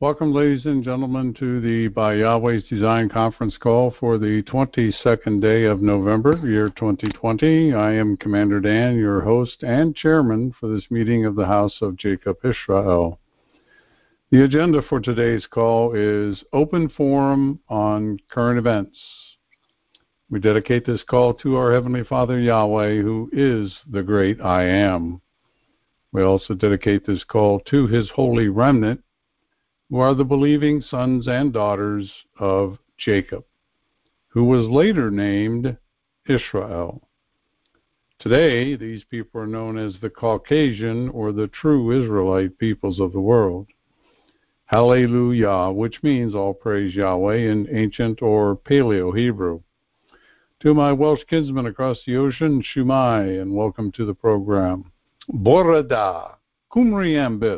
Welcome, ladies and gentlemen, to the By Yahweh's Design conference call for the 22nd day of November, year 2020. I am Commander Dan, your host and chairman for this meeting of the House of Jacob Israel. The agenda for today's call is open forum on current events. We dedicate this call to our Heavenly Father Yahweh, who is the great I Am. We also dedicate this call to His holy remnant, who are the believing sons and daughters of Jacob, who was later named Israel. Today, these people are known as the Caucasian or the true Israelite peoples of the world. Hallelujah, which means all praise Yahweh in ancient or Paleo Hebrew. To my Welsh kinsmen across the ocean, Shumai, and welcome to the program. Borada, Kumri Ambith.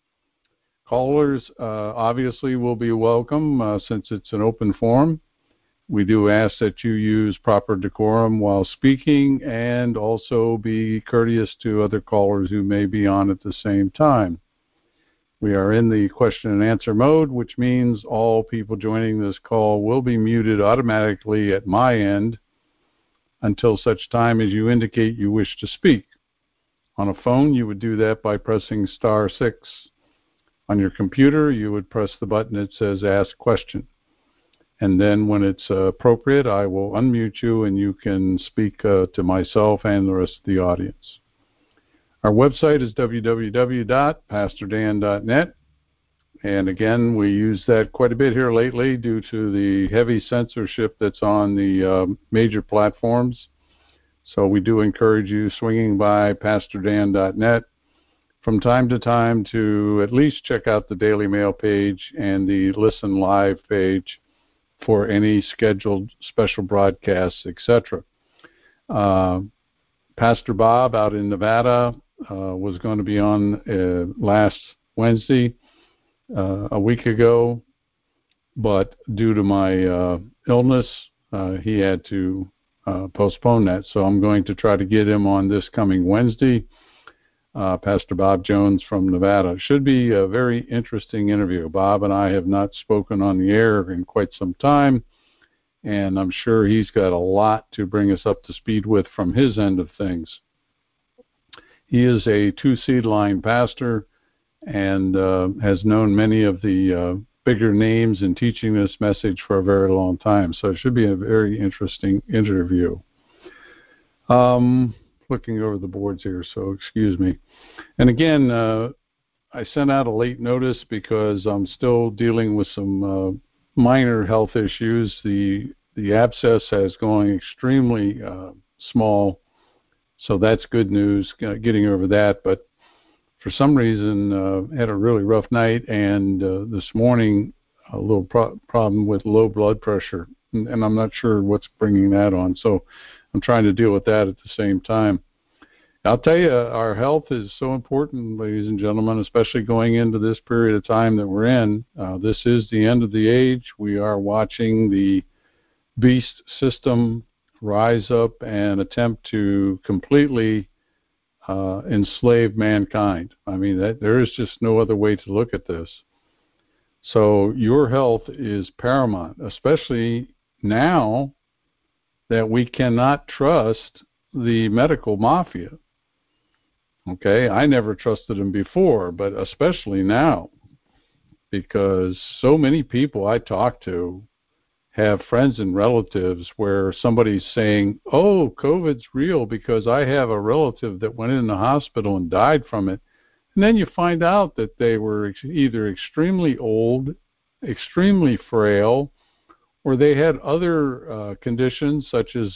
Callers obviously will be welcome since it's an open forum. We do ask that you use proper decorum while speaking and also be courteous to other callers who may be on at the same time. We are in the question and answer mode, which means all people joining this call will be muted automatically at my end until such time as you indicate you wish to speak. On a phone, you would do that by pressing *6. On your computer, you would press the button that says Ask Question. And then when it's appropriate, I will unmute you and you can speak to myself and the rest of the audience. Our website is www.pastordan.net. And again, we use that quite a bit here lately due to the heavy censorship that's on the major platforms. So we do encourage you swinging by pastordan.net from time to time to at least check out the Daily Mail page and the Listen Live page for any scheduled special broadcasts, etc. Pastor Bob out in Nevada was going to be on last Wednesday, a week ago, but due to my illness, he had to postpone that. So I'm going to try to get him on this coming Wednesday. Pastor Bob Jones from Nevada. Should be a very interesting interview. Bob and I have not spoken on the air in quite some time, and I'm sure he's got a lot to bring us up to speed with from his end of things. He is a two-seed line pastor and has known many of the bigger names in teaching this message for a very long time, so it should be a very interesting interview. Looking over the boards here, so excuse me. And again, I sent out a late notice because I'm still dealing with some minor health issues. The abscess has gone extremely small, so that's good news, getting over that. But for some reason, had a really rough night, and this morning a little problem with low blood pressure, and I'm not sure what's bringing that on. So I'm trying to deal with that at the same time. I'll tell you, our health is so important, ladies and gentlemen, especially going into this period of time that we're in. This is the end of the age. We are watching the beast system rise up and attempt to completely enslave mankind. I mean, there is just no other way to look at this. So your health is paramount, especially now that we cannot trust the medical mafia. Okay, I never trusted them before, but especially now, because so many people I talk to have friends and relatives where somebody's saying, oh, COVID's real because I have a relative that went in the hospital and died from it. And then you find out that they were either extremely old, extremely frail, or they had other conditions such as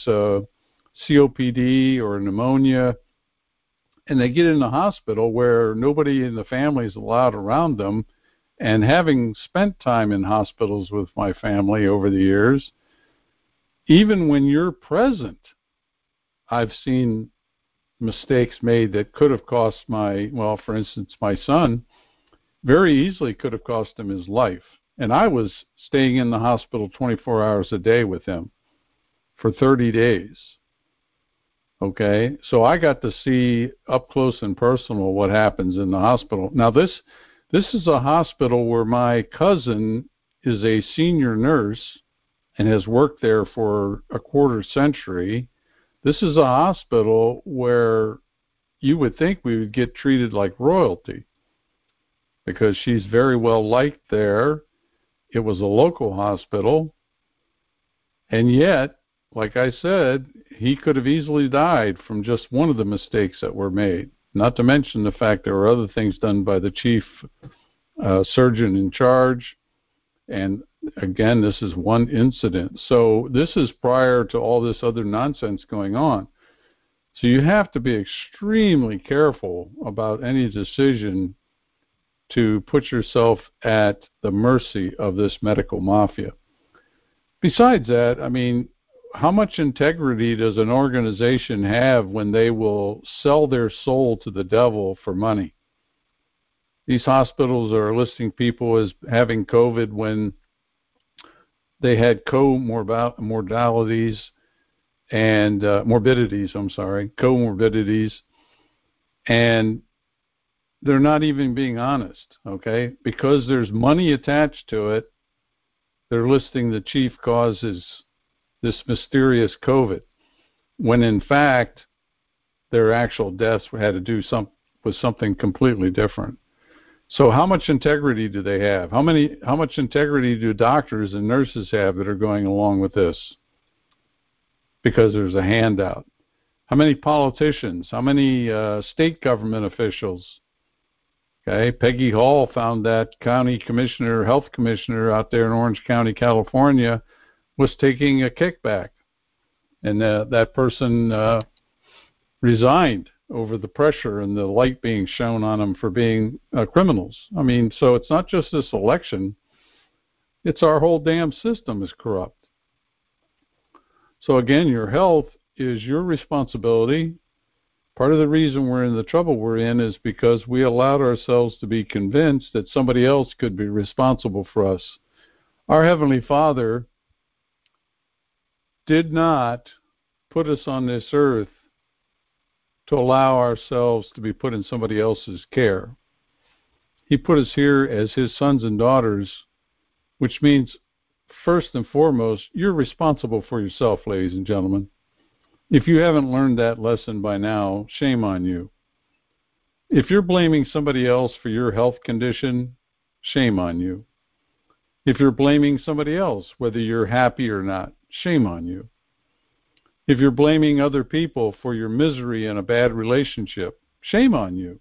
COPD or pneumonia, and they get in the hospital where nobody in the family is allowed around them. And having spent time in hospitals with my family over the years, even when you're present, I've seen mistakes made that could have cost for instance, my son, very easily could have cost him his life. And I was staying in the hospital 24 hours a day with him for 30 days. Okay, so I got to see up close and personal what happens in the hospital. Now, this This is a hospital where my cousin is a senior nurse and has worked there for a quarter century. This is a hospital where you would think we would get treated like royalty because she's very well liked there. It was a local hospital. And yet, like I said, he could have easily died from just one of the mistakes that were made, not to mention the fact there were other things done by the chief surgeon in charge. And again, this is one incident. So this is prior to all this other nonsense going on. So you have to be extremely careful about any decision to put yourself at the mercy of this medical mafia. Besides that, I mean, how much integrity does an organization have when they will sell their soul to the devil for money? These hospitals are listing people as having COVID when they had comorbidities and comorbidities, and they're not even being honest, okay? Because there's money attached to it, they're listing the chief cause as this mysterious COVID, when in fact their actual deaths had to do with something completely different. So how much integrity do they have? How much integrity do doctors and nurses have that are going along with this? Because there's a handout. How many politicians? How many state government officials? Okay, Peggy Hall found that health commissioner out there in Orange County, California, was taking a kickback, and that person resigned over the pressure and the light being shown on them for being criminals. I mean, so it's not just this election, it's our whole damn system is corrupt. So again, your health is your responsibility. Part of the reason we're in the trouble we're in is because we allowed ourselves to be convinced that somebody else could be responsible for us. Our Heavenly Father did not put us on this earth to allow ourselves to be put in somebody else's care. He put us here as His sons and daughters, which means, first and foremost, you're responsible for yourself, ladies and gentlemen. If you haven't learned that lesson by now, shame on you. If you're blaming somebody else for your health condition, shame on you. If you're blaming somebody else, whether you're happy or not, shame on you. If you're blaming other people for your misery in a bad relationship, shame on you.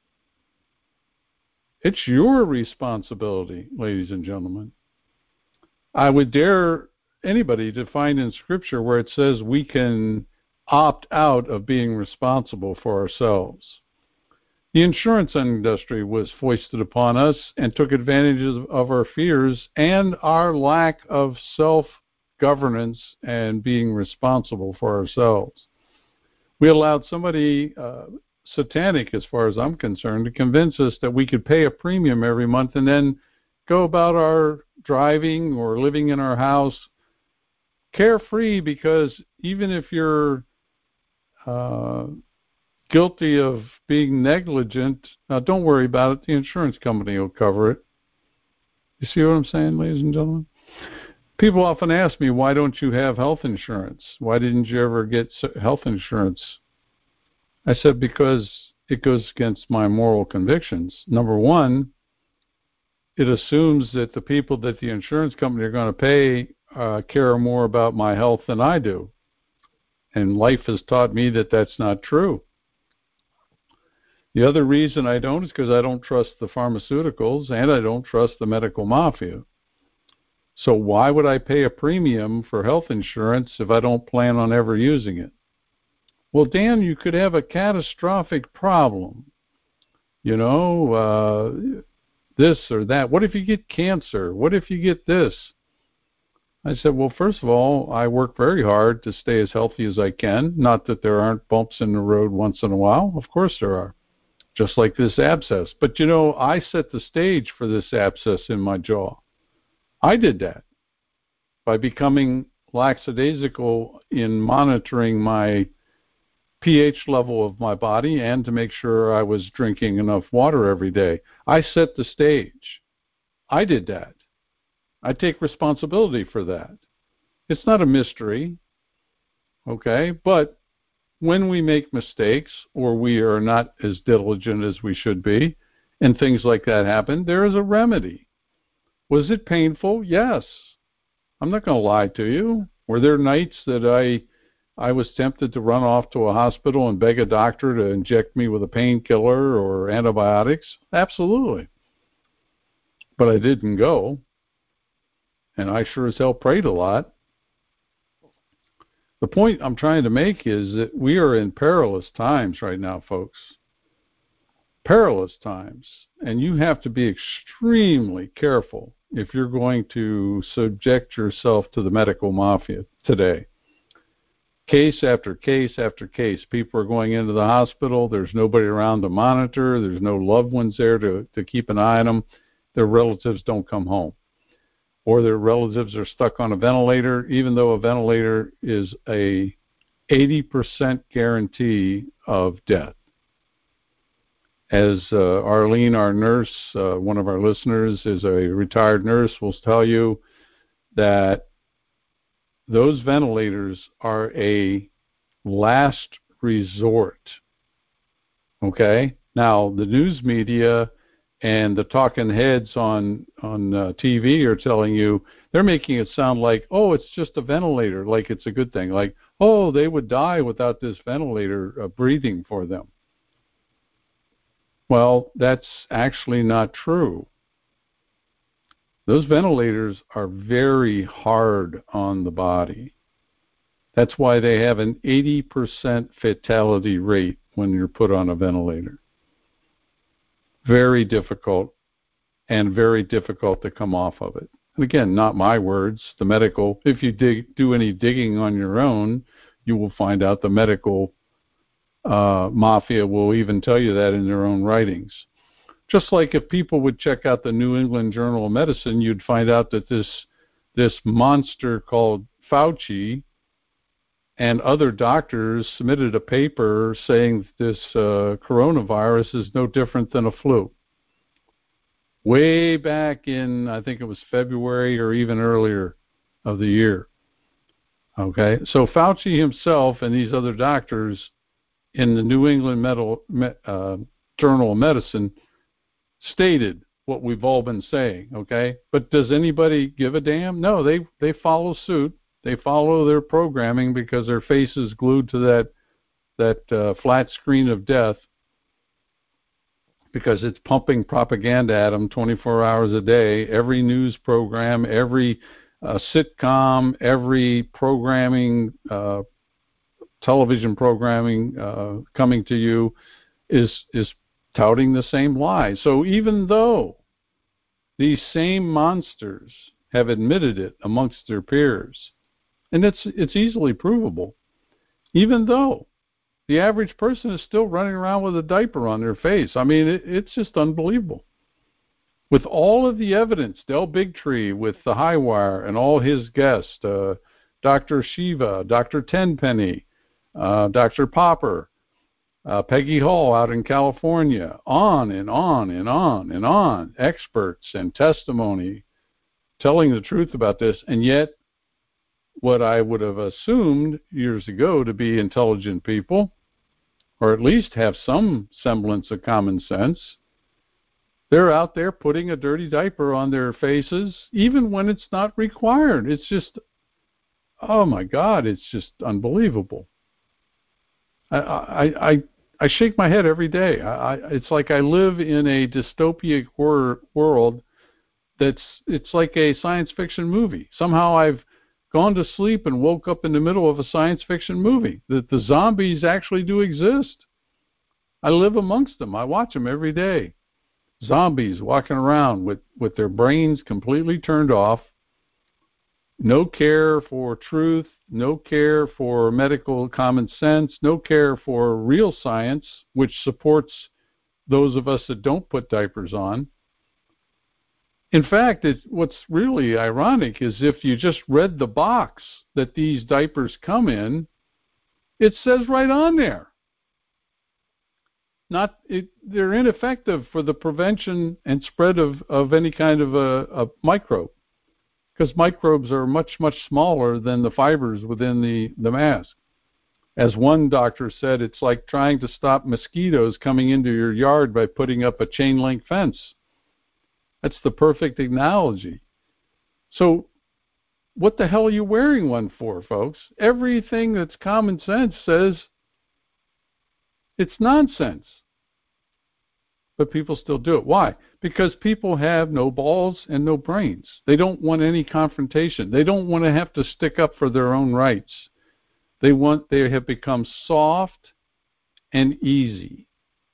It's your responsibility, ladies and gentlemen. I would dare anybody to find in Scripture where it says we can opt out of being responsible for ourselves. The insurance industry was foisted upon us and took advantage of our fears and our lack of self-governance and being responsible for ourselves. We allowed somebody satanic, as far as I'm concerned, to convince us that we could pay a premium every month and then go about our driving or living in our house carefree, because even if you're guilty of being negligent, don't worry about it. The insurance company will cover it. You see what I'm saying, ladies and gentlemen? People often ask me, why don't you have health insurance? Why didn't you ever get health insurance? I said, because it goes against my moral convictions. Number one, it assumes that the people that the insurance company are going to pay care more about my health than I do. And life has taught me that that's not true. The other reason I don't is because I don't trust the pharmaceuticals and I don't trust the medical mafia. So why would I pay a premium for health insurance if I don't plan on ever using it? Well, Dan, you could have a catastrophic problem. You know, this or that. What if you get cancer? What if you get this? I said, well, first of all, I work very hard to stay as healthy as I can. Not that there aren't bumps in the road once in a while. Of course there are. Just like this abscess. But, you know, I set the stage for this abscess in my jaw. I did that by becoming lackadaisical in monitoring my pH level of my body and to make sure I was drinking enough water every day. I set the stage. I did that. I take responsibility for that. It's not a mystery, okay? But when we make mistakes or we are not as diligent as we should be and things like that happen, there is a remedy. Was it painful? Yes. I'm not going to lie to you. Were there nights that I was tempted to run off to a hospital and beg a doctor to inject me with a painkiller or antibiotics? Absolutely. But I didn't go. And I sure as hell prayed a lot. The point I'm trying to make is that we are in perilous times right now, folks. Perilous times. And you have to be extremely careful if you're going to subject yourself to the medical mafia today. Case after case after case. People are going into the hospital. There's nobody around to monitor. There's no loved ones there to keep an eye on them. Their relatives don't come home. Or their relatives are stuck on a ventilator, even though a ventilator is a 80% guarantee of death. As Arlene, our nurse, one of our listeners, is a retired nurse, will tell you that those ventilators are a last resort. Okay? Now, the news media and the talking heads on TV are telling you, they're making it sound like, oh, it's just a ventilator, like it's a good thing. Like, oh, they would die without this ventilator breathing for them. Well, that's actually not true. Those ventilators are very hard on the body. That's why they have an 80% fatality rate when you're put on a ventilator. Very difficult, and very difficult to come off of it. And again, not my words. The medical, if you do any digging on your own, you will find out the medical mafia will even tell you that in their own writings. Just like if people would check out the New England Journal of Medicine, you'd find out that this monster called Fauci and other doctors submitted a paper saying this coronavirus is no different than a flu. Way back in, I think it was February or even earlier of the year. Okay, so Fauci himself and these other doctors in the New England Journal of Medicine stated what we've all been saying, okay? But does anybody give a damn? No, they follow suit. They follow their programming because their face is glued to that flat screen of death because it's pumping propaganda at them 24 hours a day. Every news program, every sitcom, every programming, television programming coming to you is touting the same lie. So even though these same monsters have admitted it amongst their peers, and it's easily provable, even though the average person is still running around with a diaper on their face. I mean, it's just unbelievable. With all of the evidence, Del Bigtree with the Highwire and all his guests, Dr. Shiva, Dr. Tenpenny, Dr. Popper, Peggy Hall out in California, on and on and on and on, experts and testimony telling the truth about this, and yet what I would have assumed years ago to be intelligent people, or at least have some semblance of common sense, they're out there putting a dirty diaper on their faces, even when it's not required. It's just, oh my God, it's just unbelievable. I shake my head every day. It's like I live in a dystopic world it's like a science fiction movie. Somehow I've gone to sleep and woke up in the middle of a science fiction movie. That the zombies actually do exist. I live amongst them. I watch them every day. Zombies walking around with their brains completely turned off, no care for truth, no care for medical common sense, no care for real science, which supports those of us that don't put diapers on. In fact, what's really ironic is if you just read the box that these diapers come in, it says right on there, they're ineffective for the prevention and spread of any kind of a microbe, because microbes are much, much smaller than the fibers within the mask. As one doctor said, it's like trying to stop mosquitoes coming into your yard by putting up a chain link fence. That's the perfect analogy. So what the hell are you wearing one for, folks? Everything that's common sense says it's nonsense. But people still do it. Why? Because people have no balls and no brains. They don't want any confrontation. They don't want to have to stick up for their own rights. They have become soft and easy.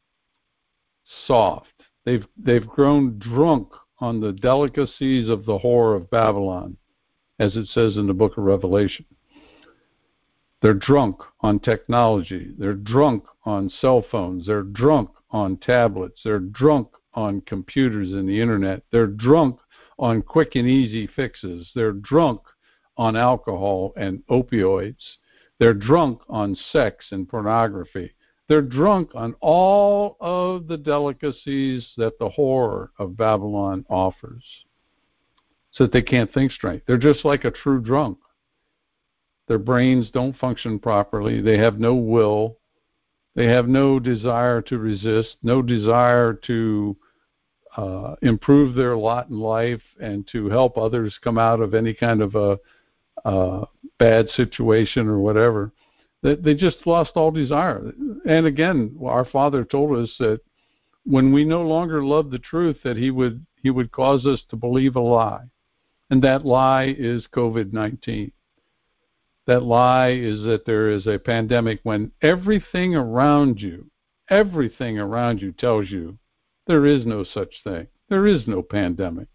Soft. They've grown drunk on the delicacies of the whore of Babylon, as it says in the book of Revelation. They're drunk on technology. They're drunk on cell phones. They're drunk on tablets. They're drunk on computers and the internet. They're drunk on quick and easy fixes. They're drunk on alcohol and opioids. They're drunk on sex and pornography. They're drunk on all of the delicacies that the whore of Babylon offers, so that they can't think straight. They're just like a true drunk. Their brains don't function properly. They have no will. They have no desire to resist, no desire to improve their lot in life and to help others come out of any kind of a bad situation or whatever. They just lost all desire. And again, our Father told us that when we no longer love the truth, that He would cause us to believe a lie. And that lie is COVID-19. That lie is that there is a pandemic when everything around you tells you there is no such thing. There is no pandemic.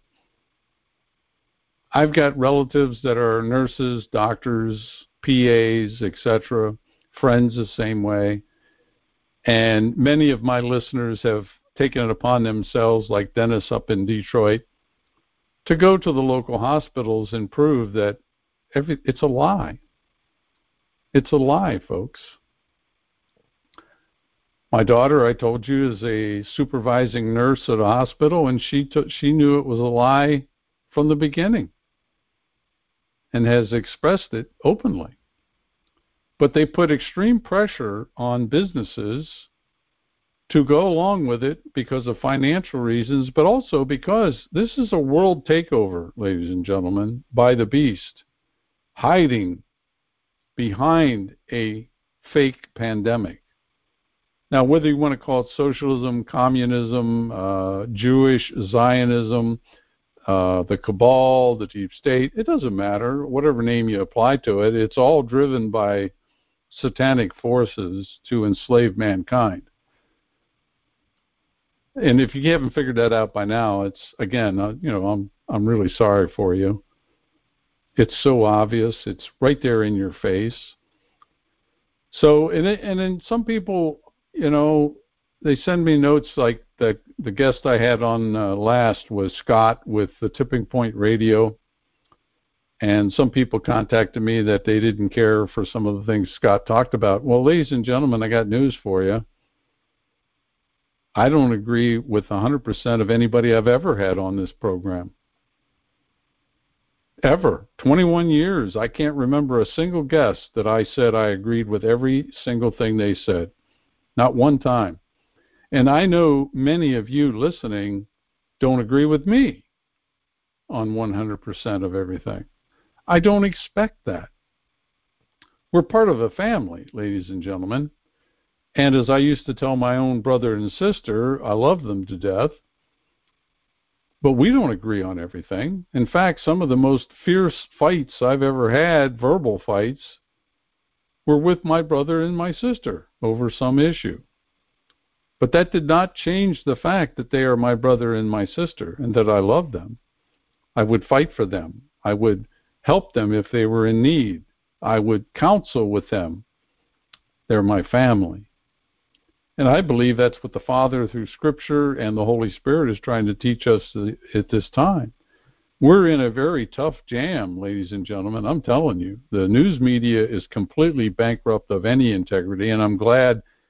I've got relatives that are nurses, doctors, PAs, etc., friends the same way. And many of my listeners have taken it upon themselves, like Dennis up in Detroit, to go to the local hospitals and prove that it's a lie. It's a lie, folks. My daughter, I told you, is a supervising nurse at a hospital, and she knew it was a lie from the beginning and has expressed it openly. But they put extreme pressure on businesses to go along with it because of financial reasons, but also because this is a world takeover, ladies and gentlemen, by the beast, hiding behind a fake pandemic. Now, whether you want to call it socialism, communism, Jewish Zionism, the cabal, the deep state, it doesn't matter. Whatever name you apply to it, it's all driven by satanic forces to enslave mankind. And if you haven't figured that out by now, it's, again, I'm really sorry for you. It's so obvious. It's right there in your face. So, and then some people, they send me notes like the guest I had on last was Scott with the Tipping Point Radio. And some people contacted me that they didn't care for some of the things Scott talked about. Well, ladies and gentlemen, I got news for you. I don't agree with 100% of anybody I've ever had on this program. Ever. 21 years, I can't remember a single guest that I said I agreed with every single thing they said. Not one time. And I know many of you listening don't agree with me on 100% of everything. I don't expect that. We're part of a family, ladies and gentlemen. And as I used to tell my own brother and sister, I love them to death. But we don't agree on everything. In fact, some of the most fierce fights I've ever had, verbal fights, were with my brother and my sister over some issue. But that did not change the fact that they are my brother and my sister and that I love them. I would fight for them. I would help them if they were in need. I would counsel with them. They're my family. And I believe that's what the Father, through Scripture and the Holy Spirit, is trying to teach us at this time. We're in a very tough jam, ladies and gentlemen. I'm telling you, the news media is completely bankrupt of any integrity, and I'm glad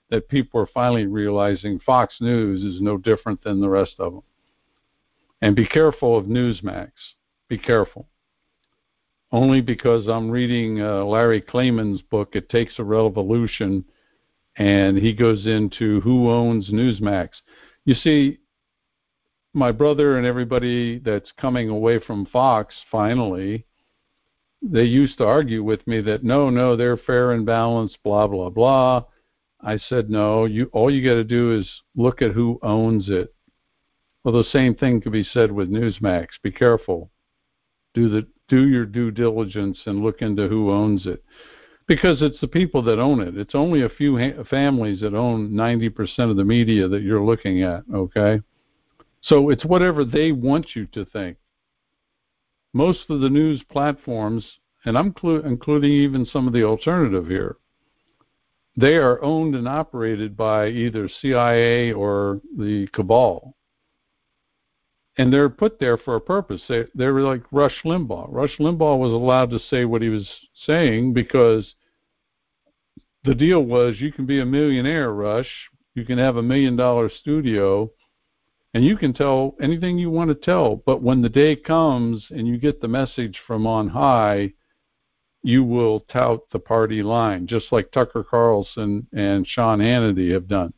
that people are finally realizing Fox News is no different than the rest of them. And be careful of Newsmax. Be careful. Only because I'm reading Larry Klayman's book, It Takes a Revolution, and he goes into who owns Newsmax. You see, my brother and everybody that's coming away from Fox, finally, they used to argue with me that, no, they're fair and balanced, blah, blah, blah. I said, no, all you got to do is look at who owns it. Well, the same thing could be said with Newsmax. Be careful. Do your due diligence and look into who owns it. Because it's the people that own it. It's only a few families that own 90% of the media that you're looking at, okay? So it's whatever they want you to think. Most of the news platforms, and I'm including even some of the alternative here, they are owned and operated by either CIA or the cabal. And they're put there for a purpose. They're like Rush Limbaugh. Rush Limbaugh was allowed to say what he was saying because the deal was you can be a millionaire, Rush. You can have $1 million studio, and you can tell anything you want to tell. But when the day comes and you get the message from on high, you will tout the party line, just like Tucker Carlson and Sean Hannity have done.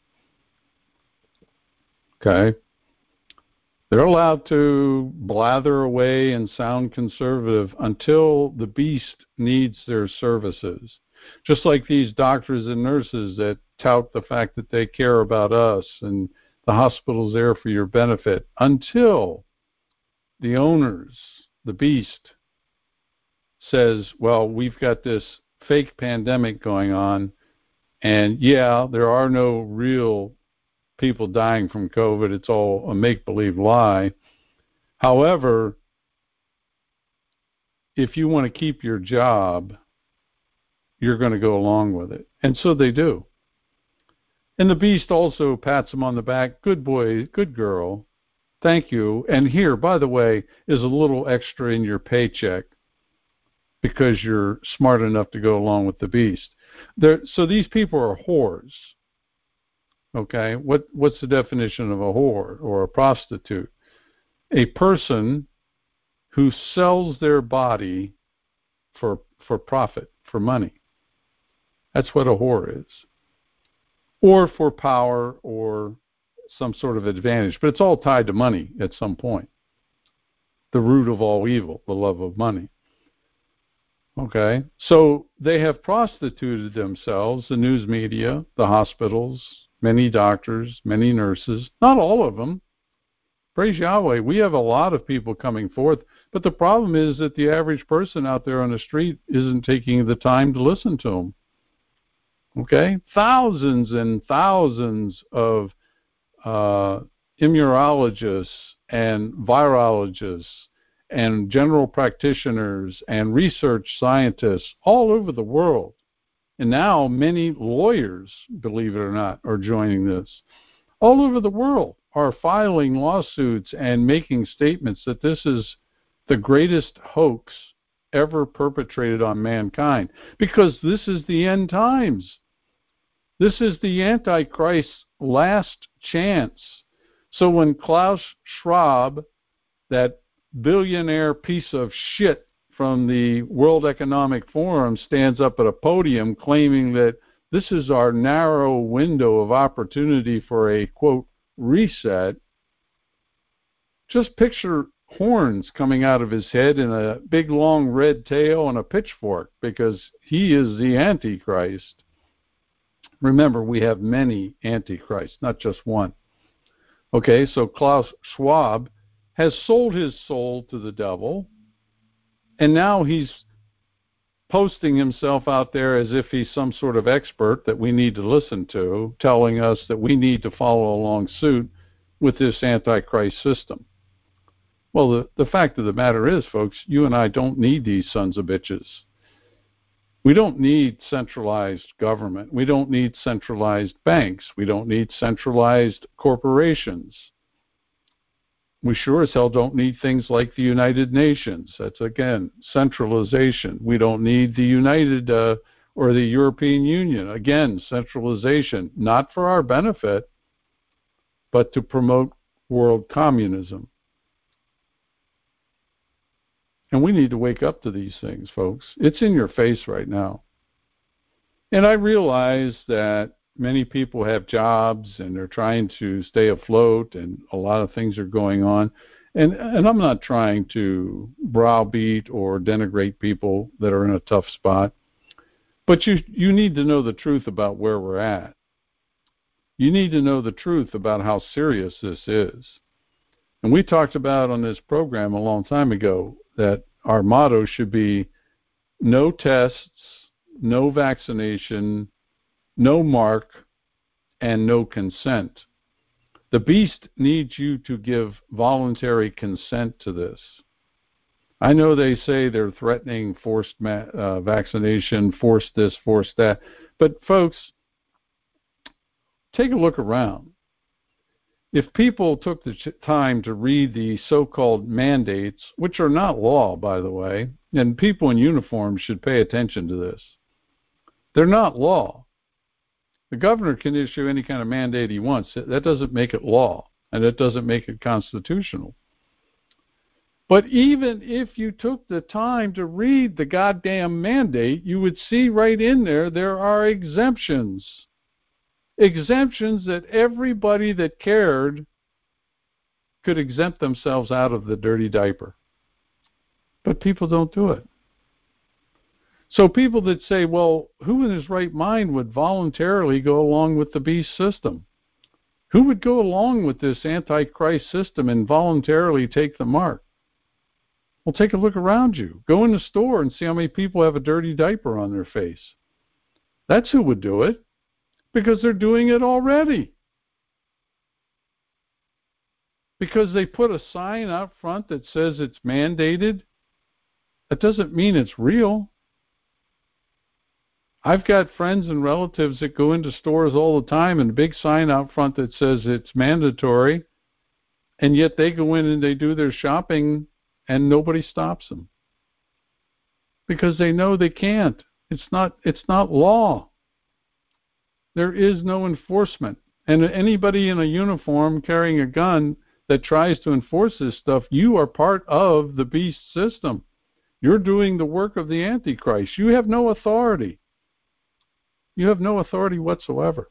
Okay? They're allowed to blather away and sound conservative until the beast needs their services. Just like these doctors and nurses that tout the fact that they care about us and the hospital's there for your benefit, until the owners, the beast, says, well, we've got this fake pandemic going on, and yeah, there are no real people dying from COVID. It's all a make-believe lie. However, if you want to keep your job, you're going to go along with it. And so they do. And the beast also pats them on the back. Good boy, good girl. Thank you. And here, by the way, is a little extra in your paycheck because you're smart enough to go along with the beast. So these people are whores. Okay, what's the definition of a whore or a prostitute? A person who sells their body for profit, for money. That's what a whore is. Or for power or some sort of advantage. But it's all tied to money at some point. The root of all evil, the love of money. Okay, so they have prostituted themselves, the news media, the hospitals, many doctors, many nurses, not all of them. Praise Yahweh, we have a lot of people coming forth, but the problem is that the average person out there on the street isn't taking the time to listen to them. Okay? Thousands and thousands of immunologists and virologists and general practitioners and research scientists all over the world. And now many lawyers, believe it or not, are joining this. All over the world are filing lawsuits and making statements that this is the greatest hoax ever perpetrated on mankind. Because this is the end times. This is the Antichrist's last chance. So when Klaus Schwab, that billionaire piece of shit from the World Economic Forum, stands up at a podium claiming that this is our narrow window of opportunity for a, quote, reset, just picture horns coming out of his head and a big long red tail and a pitchfork, because he is the Antichrist. Remember, we have many Antichrists, not just one. Okay, so Klaus Schwab has sold his soul to the devil, and now he's posting himself out there as if he's some sort of expert that we need to listen to, telling us that we need to follow along suit with this Antichrist system. Well, the fact of the matter is, folks, you and I don't need these sons of bitches. We don't need centralized government. We don't need centralized banks. We don't need centralized corporations. We sure as hell don't need things like the United Nations. That's, again, centralization. We don't need the United or the European Union. Again, centralization, not for our benefit, but to promote world communism. And we need to wake up to these things, folks. It's in your face right now. And I realize that many people have jobs and they're trying to stay afloat and a lot of things are going on. And I'm not trying to browbeat or denigrate people that are in a tough spot. But you need to know the truth about where we're at. You need to know the truth about how serious this is. And we talked about on this program a long time ago that our motto should be no tests, no vaccination, no mark, and no consent. The beast needs you to give voluntary consent to this. I know they say they're threatening forced vaccination, force this, force that. But folks, take a look around. If people took the time to read the so-called mandates, which are not law, by the way, and people in uniform should pay attention to this. They're not law. The governor can issue any kind of mandate he wants. That doesn't make it law, and that doesn't make it constitutional. But even if you took the time to read the goddamn mandate, you would see right in there are exemptions. Exemptions that everybody that cared could exempt themselves out of the dirty diaper. But people don't do it. So people that say, well, who in his right mind would voluntarily go along with the beast system? Who would go along with this antichrist system and voluntarily take the mark? Well, take a look around you. Go in the store and see how many people have a dirty diaper on their face. That's who would do it, because they're doing it already. Because they put a sign out front that says it's mandated, that doesn't mean it's real. I've got friends and relatives that go into stores all the time and a big sign out front that says it's mandatory, and yet they go in and they do their shopping and nobody stops them. Because they know they can't. It's not law. There is no enforcement. And anybody in a uniform carrying a gun that tries to enforce this stuff, you are part of the beast system. You're doing the work of the Antichrist. You have no authority. You have no authority whatsoever.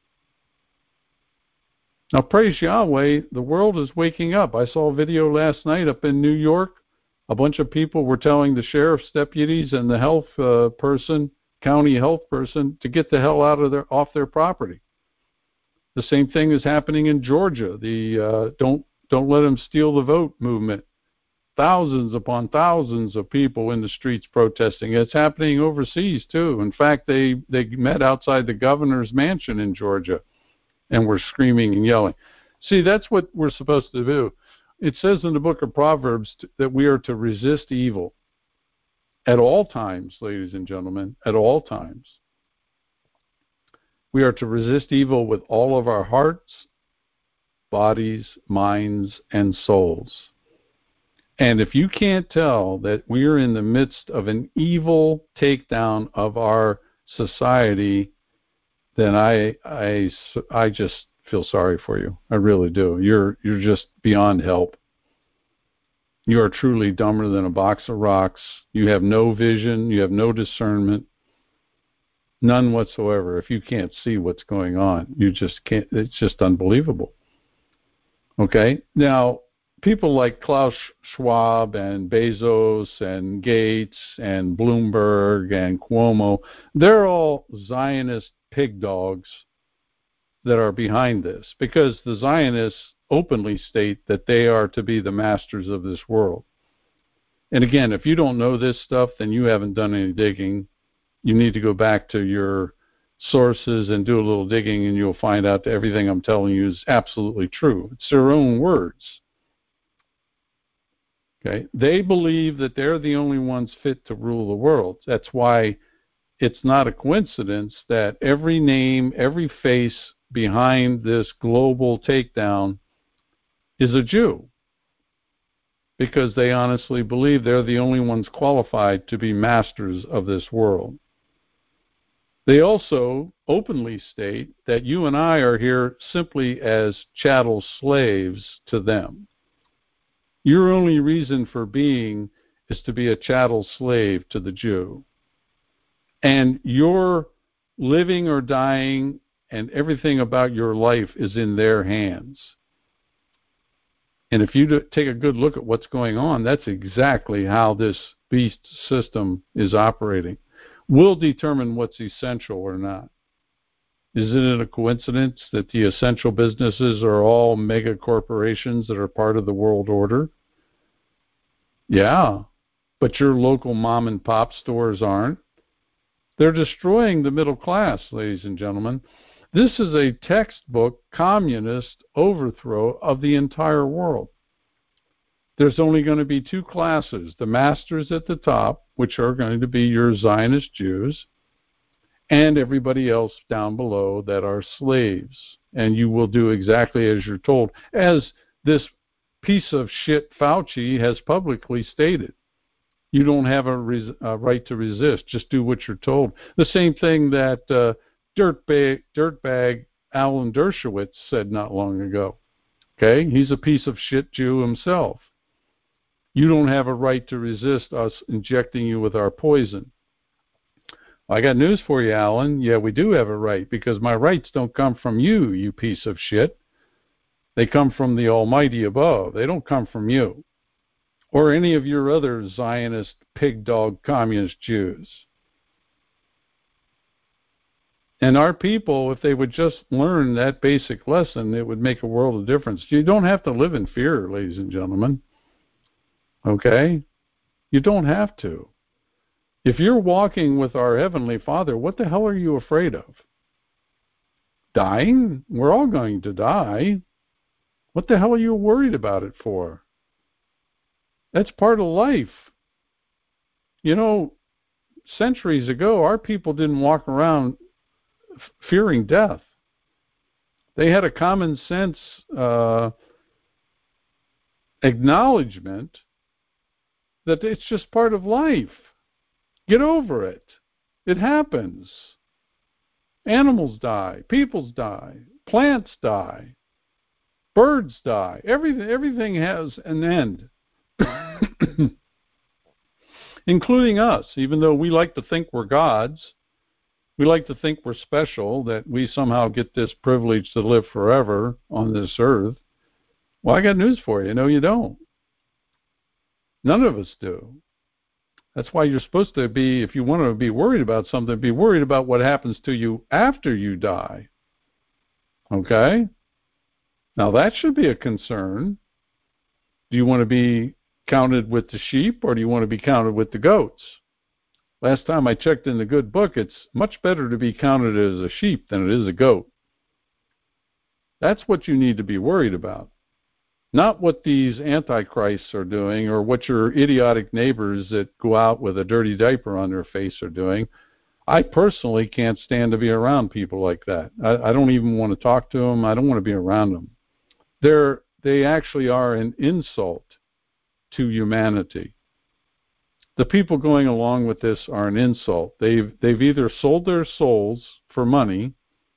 Now, praise Yahweh, the world is waking up. I saw a video last night up in New York. A bunch of people were telling the sheriff's deputies and the health county health person, to get the hell off their property. The same thing is happening in Georgia. The don't let them steal the vote movement. Thousands upon thousands of people in the streets protesting. It's happening overseas too. In fact, they met outside the governor's mansion in Georgia and were screaming and yelling. See, that's what we're supposed to do. It says in the book of Proverbs that we are to resist evil at all times, ladies and gentlemen, at all times. We are to resist evil with all of our hearts, bodies, minds, and souls. And if you can't tell that we're in the midst of an evil takedown of our society, then I just feel sorry for you. I really do. You're just beyond help. You are truly dumber than a box of rocks. You have no vision. You have no discernment. None whatsoever. If you can't see what's going on, you just can't. It's just unbelievable. Okay? Now, people like Klaus Schwab and Bezos and Gates and Bloomberg and Cuomo, they're all Zionist pig dogs that are behind this, because the Zionists openly state that they are to be the masters of this world. And again, if you don't know this stuff, then you haven't done any digging. You need to go back to your sources and do a little digging, and you'll find out that everything I'm telling you is absolutely true. It's their own words. Okay? They believe that they're the only ones fit to rule the world. That's why it's not a coincidence that every name, every face behind this global takedown is a Jew, because they honestly believe they're the only ones qualified to be masters of this world. They also openly state that you and I are here simply as chattel slaves to them. Your only reason for being is to be a chattel slave to the Jew. And your living or dying and everything about your life is in their hands. And if you take a good look at what's going on, that's exactly how this beast system is operating. We'll determine what's essential or not. Isn't it a coincidence that the essential businesses are all mega corporations that are part of the world order? Yeah, but your local mom and pop stores aren't. They're destroying the middle class, ladies and gentlemen. This is a textbook communist overthrow of the entire world. There's only going to be two classes, the masters at the top, which are going to be your Zionist Jews, and everybody else down below that are slaves. And you will do exactly as you're told, as this piece of shit Fauci has publicly stated. You don't have a right to resist. Just do what you're told. The same thing that dirtbag Alan Dershowitz said not long ago. Okay? He's a piece of shit Jew himself. You don't have a right to resist us injecting you with our poison. I got news for you, Alan. Yeah, we do have a right, because my rights don't come from you, you piece of shit. They come from the Almighty above. They don't come from you or any of your other Zionist, pig dog, communist Jews. And our people, if they would just learn that basic lesson, it would make a world of difference. You don't have to live in fear, ladies and gentlemen. Okay? You don't have to. If you're walking with our Heavenly Father, what the hell are you afraid of? Dying? We're all going to die. What the hell are you worried about it for? That's part of life. You know, centuries ago, our people didn't walk around fearing death. They had a common sense acknowledgement that it's just part of life. Get over it. It happens. Animals die. People die. Plants die. Birds die. Everything has an end. Including us, even though we like to think we're gods. We like to think we're special, that we somehow get this privilege to live forever on this earth. Well, I got news for you. No, you don't. None of us do. That's why you're supposed to be, if you want to be worried about something, be worried about what happens to you after you die. Okay? Now that should be a concern. Do you want to be counted with the sheep, or do you want to be counted with the goats? Last time I checked in the good book, it's much better to be counted as a sheep than it is a goat. That's what you need to be worried about. Not what these antichrists are doing, or what your idiotic neighbors that go out with a dirty diaper on their face are doing. I personally can't stand to be around people like that. I don't even want to talk to them. I don't want to be around them. They actually are an insult to humanity. The people going along with this are an insult. They've either sold their souls for money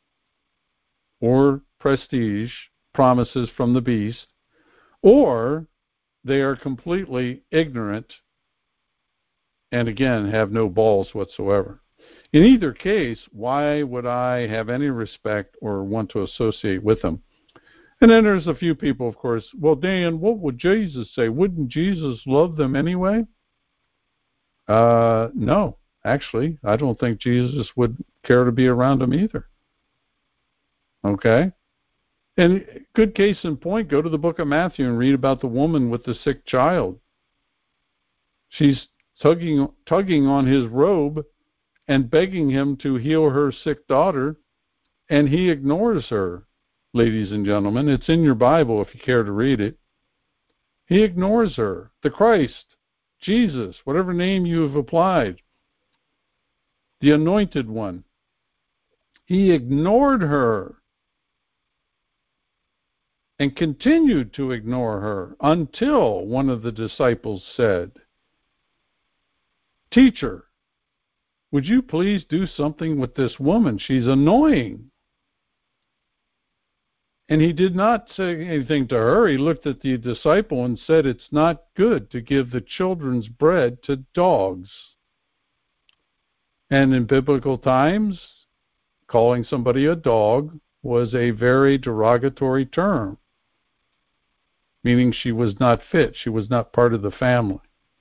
or prestige, promises from the beast, or they are completely ignorant and, again, have no balls whatsoever. In either case, why would I have any respect or want to associate with them? And then there's a few people, of course, well, Dan, what would Jesus say? Wouldn't Jesus love them anyway? No, actually, I don't think Jesus would care to be around them either. Okay? And good case in point, go to the book of Matthew and read about the woman with the sick child. She's tugging on his robe and begging him to heal her sick daughter, and he ignores her, ladies and gentlemen. It's in your Bible if you care to read it. He ignores her. The Christ, Jesus, whatever name you have applied, the Anointed One. He ignored her and continued to ignore her until one of the disciples said, "Teacher, would you please do something with this woman? She's annoying. And he did not say anything to her. He looked at the disciple and said, it's not good to give the children's bread to dogs. And in biblical times, calling somebody a dog was a very derogatory term, meaning she was not fit. She was not part of the family.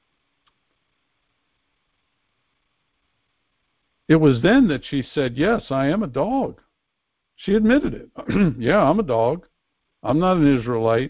It was then that she said, yes, I am a dog. She admitted it. Yeah, I'm a dog. I'm not an Israelite.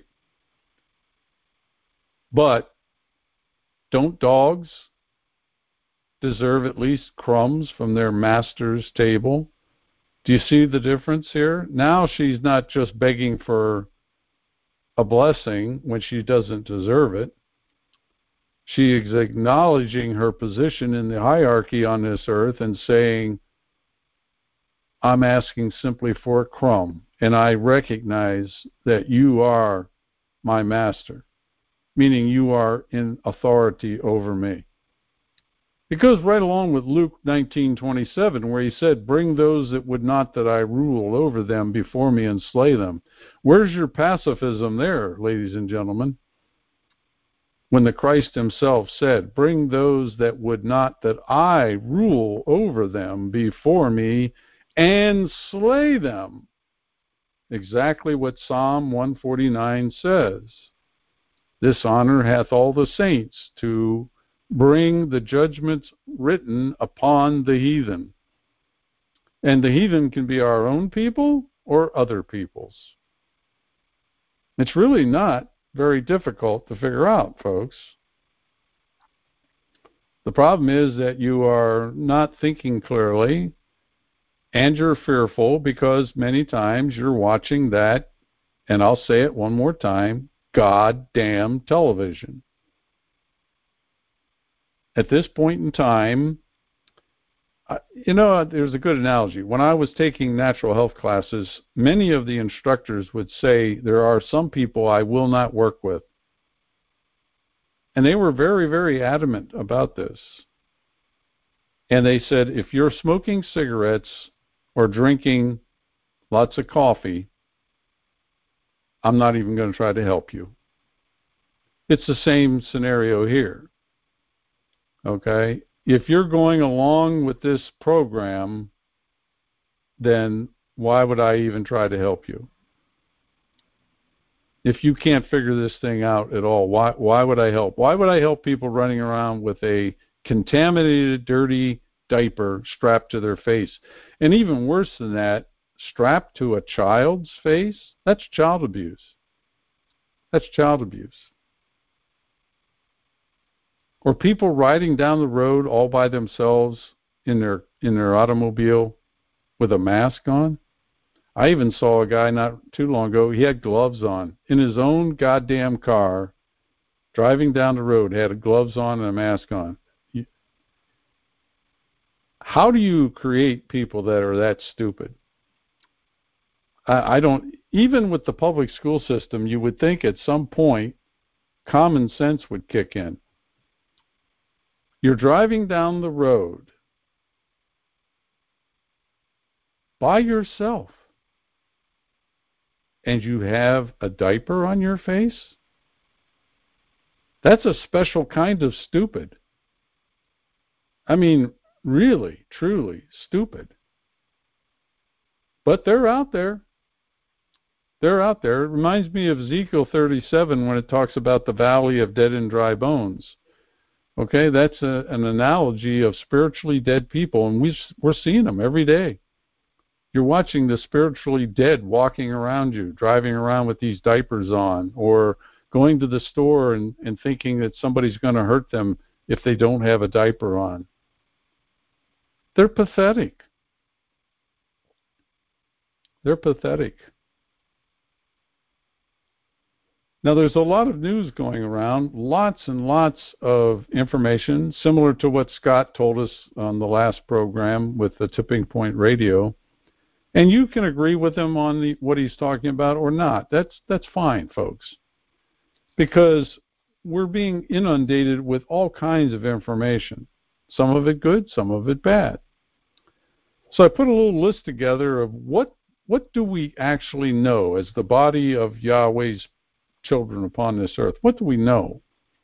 But don't dogs deserve at least crumbs from their master's table? Do you see the difference here? Now she's not just begging for a blessing when she doesn't deserve it. She is acknowledging her position in the hierarchy on this earth and saying, I'm asking simply for a crumb, and I recognize that you are my master, meaning you are in authority over me. It goes right along with Luke 19:27, where he said, bring those that would not that I rule over them before me and slay them. Where's your pacifism there, ladies and gentlemen? When the Christ himself said, bring those that would not that I rule over them before me and slay them. Exactly what Psalm 149 says. This honor hath all the saints to bring the judgments written upon the heathen. And the heathen can be our own people or other people's. It's really not very difficult to figure out, folks. The problem is that you are not thinking clearly, and you're fearful because many times you're watching that, and I'll say it one more time, goddamn television. At this point in time, there's a good analogy. When I was taking natural health classes, many of the instructors would say, there are some people I will not work with. And they were very, very adamant about this. And they said, if you're smoking cigarettes or drinking lots of coffee, I'm not even going to try to help you. It's the same scenario here. Okay? If you're going along with this program, then why would I even try to help you? If you can't figure this thing out at all, why would I help? Why would I help people running around with a contaminated, dirty diaper strapped to their face? And even worse than that, strapped to a child's face? That's child abuse. That's child abuse. Or people riding down the road all by themselves in their automobile with a mask on. I even saw a guy not too long ago, he had gloves on in his own goddamn car, driving down the road, had gloves on and a mask on. How do you create people that are that stupid? I don't, even with the public school system, you would think at some point common sense would kick in. You're driving down the road by yourself and you have a diaper on your face? That's a special kind of stupid. I mean, really, truly stupid. But they're out there. They're out there. It reminds me of Ezekiel 37 when it talks about the valley of dead and dry bones. Okay, that's an analogy of spiritually dead people, and we're seeing them every day. You're watching the spiritually dead walking around you, driving around with these diapers on, or going to the store and thinking that somebody's going to hurt them if they don't have a diaper on. They're pathetic. They're pathetic. Now, there's a lot of news going around, lots and lots of information, similar to what Scott told us on the last program with the Tipping Point Radio. And you can agree with him on what he's talking about or not. That's fine, folks. Because we're being inundated with all kinds of information. Some of it good, some of it bad. So I put a little list together of what do we actually know as the body of Yahweh's children upon this earth? What do we know?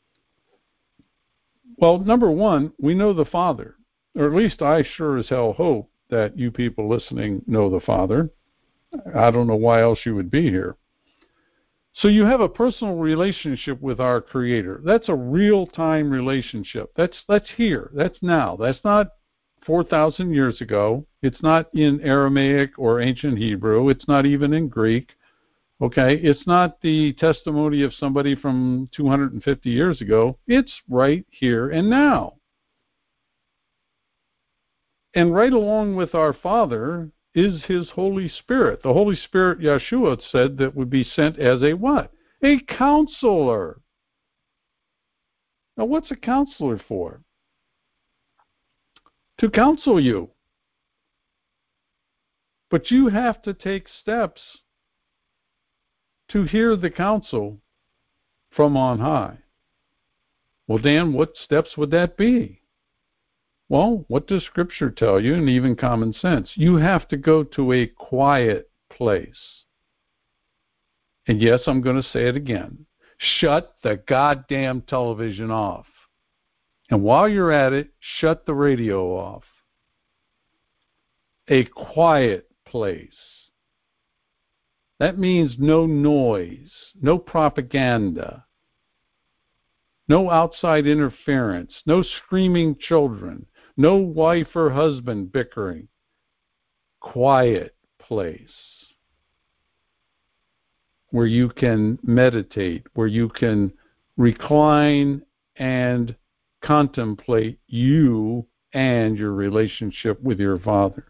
Well, number one, we know the Father, or at least I sure as hell hope that you people listening know the Father. I don't know why else you would be here. So you have a personal relationship with our Creator. That's a real-time relationship. That's here. That's now. That's not 4,000 years ago. It's not in Aramaic or ancient Hebrew. It's not even in Greek. Okay? It's not the testimony of somebody from 250 years ago. It's right here and now. And right along with our Father is His Holy Spirit. The Holy Spirit, Yeshua said, that would be sent as a what? A counselor. Now, what's a counselor for? To counsel you. But you have to take steps to hear the counsel from on high. Well, Dan, what steps would that be? Well, what does Scripture tell you, and even common sense? You have to go to a quiet place. And yes, I'm going to say it again. Shut the goddamn television off. And while you're at it, shut the radio off. A quiet place. That means no noise, no propaganda, no outside interference, no screaming children, no wife or husband bickering. Quiet place where you can meditate, where you can recline and contemplate you and your relationship with your Father.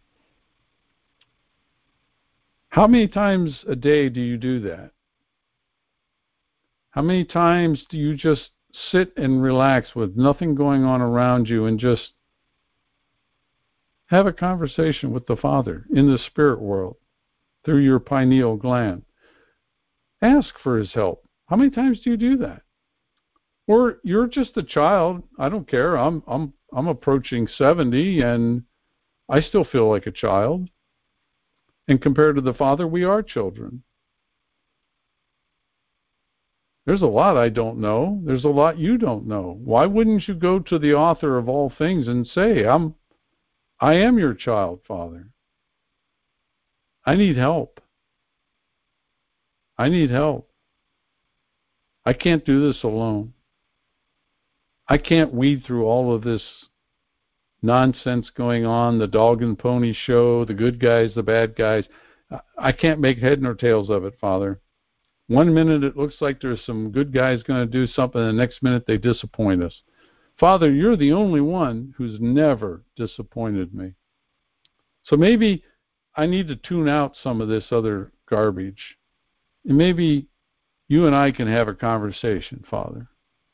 How many times a day do you do that? How many times do you just sit and relax with nothing going on around you and just have a conversation with the Father in the spirit world through your pineal gland? Ask for His help. How many times do you do that? Or you're just a child. I don't care. I'm approaching 70 and I still feel like a child. And compared to the Father, we are children. There's a lot I don't know. There's a lot you don't know. Why wouldn't you go to the author of all things and say, I am your child, Father. I need help. I need help. I can't do this alone. I can't weed through all of this nonsense going on, the dog and pony show, the good guys, the bad guys. I can't make head nor tails of it, Father. One minute it looks like there's some good guys going to do something, and the next minute they disappoint us. Father, you're the only one who's never disappointed me. So maybe I need to tune out some of this other garbage. And maybe you and I can have a conversation, Father.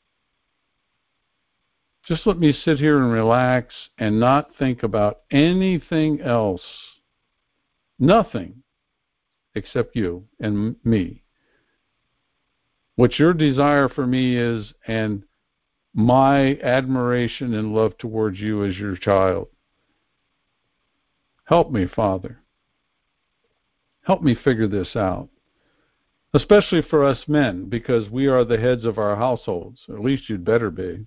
Just let me sit here and relax and not think about anything else. Nothing except you and me. What your desire for me is, and my admiration and love towards you as your child. Help me, Father. Help me figure this out. Especially for us men, because we are the heads of our households. At least you'd better be.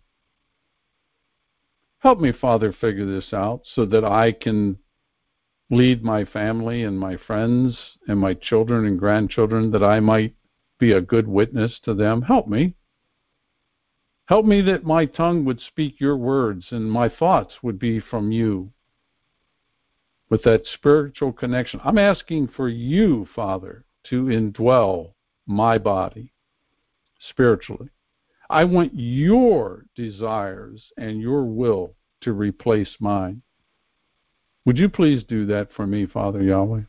Help me, Father, figure this out so that I can lead my family and my friends and my children and grandchildren, that I might be a good witness to them. Help me. Help me that my tongue would speak your words and my thoughts would be from you with that spiritual connection. I'm asking for you, Father, to indwell my body spiritually. I want your desires and your will to replace mine. Would you please do that for me, Father Yahweh?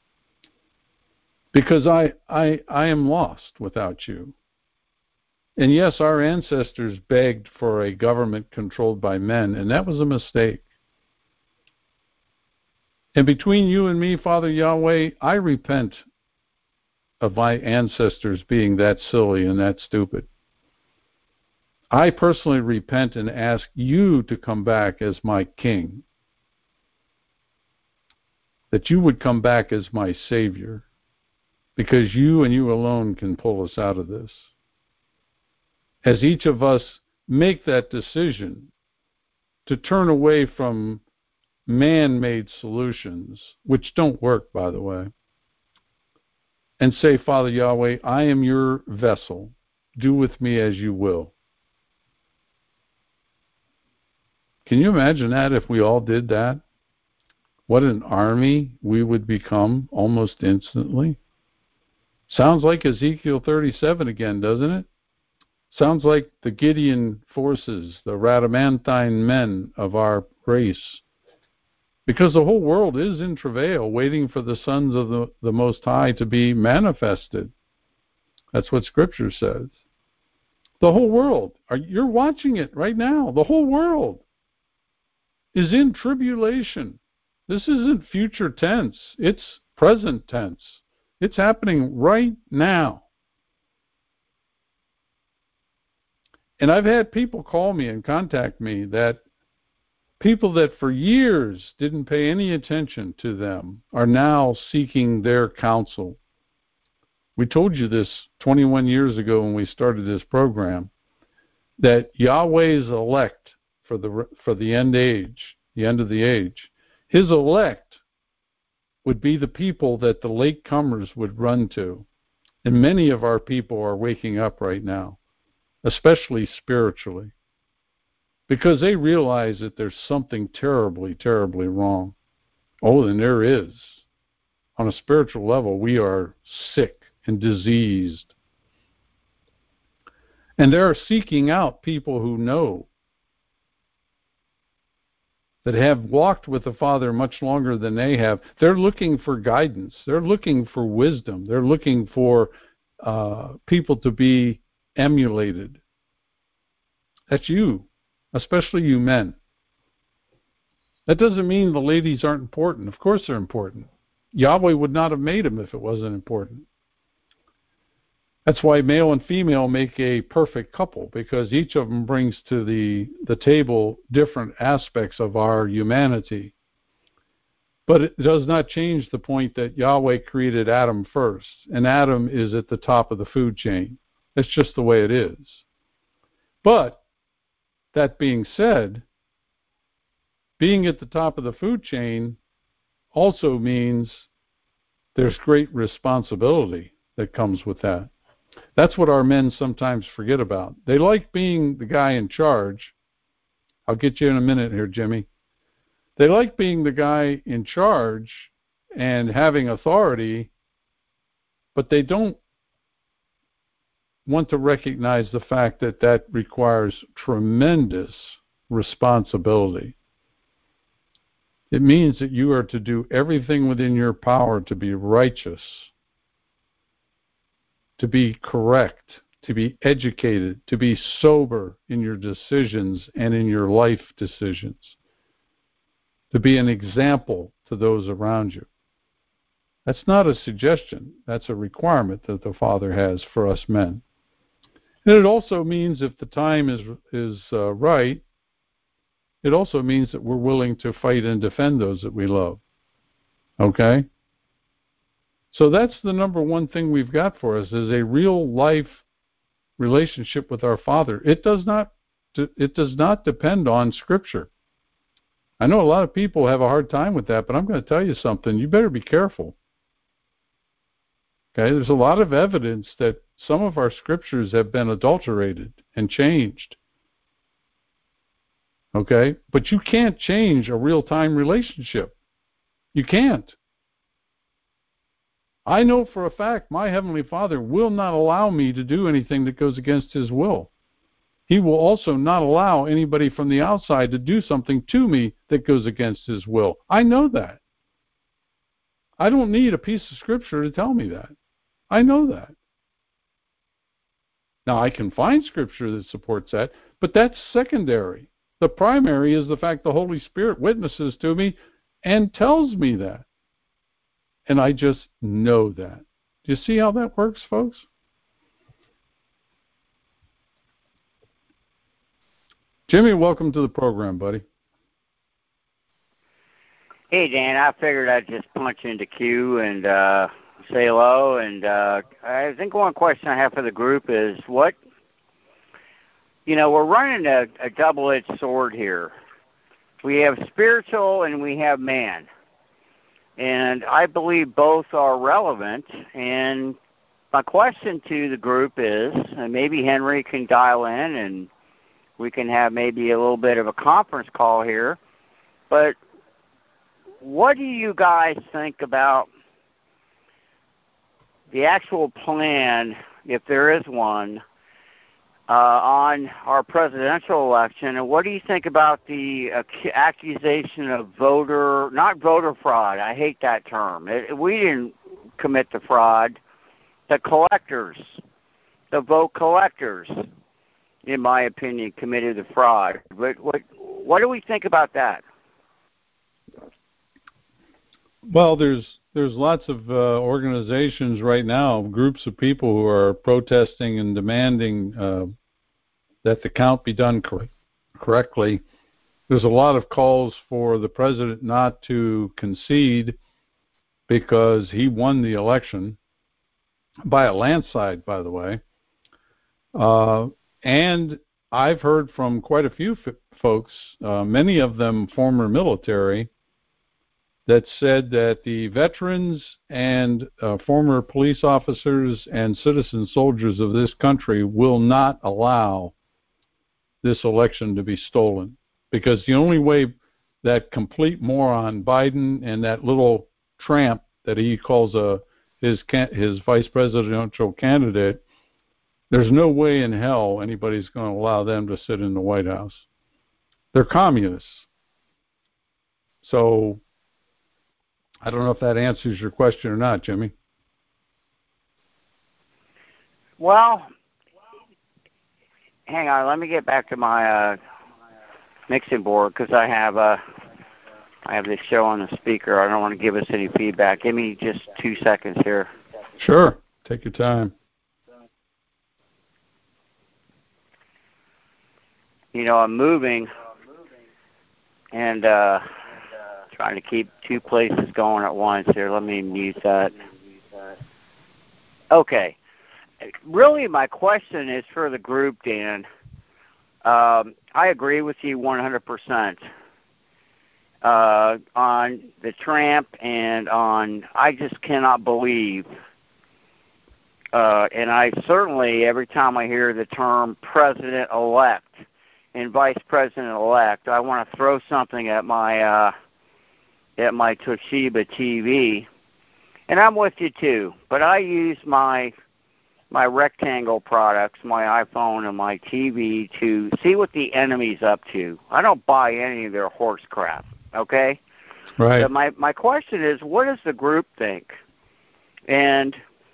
Because I am lost without you. And yes, our ancestors begged for a government controlled by men, and that was a mistake. And between you and me, Father Yahweh, I repent of my ancestors being that silly and that stupid. I personally repent and ask you to come back as my king, that you would come back as my Savior, because you and you alone can pull us out of this. As each of us make that decision to turn away from man-made solutions, which don't work, by the way, and say, Father Yahweh, I am your vessel. Do with me as you will. Can you imagine that if we all did that? What an army we would become almost instantly. Sounds like Ezekiel 37 again, doesn't it? Sounds like the Gideon forces, the Radamanthine men of our race. Because the whole world is in travail, waiting for the sons of the Most High to be manifested. That's what Scripture says. The whole world, you're watching it right now. The whole world is in tribulation. This isn't future tense. It's present tense. It's happening right now. And I've had people call me and contact me that people that for years didn't pay any attention to them are now seeking their counsel. We told you this 21 years ago when we started this program, that Yahweh's elect for the end age, the end of the age, his elect would be the people that the latecomers would run to. And many of our people are waking up right now, especially spiritually, because they realize that there's something terribly, terribly wrong. Oh, and there is. On a spiritual level, we are sick and diseased. And they're seeking out people who know, that have walked with the Father much longer than they have. They're looking for guidance. They're looking for wisdom. They're looking for people to be emulated. That's you, especially you men. That doesn't mean the ladies aren't important. Of course they're important. Yahweh would not have made them if it wasn't important. That's why male and female make a perfect couple, because each of them brings to the table different aspects of our humanity. But it does not change the point that Yahweh created Adam first, and Adam is at the top of the food chain. That's just the way it is. But, that being said, being at the top of the food chain also means there's great responsibility that comes with that. That's what our men sometimes forget about. They like being the guy in charge. I'll get you in a minute here, Jimmy. They like being the guy in charge and having authority, but they don't want to recognize the fact that that requires tremendous responsibility. It means that you are to do everything within your power to be righteous, to be correct, to be educated, to be sober in your decisions and in your life decisions, to be an example to those around you. That's not a suggestion. That's a requirement that the Father has for us men. And it also means if the time is right, it also means that we're willing to fight and defend those that we love. Okay? So that's the number one thing we've got for us, is a real life relationship with our Father. It does not depend on Scripture. I know a lot of people have a hard time with that, but I'm going to tell you something. You better be careful. Okay? There's a lot of evidence that some of our Scriptures have been adulterated and changed. Okay? But you can't change a real-time relationship. You can't. I know for a fact my Heavenly Father will not allow me to do anything that goes against His will. He will also not allow anybody from the outside to do something to me that goes against His will. I know that. I don't need a piece of Scripture to tell me that. I know that. Now, I can find Scripture that supports that, but that's secondary. The primary is the fact the Holy Spirit witnesses to me and tells me that. And I just know that. Do you see how that works, folks? Jimmy, welcome to the program, buddy. Hey, Dan, I figured I'd just punch into Q and say hello. And I think one question I have for the group is we're running a double-edged sword here. We have spiritual and we have man. And I believe both are relevant. And my question to the group is, and maybe Henry can dial in and we can have maybe a little bit of a conference call here, but what do you guys think about the actual plan, if there is one, on our presidential election? And what do you think about the accusation of not voter fraud? I hate that term. We didn't commit the fraud. The collectors, the vote collectors, in my opinion, committed the fraud. But what do we think about that? Well, there's lots of organizations right now, groups of people who are protesting and demanding that the count be done correctly. There's a lot of calls for the president not to concede because he won the election by a landslide, by the way. And I've heard from quite a few folks, many of them former military, that said that the veterans and former police officers and citizen soldiers of this country will not allow this election to be stolen, because the only way that complete moron Biden and that little tramp that he calls his vice presidential candidate, there's no way in hell anybody's going to allow them to sit in the White House. They're communists. So I don't know if that answers your question or not, Jimmy. Well, hang on. Let me get back to my mixing board because I have this show on the speaker. I don't want to give us any feedback. Give me just 2 seconds here. Sure. Take your time. I'm moving and trying to keep two places going at once here. Let me mute that. Okay. Really, my question is for the group, Dan. I agree with you 100% on the Trump and on I just cannot believe, and I certainly, every time I hear the term president-elect and vice president-elect, I want to throw something at my Toshiba TV. And I'm with you too, but I use my rectangle products, my iPhone and my TV, to see what the enemy's up to. I don't buy any of their horse crap, okay? Right. So my question is, what does the group think? And,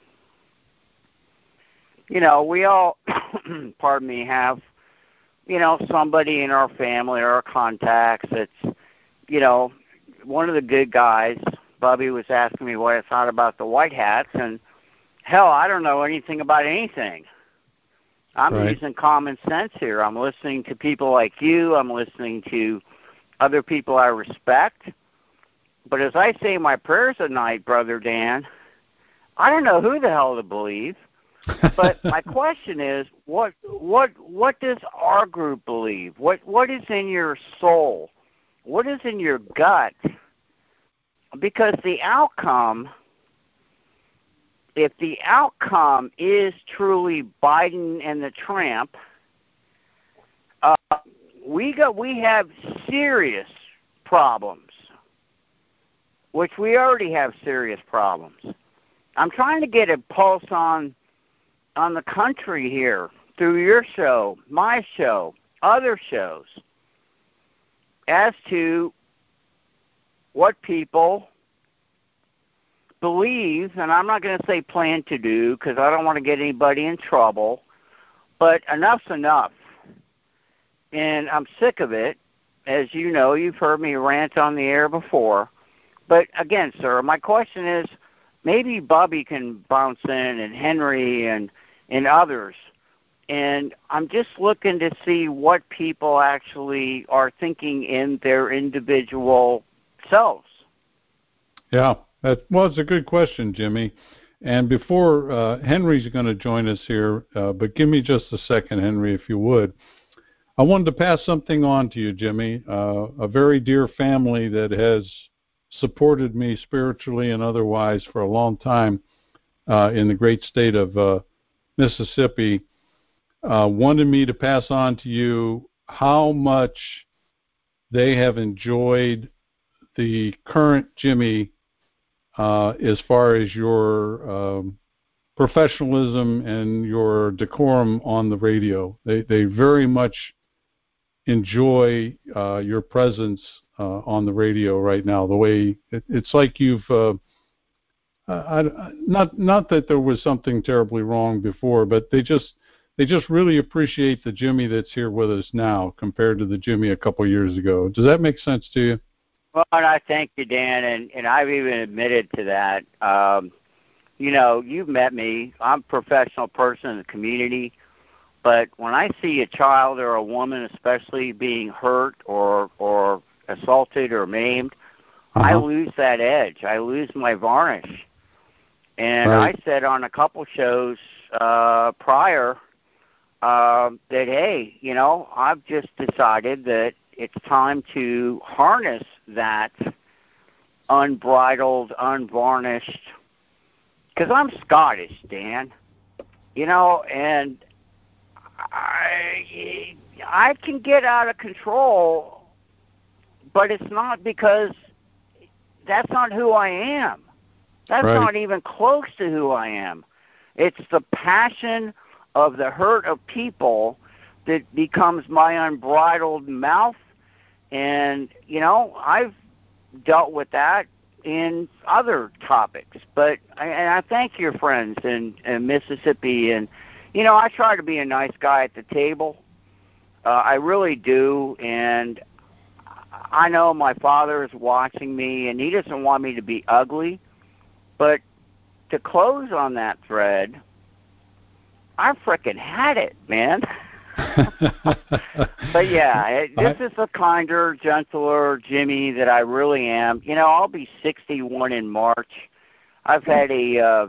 we all, pardon me, have, somebody in our family or our contacts that's, one of the good guys. Bubby was asking me what I thought about the white hats, and hell, I don't know anything about anything. I'm using common sense here. I'm listening to people like you. I'm listening to other people I respect. But as I say my prayers at night, Brother Dan, I don't know who the hell to believe. But my question is, what does our group believe? What is in your soul? What is in your gut? Because the outcome, if the outcome is truly Biden and the Trump, we have serious problems, which we already have serious problems. I'm trying to get a pulse on the country here through your show, my show, other shows, as to what people believe, and I'm not going to say plan to do because I don't want to get anybody in trouble, but enough's enough. And I'm sick of it. As you know, you've heard me rant on the air before. But again, sir, my question is, maybe Bobby can bounce in and Henry and others. and I'm just looking to see what people actually are thinking in their individual selves. Yeah, well, it's a good question, Jimmy. And before Henry's going to join us here, but give me just a second, Henry, if you would. I wanted to pass something on to you, Jimmy. A very dear family that has supported me spiritually and otherwise for a long time in the great state of Mississippi wanted me to pass on to you how much they have enjoyed the current Jimmy as far as your professionalism and your decorum on the radio. They very much enjoy your presence on the radio right now. The way it's like you've not that there was something terribly wrong before, but they just really appreciate the Jimmy that's here with us now compared to the Jimmy a couple years ago. Does that make sense to you? Well, and I thank you, Dan, and I've even admitted to that. You know, you've met me. I'm a professional person in the community, but when I see a child or a woman especially being hurt or assaulted or maimed, I lose that edge. I lose my varnish. And right. I said on a couple shows prior that, hey, you know, I've just decided that it's time to harness that unbridled, unvarnished, because I'm Scottish, Dan, you know, and I can get out of control, but it's not because that's not who I am. That's right. Not even close to who I am. It's the passion of the hurt of people that becomes my unbridled mouth. And, you know, I've dealt with that in other topics. But I thank your friends in Mississippi. And, you know, I try to be a nice guy at the table. I really do. And I know my father is watching me, and he doesn't want me to be ugly. But to close on that thread, I frickin' had it, man. But yeah, this is a kinder, gentler Jimmy that I really am. You know, I'll be 61 in March. I've had a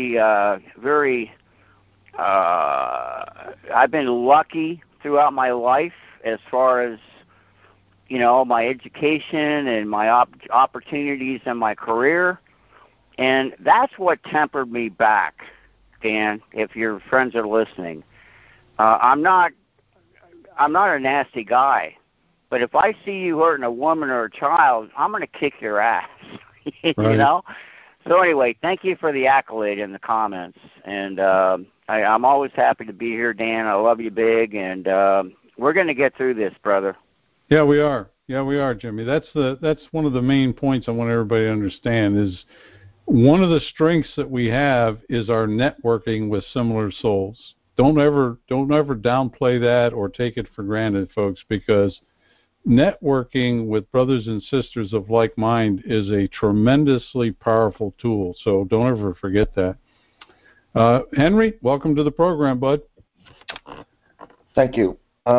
I've been lucky throughout my life as far as, you know, my education and my opportunities in my career. And that's what tempered me back, Dan, if your friends are listening. I'm not a nasty guy, but if I see you hurting a woman or a child, I'm going to kick your ass, you right. know? So anyway, thank you for the accolade in the comments. And I'm always happy to be here, Dan. I love you big, and we're going to get through this, brother. Yeah, we are. Yeah, we are, Jimmy. That's one of the main points I want everybody to understand is one of the strengths that we have is our networking with similar souls. Don't ever downplay that or take it for granted, folks, because networking with brothers and sisters of like mind is a tremendously powerful tool. So don't ever forget that. Henry, welcome to the program, bud. Thank you.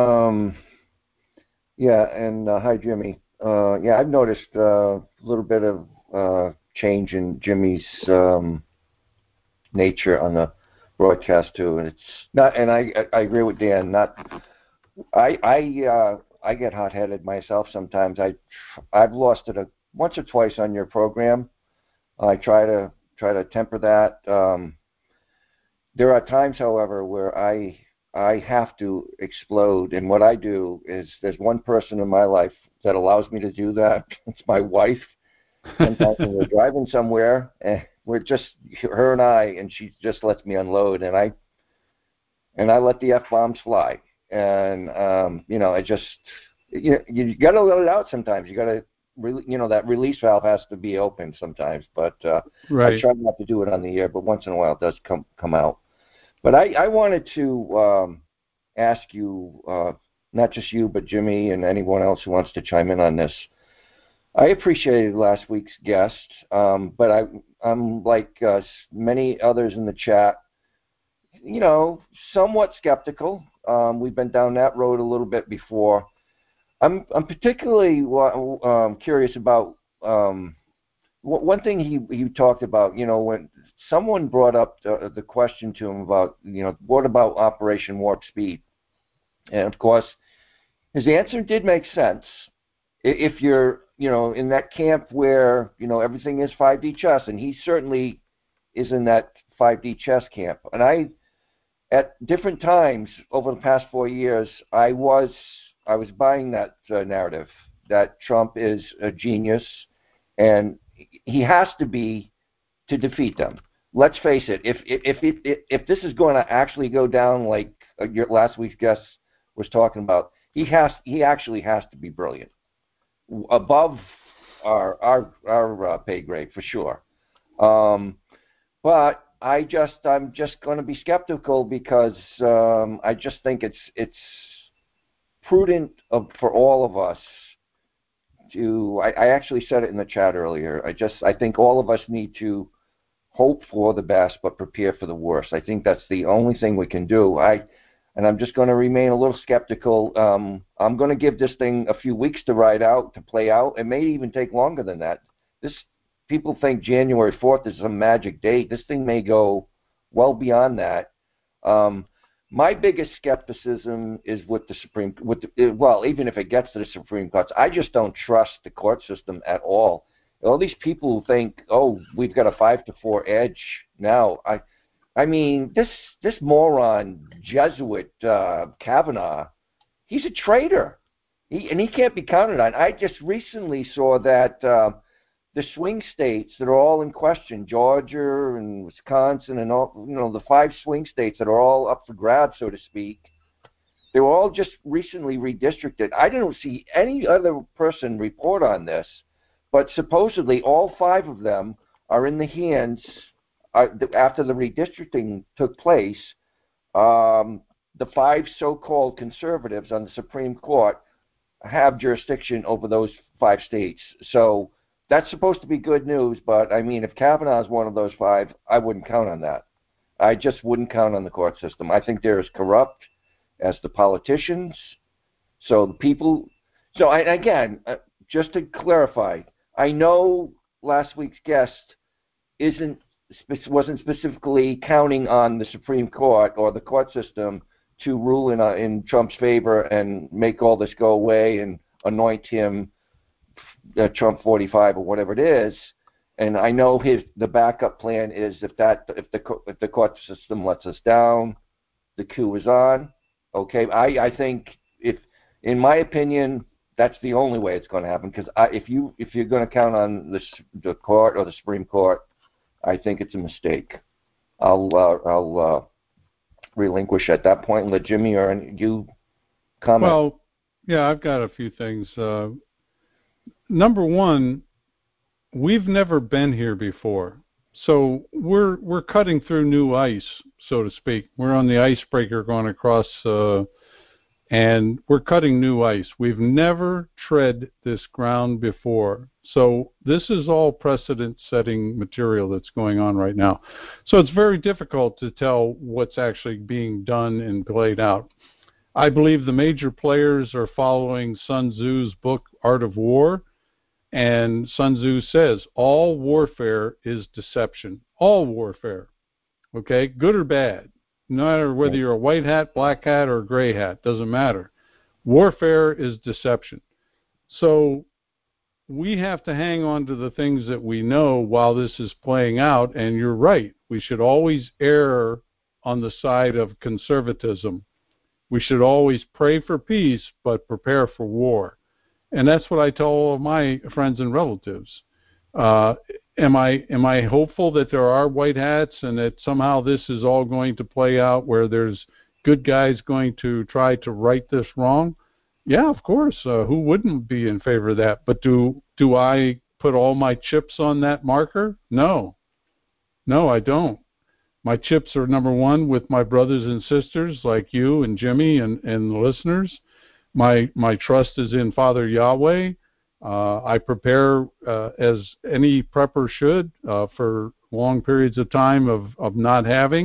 Yeah, and hi, Jimmy. Yeah, I've noticed a little bit of change in Jimmy's nature on the broadcast too, and it's not. And I agree with Dan. I get hot-headed myself sometimes. I've lost it once or twice on your program. I try to temper that. There are times, however, where I have to explode, and what I do is there's one person in my life that allows me to do that. It's my wife. Sometimes when we're driving somewhere, and we're just her and I, and she just lets me unload, and I let the F-bombs fly, and you know, I just you got to let it out sometimes. You got to that release valve has to be open sometimes, but right. I try not to do it on the air, but once in a while it does come out. But I wanted to ask you, not just you, but Jimmy and anyone else who wants to chime in on this. I appreciated last week's guest, but I'm like many others in the chat. somewhat skeptical. We've been down that road a little bit before. I'm particularly curious about one thing he talked about. When someone brought up the question to him about, what about Operation Warp Speed? And of course, his answer did make sense. If you're, in that camp where, everything is 5D chess, and he certainly is in that 5D chess camp. And at different times over the past 4 years, I was buying that narrative that Trump is a genius, and he has to be to defeat them. Let's face it. If this is going to actually go down like your last week's guest was talking about, he actually has to be brilliant, above our pay grade for sure. But I'm just going to be skeptical because I just think it's prudent for all of us to. I actually said it in the chat earlier. I think all of us need to hope for the best but prepare for the worst. I think that's the only thing we can do. And I'm just going to remain a little skeptical. I'm going to give this thing a few weeks to play out. It may even take longer than that. People think January 4th is some magic date. This thing may go well beyond that. My biggest skepticism is with the even if it gets to the Supreme Court, I just don't trust the court system at all. All these people who think, we've got a 5-4 edge now. I mean, this moron Jesuit Kavanaugh, he's a traitor, and he can't be counted on. I just recently saw that the swing states that are all in question, Georgia and Wisconsin, and all the 5 swing states that are all up for grabs, so to speak, they were all just recently redistricted. I didn't see any other person report on this, but supposedly all 5 of them are in the hands. After the redistricting took place, the 5 so-called conservatives on the Supreme Court have jurisdiction over those 5 states. So that's supposed to be good news, but I mean, if Kavanaugh is one of those 5, I wouldn't count on that. I just wouldn't count on the court system. I think they're as corrupt as the politicians. So the people. So again, just to clarify, I know last week's guest wasn't specifically counting on the Supreme Court or the court system to rule in Trump's favor and make all this go away and anoint him Trump 45 or whatever it is. And I know the backup plan is if the court system lets us down, the coup is on. Okay, I think in my opinion, that's the only way it's going to happen. Because if you're going to count on the court or the Supreme Court, I think it's a mistake. I'll relinquish at that point and let Jimmy or you comment. Well, yeah, I've got a few things. Number one, we've never been here before, so we're cutting through new ice, so to speak. We're on the icebreaker going across, and we're cutting new ice. We've never tread this ground before. So this is all precedent-setting material that's going on right now. So it's very difficult to tell what's actually being done and played out. I believe the major players are following Sun Tzu's book, Art of War, and Sun Tzu says all warfare is deception. All warfare, okay, good or bad. No matter whether you're a white hat, black hat, or gray hat, doesn't matter. Warfare is deception. So we have to hang on to the things that we know while this is playing out, and you're right. We should always err on the side of conservatism. We should always pray for peace, but prepare for war. And that's what I tell all of my friends and relatives. Am I hopeful that there are white hats and that somehow this is all going to play out where there's good guys going to try to right this wrong? Yeah, of course. Who wouldn't be in favor of that? But do I put all my chips on that marker? No, I don't. My chips are, number one, with my brothers and sisters like you and Jimmy and the listeners. My trust is in Father Yahweh. I prepare as any prepper should for long periods of time of not having.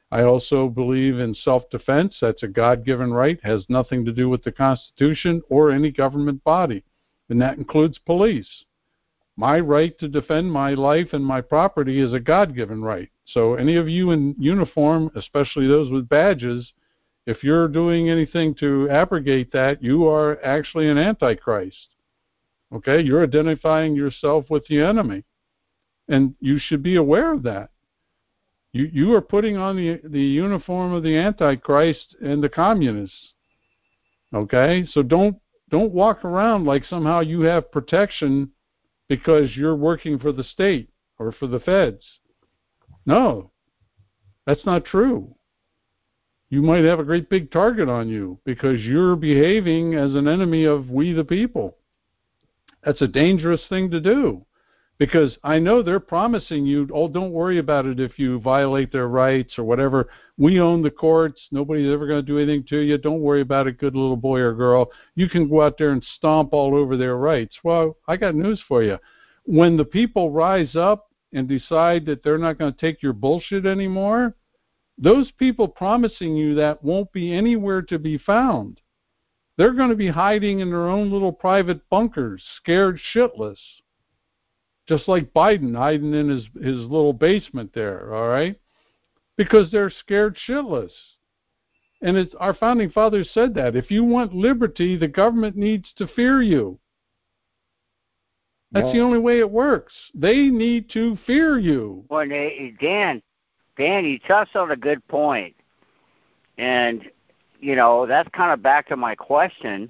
I also believe in self-defense. That's a God-given right, has nothing to do with the Constitution or any government body, and that includes police. My right to defend my life and my property is a God-given right. So any of you in uniform, especially those with badges, if you're doing anything to abrogate that, you are actually an antichrist. Okay? You're identifying yourself with the enemy. And you should be aware of that. You are putting on the uniform of the Antichrist and the communists. Okay? So don't walk around like somehow you have protection because you're working for the state or for the feds. No, that's not true. You might have a great big target on you because you're behaving as an enemy of we the people. That's a dangerous thing to do. Because I know they're promising you, oh, don't worry about it if you violate their rights or whatever. We own the courts. Nobody's ever going to do anything to you. Don't worry about it, good little boy or girl. You can go out there and stomp all over their rights. Well, I got news for you. When the people rise up and decide that they're not going to take your bullshit anymore, those people promising you that won't be anywhere to be found. They're going to be hiding in their own little private bunkers, scared shitless. Just like Biden hiding in his little basement there, all right? Because they're scared shitless. And it's our founding fathers said that. If you want liberty, the government needs to fear you. That's the only way it works. They need to fear you. Well, Dan, you touched on a good point. And, that's kind of back to my question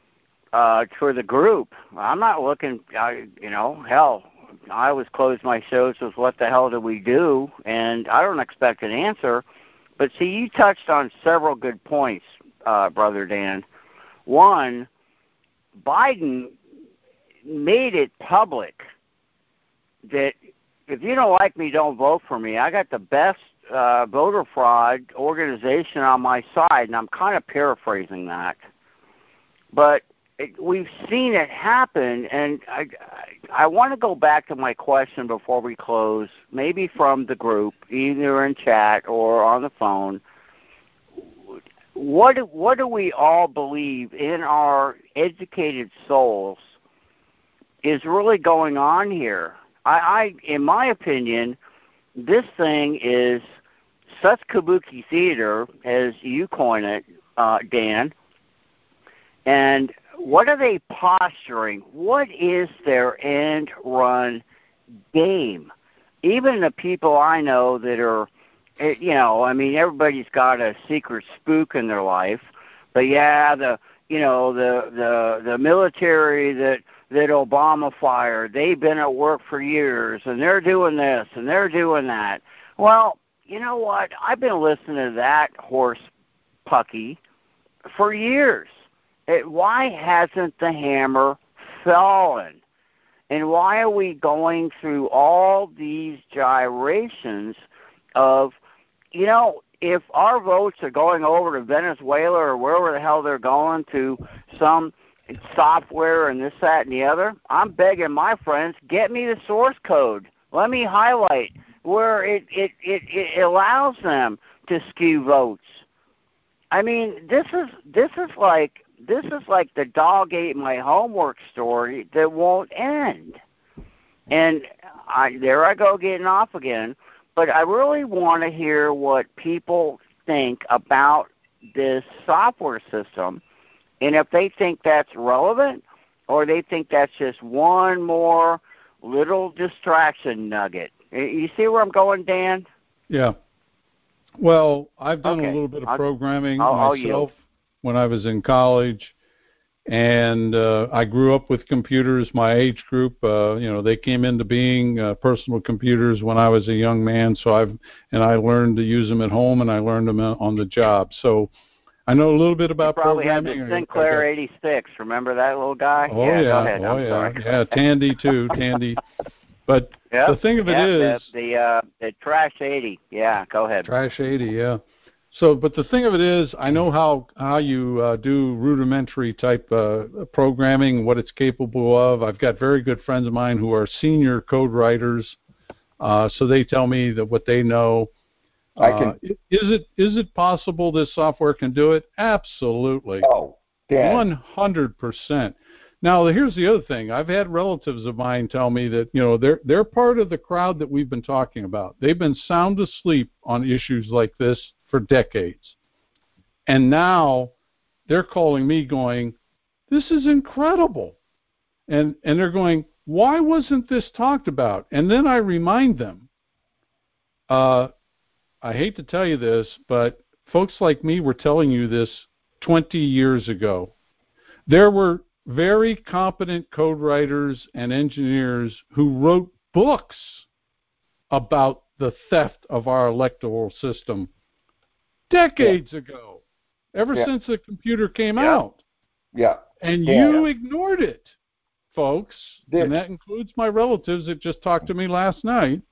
for the group. I'm not looking, hell, I always close my shows with what the hell do we do, and I don't expect an answer. But see, you touched on several good points, Brother Dan. One, Biden made it public that if you don't like me, don't vote for me. I got the best voter fraud organization on my side, and I'm kind of paraphrasing that. But we've seen it happen, and I want to go back to my question before we close, maybe from the group, either in chat or on the phone. What do we all believe in our educated souls is really going on here? In my opinion, this thing is such kabuki theater, as you coin it, Dan, and what are they posturing? What is their end run game? Even the people I know that are, everybody's got a secret spook in their life. But yeah, the military that Obama fired, they've been at work for years, and they're doing this and they're doing that. Well, you know what? I've been listening to that horse pucky for years. Why hasn't the hammer fallen? And why are we going through all these gyrations of, if our votes are going over to Venezuela or wherever the hell they're going to some software and this, that, and the other, I'm begging my friends, get me the source code. Let me highlight where it allows them to skew votes. I mean, this is like the dog ate my homework story that won't end. And there I go getting off again. But I really want to hear what people think about this software system, and if they think that's relevant or they think that's just one more little distraction nugget. You see where I'm going, Dan? Yeah. Well, I've done a little bit of programming myself when I was in college, and I grew up with computers. My age group, they came into being personal computers when I was a young man. So I learned to use them at home, and I learned them on the job. So I know a little bit about programming. Probably had the Sinclair 86. Remember that little guy? Oh yeah, go ahead. I'm sorry. Yeah, Tandy too, Tandy. But the thing of it is the Trash 80. Yeah, go ahead. Trash 80, yeah. So, but the thing of it is, I know how you do rudimentary type programming, what it's capable of. I've got very good friends of mine who are senior code writers, so they tell me that what they know. Is it possible this software can do it? Absolutely. Oh, Dan. 100%. Now, here's the other thing. I've had relatives of mine tell me that, you know, they're part of the crowd that we've been talking about. They've been sound asleep on issues like this for decades. And now they're calling me going, this is incredible. And they're going, why wasn't this talked about? And then I remind them, I hate to tell you this, but folks like me were telling you this 20 years ago. There were very competent code writers and engineers who wrote books about the theft of our electoral system decades ago, ever since the computer came out. Yeah. And you ignored it, folks, and that includes my relatives that just talked to me last night.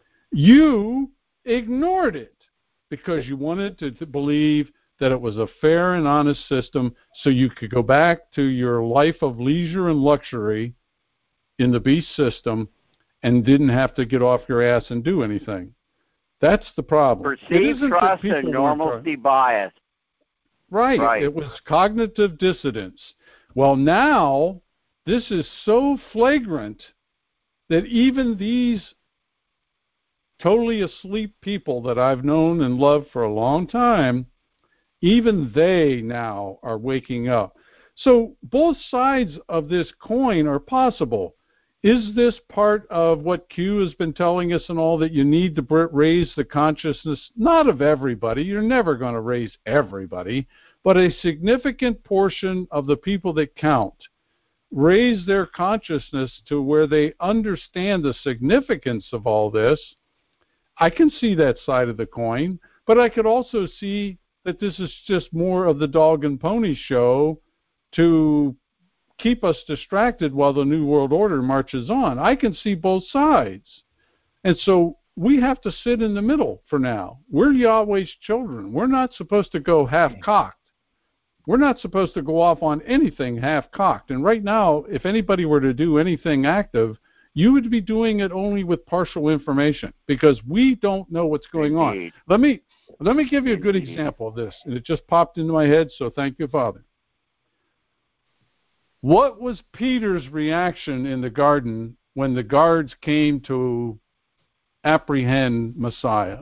You ignored it because you wanted to believe that it was a fair and honest system so you could go back to your life of leisure and luxury in the beast system and didn't have to get off your ass and do anything. That's the problem. Perceived trust and normalcy bias. Right. It was cognitive dissonance. Well, now this is so flagrant that even these totally asleep people that I've known and loved for a long time, even they now are waking up. So both sides of this coin are possible. Is this part of what Q has been telling us and all, that you need to raise the consciousness, not of everybody, you're never going to raise everybody, but a significant portion of the people that count, raise their consciousness to where they understand the significance of all this? I can see that side of the coin, but I could also see that this is just more of the dog and pony show to keep us distracted while the New World Order marches on. I can see both sides. And so we have to sit in the middle for now. We're Yahweh's children. We're not supposed to go half-cocked. We're not supposed to go off on anything half-cocked. And right now, if anybody were to do anything active, you would be doing it only with partial information because we don't know what's going on. Let me give you a good example of this, and it just popped into my head, so thank you, Father. What was Peter's reaction in the garden when the guards came to apprehend Messiah?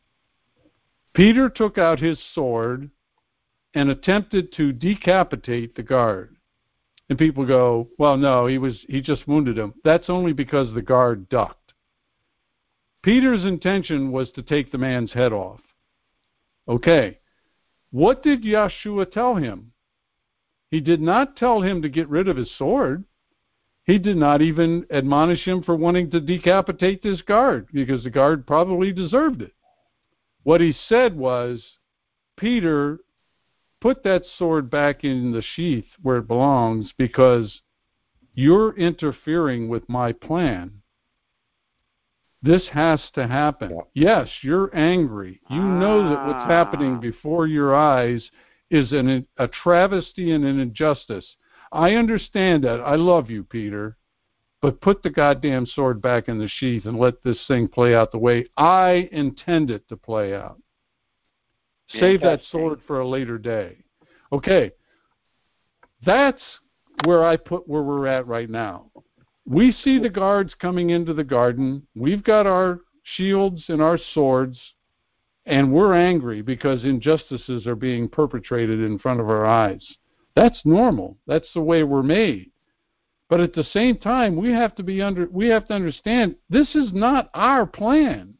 Peter took out his sword and attempted to decapitate the guard. And people go, well, no, he just wounded him. That's only because the guard ducked. Peter's intention was to take the man's head off. Okay, what did Yeshua tell him? He did not tell him to get rid of his sword. He did not even admonish him for wanting to decapitate this guard, because the guard probably deserved it. What he said was, Peter, put that sword back in the sheath where it belongs, because you're interfering with my plan. This has to happen. Yes, you're angry. You know that what's happening before your eyes is a travesty and an injustice. I understand that. I love you, Peter. But put the goddamn sword back in the sheath and let this thing play out the way I intend it to play out. Save that sword for a later day. Okay. That's where where we're at right now. We see the guards coming into the garden. We've got our shields and our swords, and we're angry because injustices are being perpetrated in front of our eyes. That's normal. That's the way we're made. But at the same time, we have to understand this is not our plan.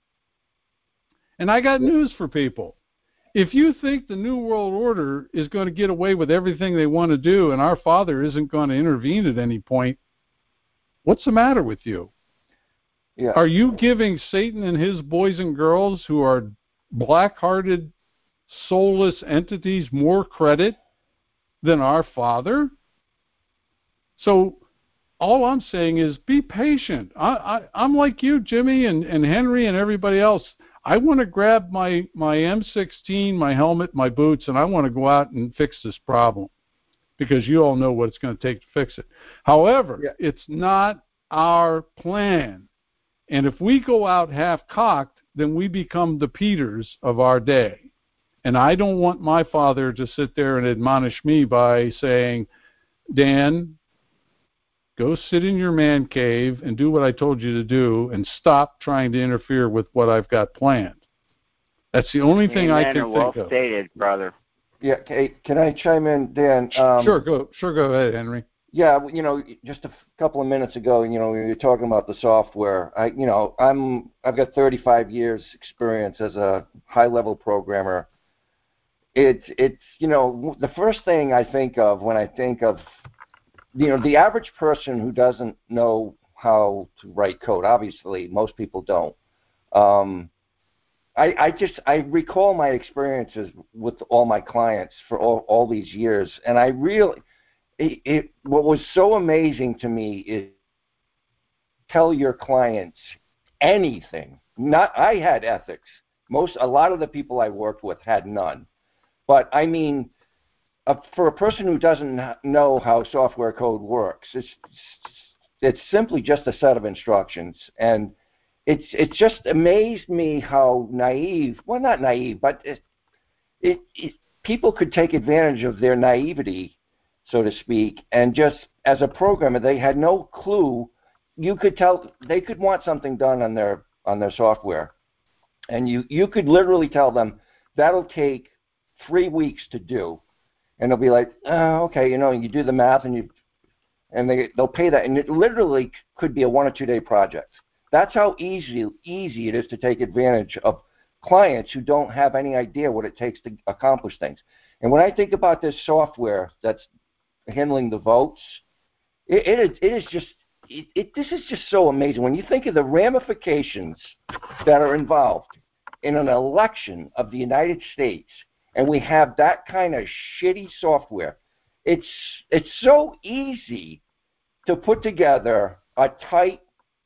And I got news for people. If you think the New World Order is going to get away with everything they want to do and our Father isn't going to intervene at any point, what's the matter with you? Yeah. Are you giving Satan and his boys and girls who are black-hearted, soulless entities more credit than our Father? So all I'm saying is be patient. I'm like you, Jimmy, and Henry and everybody else. I want to grab my M16, my helmet, my boots, and I want to go out and fix this problem because you all know what it's going to take to fix it. However, it's not our plan. And if we go out half-cocked, then we become the Peters of our day. And I don't want my father to sit there and admonish me by saying, Dan, go sit in your man cave and do what I told you to do and stop trying to interfere with what I've got planned. That's the only thing I can think well of. stated, brother. Yeah, can I chime in, Dan? Sure, go ahead, Henry. Yeah, just a couple of minutes ago, when you were talking about the software, I've got 35 years experience as a high-level programmer. It's the first thing I think of when I think of, the average person who doesn't know how to write code. Obviously, most people don't. I recall my experiences with all my clients for all these years, and I really. What was so amazing to me is tell your clients anything. I had ethics. A lot of the people I worked with had none. But I mean, for a person who doesn't know how software code works, it's simply just a set of instructions, and it just amazed me how naive. Well, not naive, but people could take advantage of their naivety, so to speak, and just as a programmer, they had no clue. You could tell they could want something done on their software, and you could literally tell them that'll take 3 weeks to do, and they'll be like, oh, okay, you do the math and they'll pay that, and it literally could be a 1 or 2 day project. That's how easy it is to take advantage of clients who don't have any idea what it takes to accomplish things. And when I think about this software that's handling the votes, this is just so amazing. When you think of the ramifications that are involved in an election of the United States, and we have that kind of shitty software, it's so easy to put together a tight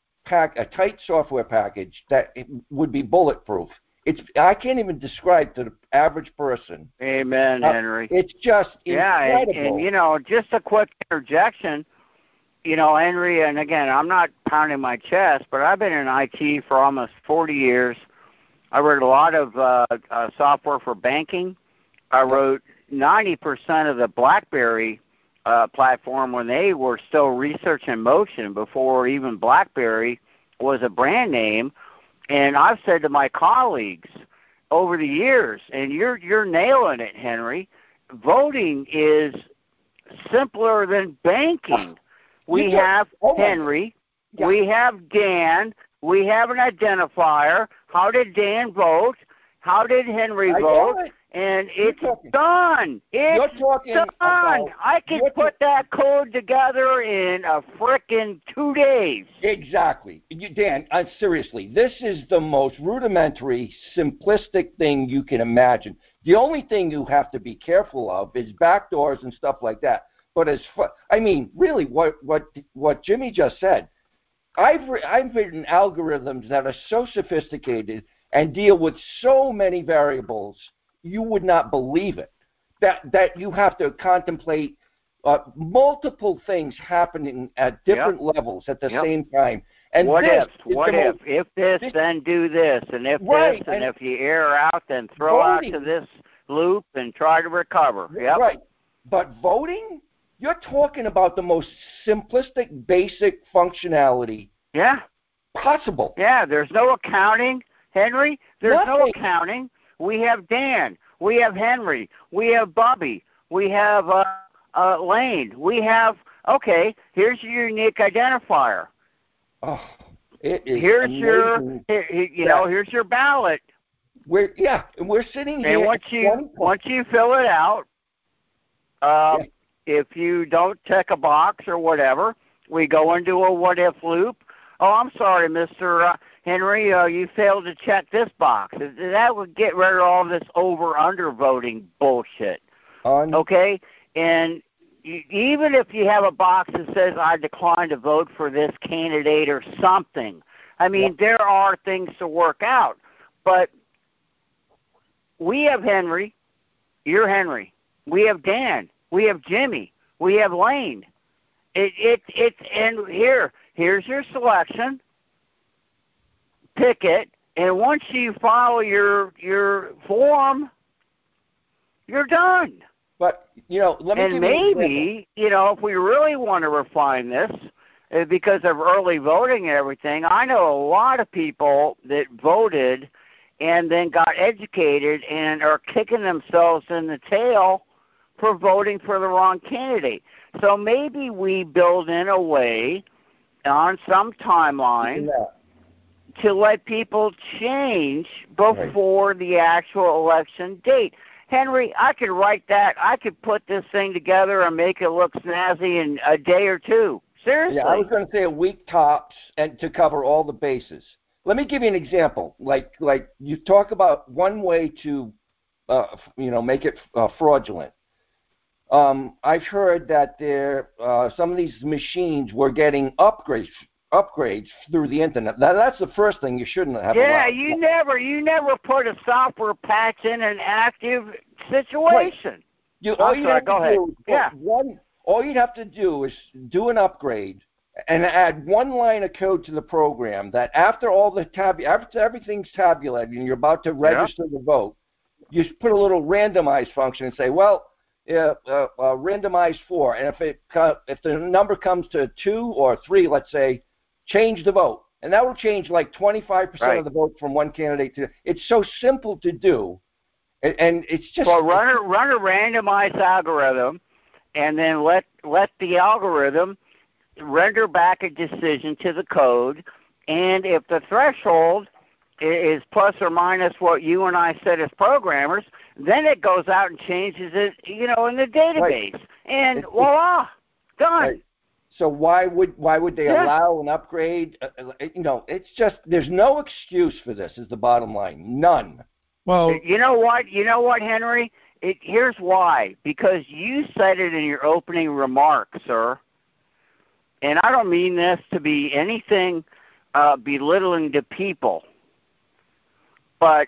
software package that would be bulletproof. I can't even describe to the average person. Amen, Henry. It's just incredible. And just a quick interjection. Henry, and again, I'm not pounding my chest, but I've been in IT for almost 40 years. I wrote a lot of software for banking. I wrote 90% of the BlackBerry platform when they were still research in motion before even BlackBerry was a brand name. And I've said to my colleagues over the years, and you're nailing it, Henry, voting is simpler than banking. We have Henry, we have Dan, we have an identifier. How did Dan vote? How did Henry vote? And it's done. It's done. I can put that code together in a frickin' 2 days. Exactly. Dan, seriously, this is the most rudimentary, simplistic thing you can imagine. The only thing you have to be careful of is backdoors and stuff like that. But really, what Jimmy just said, I've written algorithms that are so sophisticated and deal with so many variables, you would not believe it. That you have to contemplate multiple things happening at different levels at the same time. And what if this, then do this, and if this, and if you err out, then throw out to this loop and try to recover. Yep. Right. But voting, you're talking about the most simplistic, basic functionality possible. Yeah, there's no accounting, Henry. There's no accounting. We have Dan. We have Henry. We have Bobby. We have Lane. We have, here's your unique identifier. Oh, it is here's amazing. Here's your ballot. We're sitting here. And once you fill it out, if you don't check a box or whatever, we go into a what if loop. Oh, I'm sorry, Mr. Henry, you failed to check this box. That would get rid of all this over-under voting bullshit. Okay? And even if you have a box that says, I decline to vote for this candidate or something, there are things to work out. But we have Henry. You're Henry. We have Dan. We have Jimmy. We have Lane. And here's your selection. Pick it. And once you file your form, you're done. But, let me and give maybe, if we really want to refine this, because of early voting and everything, I know a lot of people that voted and then got educated and are kicking themselves in the tail for voting for the wrong candidate. So maybe we build in a way on some timeline to let people change before the actual election date. Henry, I could write that. I could put this thing together and make it look snazzy in a day or two. Seriously. Yeah, I was going to say a week tops, and to cover all the bases. Let me give you an example. Like you talk about one way to, make it fraudulent. I've heard that some of these machines were getting upgrades through the internet. Now, that's the first thing you shouldn't have. Yeah, allowed. you never put a software patch in an active situation. Right. All you'd have to do is do an upgrade and add one line of code to the program that after everything's tabulated and you're about to register the vote, you put a little randomize function and say, randomize 4, and if the number comes to 2 or 3, let's say, change the vote, and that will change like 25% of the vote from one candidate to. It's so simple to do, and it's just. Well, run a randomized algorithm, and then let the algorithm render back a decision to the code, and if the threshold is plus or minus what you and I said as programmers, then it goes out and changes it, in the database, and voila, done. Right. So why would they allow an upgrade? It's just there's no excuse for this. Is the bottom line? None. Well, you know what, Henry? Here's why. Because you said it in your opening remarks, sir. And I don't mean this to be anything belittling to people, but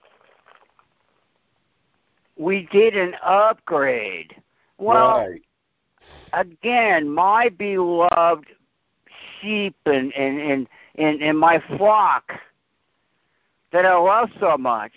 we did an upgrade. Well, again, my beloved sheep and my flock that I love so much,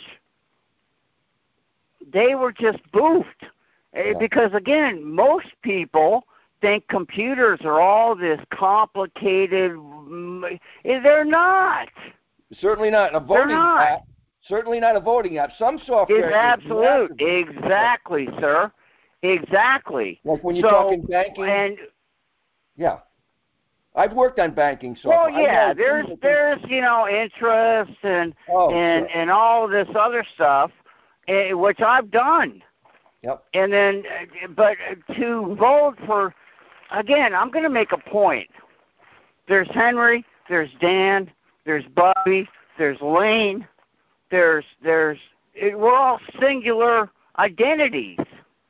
they were just boofed. Because, again, most people think computers are all this complicated. They're not. Certainly not a voting app. Certainly not a voting app. Some software is absolute. Exactly, sir. Exactly. Like when you're talking banking. Yeah. I've worked on banking software. Well, yeah, there's interest and all this other stuff, which I've done. Yep. And then, but to vote for, again, I'm going to make a point. There's Henry, there's Dan, there's Bobby, there's Lane, we're all singular identities.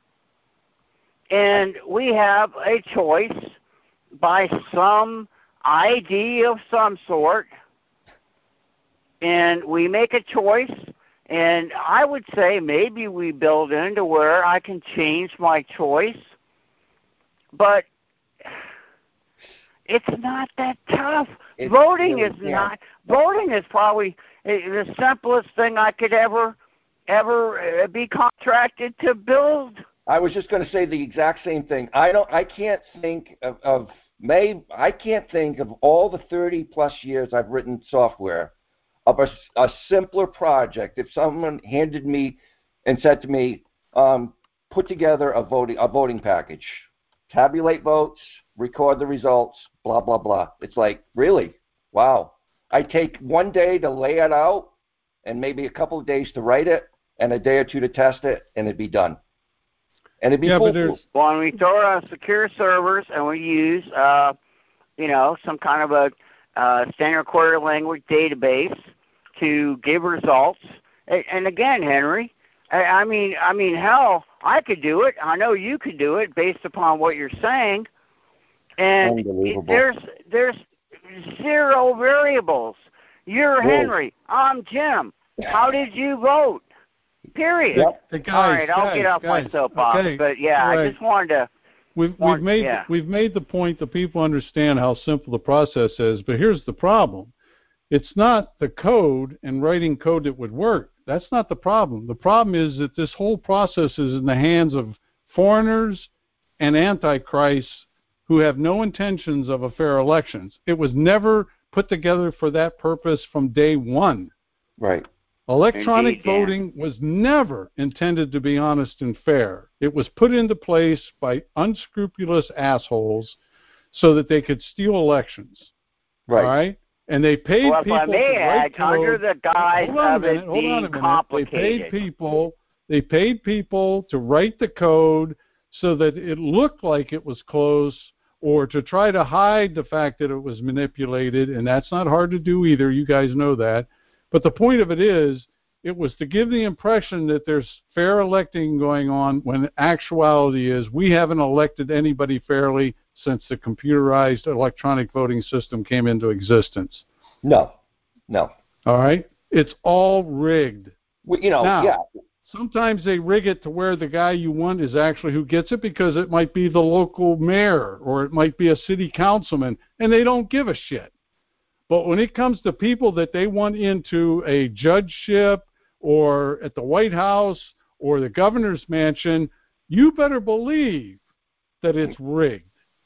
And we have a choice by some ID of some sort, and we make a choice, and I would say maybe we build into where I can change my choice, but it's not that tough. Voting is probably the simplest thing I could ever be contracted to build. I was just going to say the exact same thing. I can't think of all the 30 plus years I've written software of a simpler project. If someone handed me and said to me, put together a voting package, tabulate votes, record the results, blah, blah, blah. It's like, really? Wow. I take 1 day to lay it out and maybe a couple of days to write it and a day or two to test it, and it'd be done. And it'd be foolproof. Well, when we throw it on secure servers and we use, some kind of a standard query language database to give results. And again, Henry, I mean, hell, I could do it. I know you could do it based upon what you're saying. And there's 0 variables. You're Henry. I'm Jim. How did you vote? Period. Yep. Hey, guys, all right, I'll get off my soapbox. Okay. But yeah, right. I just wanted to. We've made the point that people understand how simple the process is, but here's the problem. It's not the code and writing code that would work. That's not the problem. The problem is that this whole process is in the hands of foreigners and antichrists who have no intentions of a fair elections. It was never put together for that purpose from day one. Right. Electronic Indeed, Dan. voting was never intended to be honest and fair. It was put into place by unscrupulous assholes so that they could steal elections. Right. All right? And they paid Well, if people I may to write add, under code. the guise Hold on a of minute, it hold on a being minute. complicated. They paid people to write the code so that it looked like it was close, or to try to hide the fact that it was manipulated, and that's not hard to do either. You guys know that. But the point of it is, it was to give the impression that there's fair electing going on, when the actuality is we haven't elected anybody fairly since the computerized electronic voting system came into existence. No. All right? It's all rigged. Well, Now, yeah. sometimes they rig it to where the guy you want is actually who gets it, because it might be the local mayor or it might be a city councilman, and they don't give a shit. But when it comes to people that they want into a judgeship or at the White House or the governor's mansion, you better believe that it's rigged.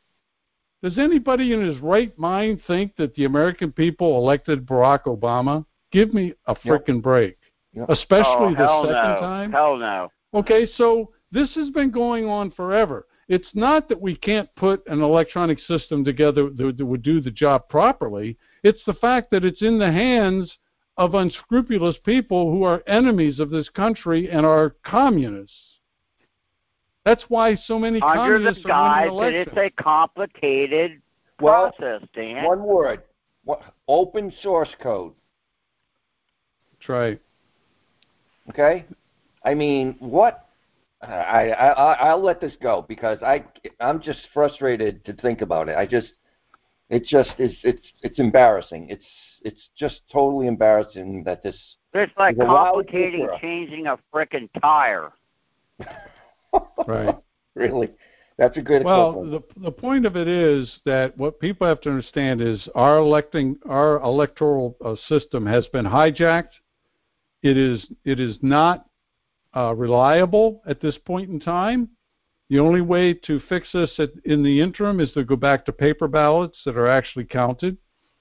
Does anybody in his right mind think that the American people elected Barack Obama? Give me a frickin' break. Yep. Especially the hell second no. time. Hell no. Okay, so this has been going on forever. It's not that we can't put an electronic system together that would do the job properly. It's the fact that it's in the hands of unscrupulous people who are enemies of this country and are communists. That's why so many Under the communists are winning guise that elections. it's a complicated process, Dan. One word. Open source code. That's right. Okay? I mean, what? I'll let this go because I'm just frustrated to think about it. It's embarrassing. It's just totally embarrassing that this. It's like is allowed complicating to- changing a frickin' tire. Right. Really? That's a good Well, equivalent. the point of it is that what people have to understand is our electoral system has been hijacked. It is not reliable at this point in time. The only way to fix this in the interim is to go back to paper ballots that are actually counted.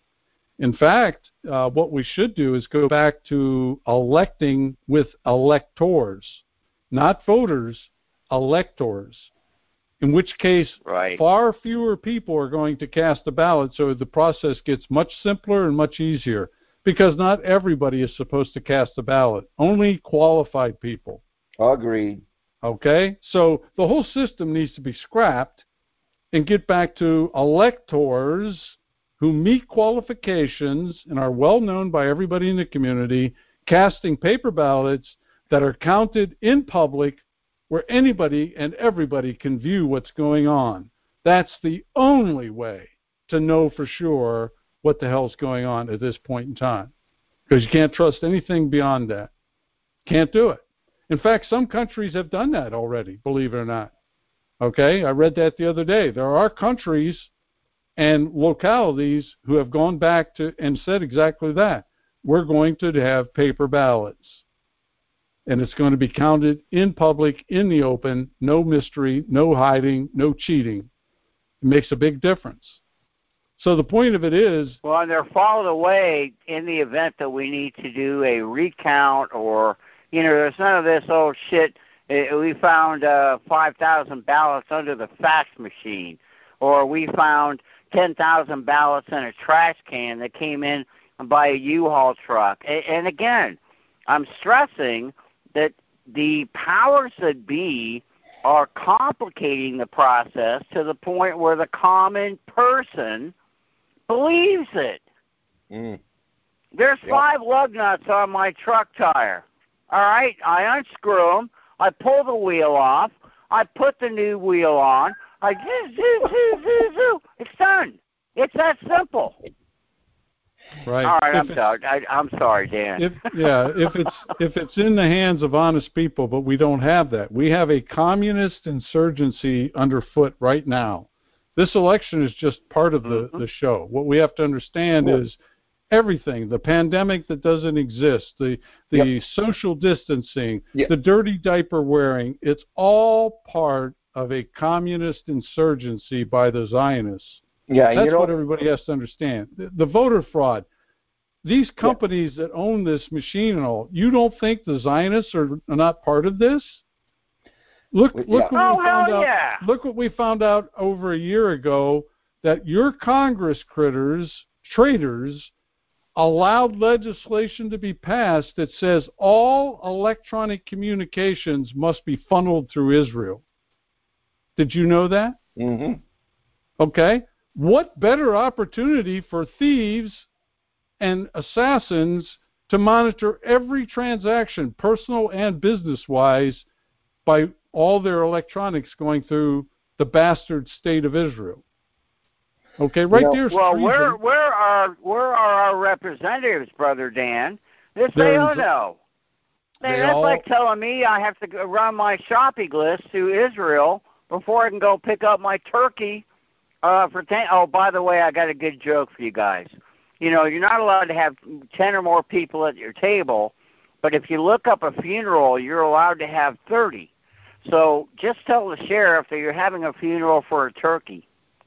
In fact, what we should do is go back to electing with electors, not voters, electors, in which case Right. far fewer people are going to cast a ballot, so the process gets much simpler and much easier, because not everybody is supposed to cast a ballot, only qualified people. Agreed. Okay? So the whole system needs to be scrapped and get back to electors who meet qualifications and are well known by everybody in the community, casting paper ballots that are counted in public where anybody and everybody can view what's going on. That's the only way to know for sure what the hell's going on at this point in time, because you can't trust anything beyond that. Can't do it. In fact, some countries have done that already, believe it or not. Okay, I read that the other day. There are countries and localities who have gone back to and said exactly that. We're going to have paper ballots, and it's going to be counted in public, in the open, no mystery, no hiding, no cheating. It makes a big difference. So the point of it is... Well, and they're followed away in the event that we need to do a recount, or, there's none of this old shit. We found 5,000 ballots under the fax machine, or we found 10,000 ballots in a trash can that came in by a U-Haul truck. And again, I'm stressing that the powers that be are complicating the process to the point where the common person believes it. There's 5 lug nuts on my truck tire. All right, I unscrew them. I pull the wheel off. I put the new wheel on. I zoo. It's done. It's that simple. Right. All right, I'm sorry, Dan. If it's in the hands of honest people, but we don't have that. We have a communist insurgency underfoot right now. This election is just part of the show. What we have to understand is everything, the pandemic that doesn't exist, the social distancing, the dirty diaper wearing, it's all part of a communist insurgency by the Zionists. Yeah, that's what everybody has to understand. The voter fraud. These companies that own this machine and all, you don't think the Zionists are not part of this? Look what we found out over a year ago, that your Congress traitors, allowed legislation to be passed that says all electronic communications must be funneled through Israel. Did you know that? Mm-hmm. Okay. What better opportunity for thieves and assassins to monitor every transaction, personal and business-wise, by all their electronics going through the bastard state of Israel? Okay, right there. Well, where are our representatives, Brother Dan? They don't know. That's like telling me I have to run my shopping list to Israel before I can go pick up my turkey for 10. Oh, by the way, I got a good joke for you guys. You know, you're not allowed to have 10 or more people at your table, but if you look up a funeral, you're allowed to have 30. So just tell the sheriff that you're having a funeral for a turkey.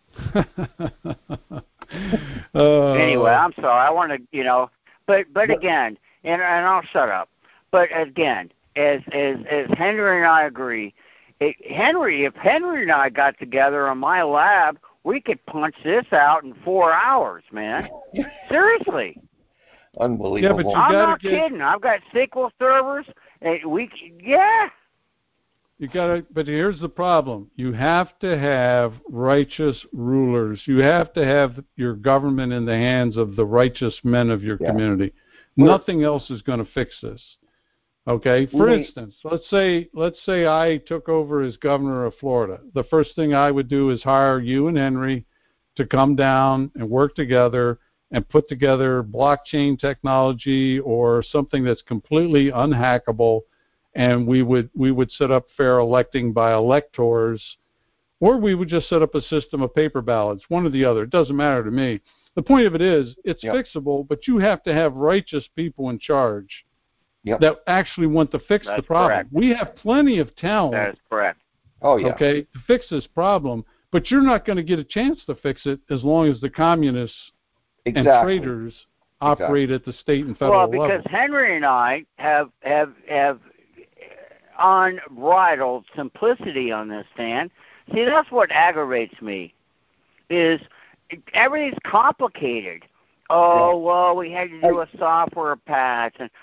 Anyway, I'm sorry. I want to, but again, and I'll shut up. But again, as Henry and I agree, if Henry and I got together in my lab, we could punch this out in 4 hours, man. Seriously. Unbelievable. Yeah, but I'm not kidding. I've got SQL servers. You gotta, but here's the problem. You have to have righteous rulers. You have to have your government in the hands of the righteous men of your community. Nothing else is going to fix this. Okay? For instance, let's say I took over as governor of Florida. The first thing I would do is hire you and Henry to come down and work together and put together blockchain technology or something that's completely unhackable. And we would set up fair electing by electors, or we would just set up a system of paper ballots, one or the other. It doesn't matter to me. The point of it is, it's fixable, but you have to have righteous people in charge that actually want to fix the problem. Correct. We have plenty of talent. That is correct. Oh, yeah. Okay, to fix this problem, but you're not going to get a chance to fix it as long as the communists and traitors operate at the state and federal level. Well, because Henry and I have unbridled simplicity on this, Dan. See, that's what aggravates me, is everything's complicated. Well, we had to do a software patch, and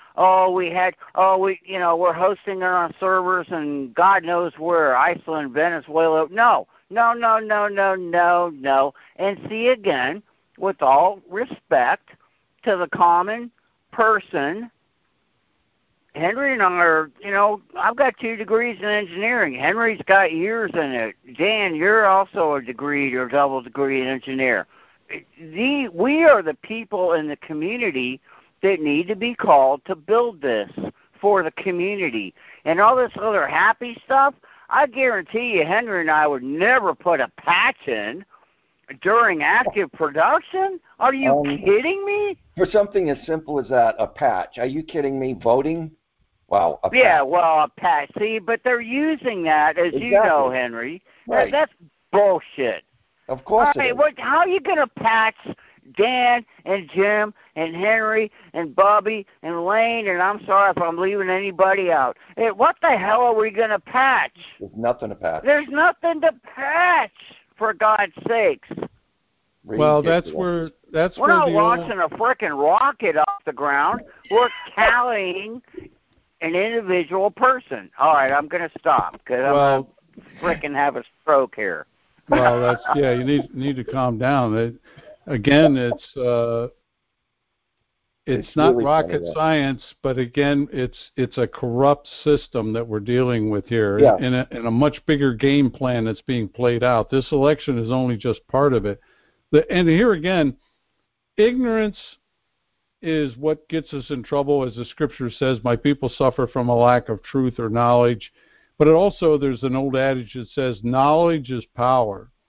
we're hosting it on servers and God knows where, Iceland, Venezuela. No. And see, again, with all respect to the common person, Henry and I are, I've got 2 degrees in engineering. Henry's got years in it. Dan, you're also a degree or double degree engineer. We are the people in the community that need to be called to build this for the community. And all this other happy stuff, I guarantee you Henry and I would never put a patch in during active production. Are you kidding me? For something as simple as that, a patch. Are you kidding me? Voting? Wow. A patch. See, but they're using that, as you know, Henry. Right. That's bullshit. Of course. All right, how are you going to patch Dan and Jim and Henry and Bubby and Lane? And I'm sorry if I'm leaving anybody out. What the hell are we going to patch? There's nothing to patch. There's nothing to patch, for God's sakes. Well, that's where we're not launching a frickin' rocket off the ground. We're tallying an individual person. All right, I'm going to stop because I'm going to frickin' have a stroke here. Well, you need to calm down. Again, it's not really rocket science, but again, it's a corrupt system that we're dealing with here in a much bigger game plan that's being played out. This election is only just part of it. And here again, ignorance is what gets us in trouble, as the scripture says, my people suffer from a lack of truth or knowledge. But there's an old adage that says knowledge is power.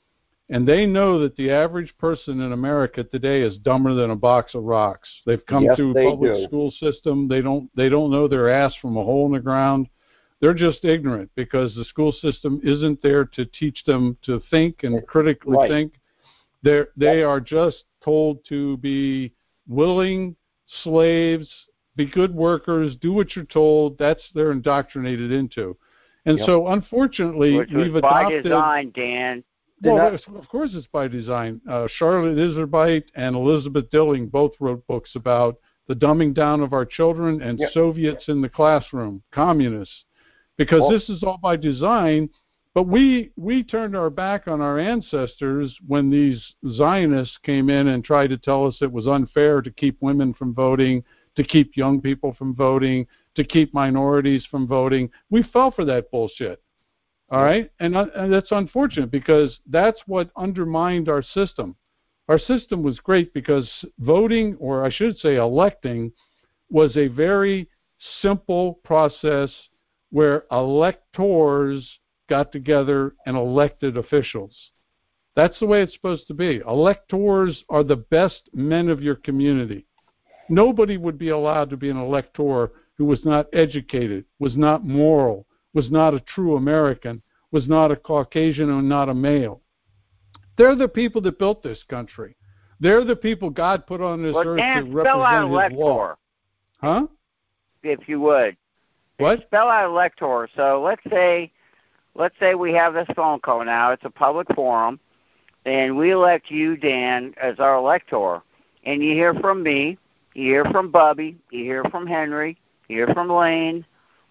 And they know that the average person in America today is dumber than a box of rocks. They've come Yes, through a they public do. school system. They don't know their ass from a hole in the ground. They're just ignorant because the school system isn't there to teach them to think and critically Right. think. They are just told to be willing slaves, be good workers, do what you're told. That's they're indoctrinated into. And Yep. so, unfortunately, Which we've was by adopted. design, Dan. Well, of course it's by design. Charlotte Iserbyt and Elizabeth Dilling both wrote books about the dumbing down of our children and Yep. Soviets in the classroom, communists, because this is all by design. But we turned our back on our ancestors when these Zionists came in and tried to tell us it was unfair to keep women from voting, to keep young people from voting, to keep minorities from voting. We fell for that bullshit. All right? And that's unfortunate because that's what undermined our system. Our system was great because voting, or I should say electing, was a very simple process where electors got together and elected officials. That's the way it's supposed to be. Electors are the best men of your community. Nobody would be allowed to be an elector who was not educated, was not moral, was not a true American, was not a Caucasian or not a male. They're the people that built this country. They're the people God put on this earth Dan, to spell out represent His law. elector, Huh? if you would. What? Spell out elector. So let's say we have this phone call now. It's a public forum, and we elect you, Dan, as our elector. And you hear from me, you hear from Bubby, you hear from Henry, you hear from Lane,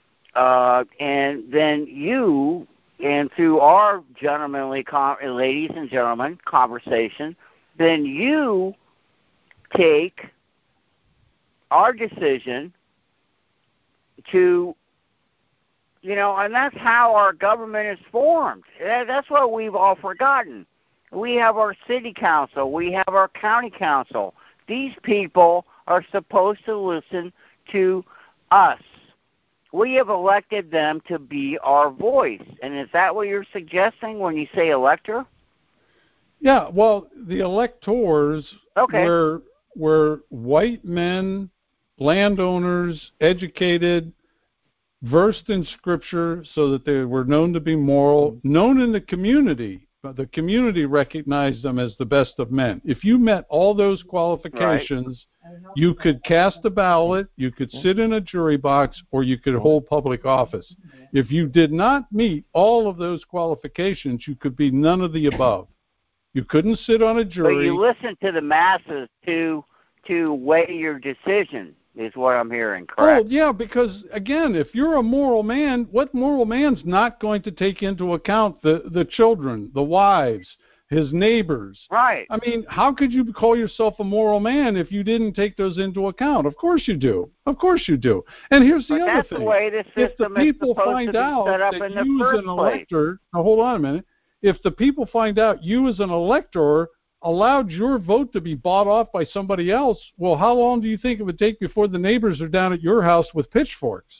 and then you, and through our gentlemanly, ladies and gentlemen, conversation, then you take our decision to, and that's how our government is formed. That's what we've all forgotten. We have our city council. We have our county council. These people are supposed to listen to us. We have elected them to be our voice. And is that what you're suggesting when you say elector? Yeah, well, the electors Okay. were white men, landowners, educated, versed in Scripture so that they were known to be moral, known in the community. But the community recognized them as the best of men. If you met all those qualifications, you could cast a ballot, you could sit in a jury box, or you could hold public office. If you did not meet all of those qualifications, you could be none of the above. You couldn't sit on a jury. But you listen to the masses to weigh your decision, is what I'm hearing, correct? Oh, yeah, because, again, if you're a moral man, what moral man's not going to take into account the children, the wives, his neighbors? Right. I mean, how could you call yourself a moral man if you didn't take those into account? Of course you do. Of course you do. And here's the other thing. That's the way the system is supposed to be set up in the first place. Now, hold on a minute. If the people find out you as an elector allowed your vote to be bought off by somebody else, well, how long do you think it would take before the neighbors are down at your house with pitchforks?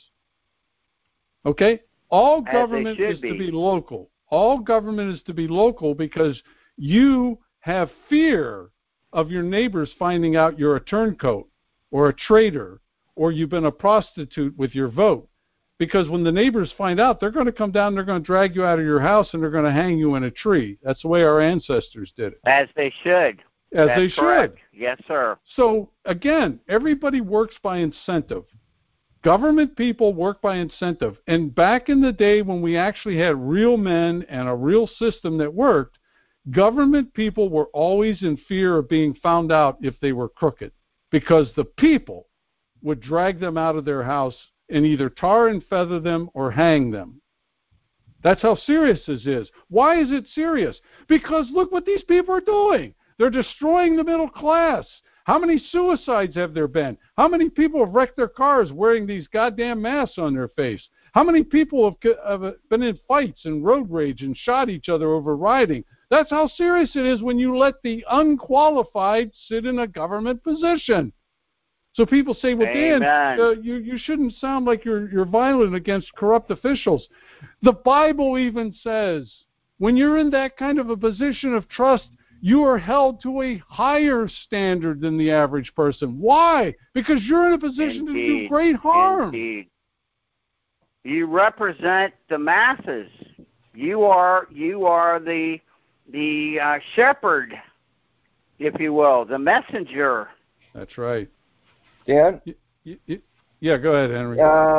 Okay? All government is to be local. All government is to be local because you have fear of your neighbors finding out you're a turncoat or a traitor or you've been a prostitute with your vote. Because when the neighbors find out, they're going to come down, they're going to drag you out of your house, and they're going to hang you in a tree. That's the way our ancestors did it. As they should. As That's they correct. should. Yes, sir. So, again, everybody works by incentive. Government people work by incentive. And back in the day when we actually had real men and a real system that worked, government people were always in fear of being found out if they were crooked because the people would drag them out of their house and either tar and feather them or hang them. That's how serious this is. Why is it serious? Because look what these people are doing. They're destroying the middle class. How many suicides have there been? How many people have wrecked their cars wearing these goddamn masks on their face? How many people have been in fights and road rage and shot each other over riding? That's how serious it is when you let the unqualified sit in a government position. So people say, well, Amen. Dan, you shouldn't sound like you're violent against corrupt officials. The Bible even says when you're in that kind of a position of trust, you are held to a higher standard than the average person. Why? Because you're in a position to do great harm. Indeed. You represent the masses. You are the shepherd, if you will, the messenger. That's right. Dan? Yeah, go ahead, Henry.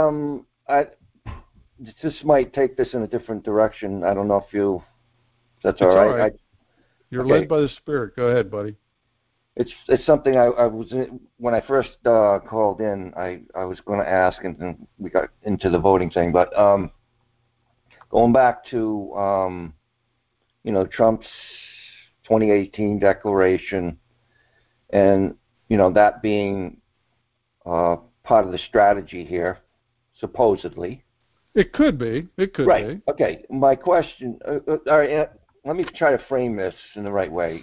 This might take this in a different direction. I don't know if that's all right. All right. You're led by the Spirit. Go ahead, buddy. It's something I was when I first called in. I was going to ask, and then we got into the voting thing. But going back to Trump's 2018 declaration, and that being part of the strategy here, supposedly. It could be. It could be. Right. Okay. My question. All right. Let me try to frame this in the right way.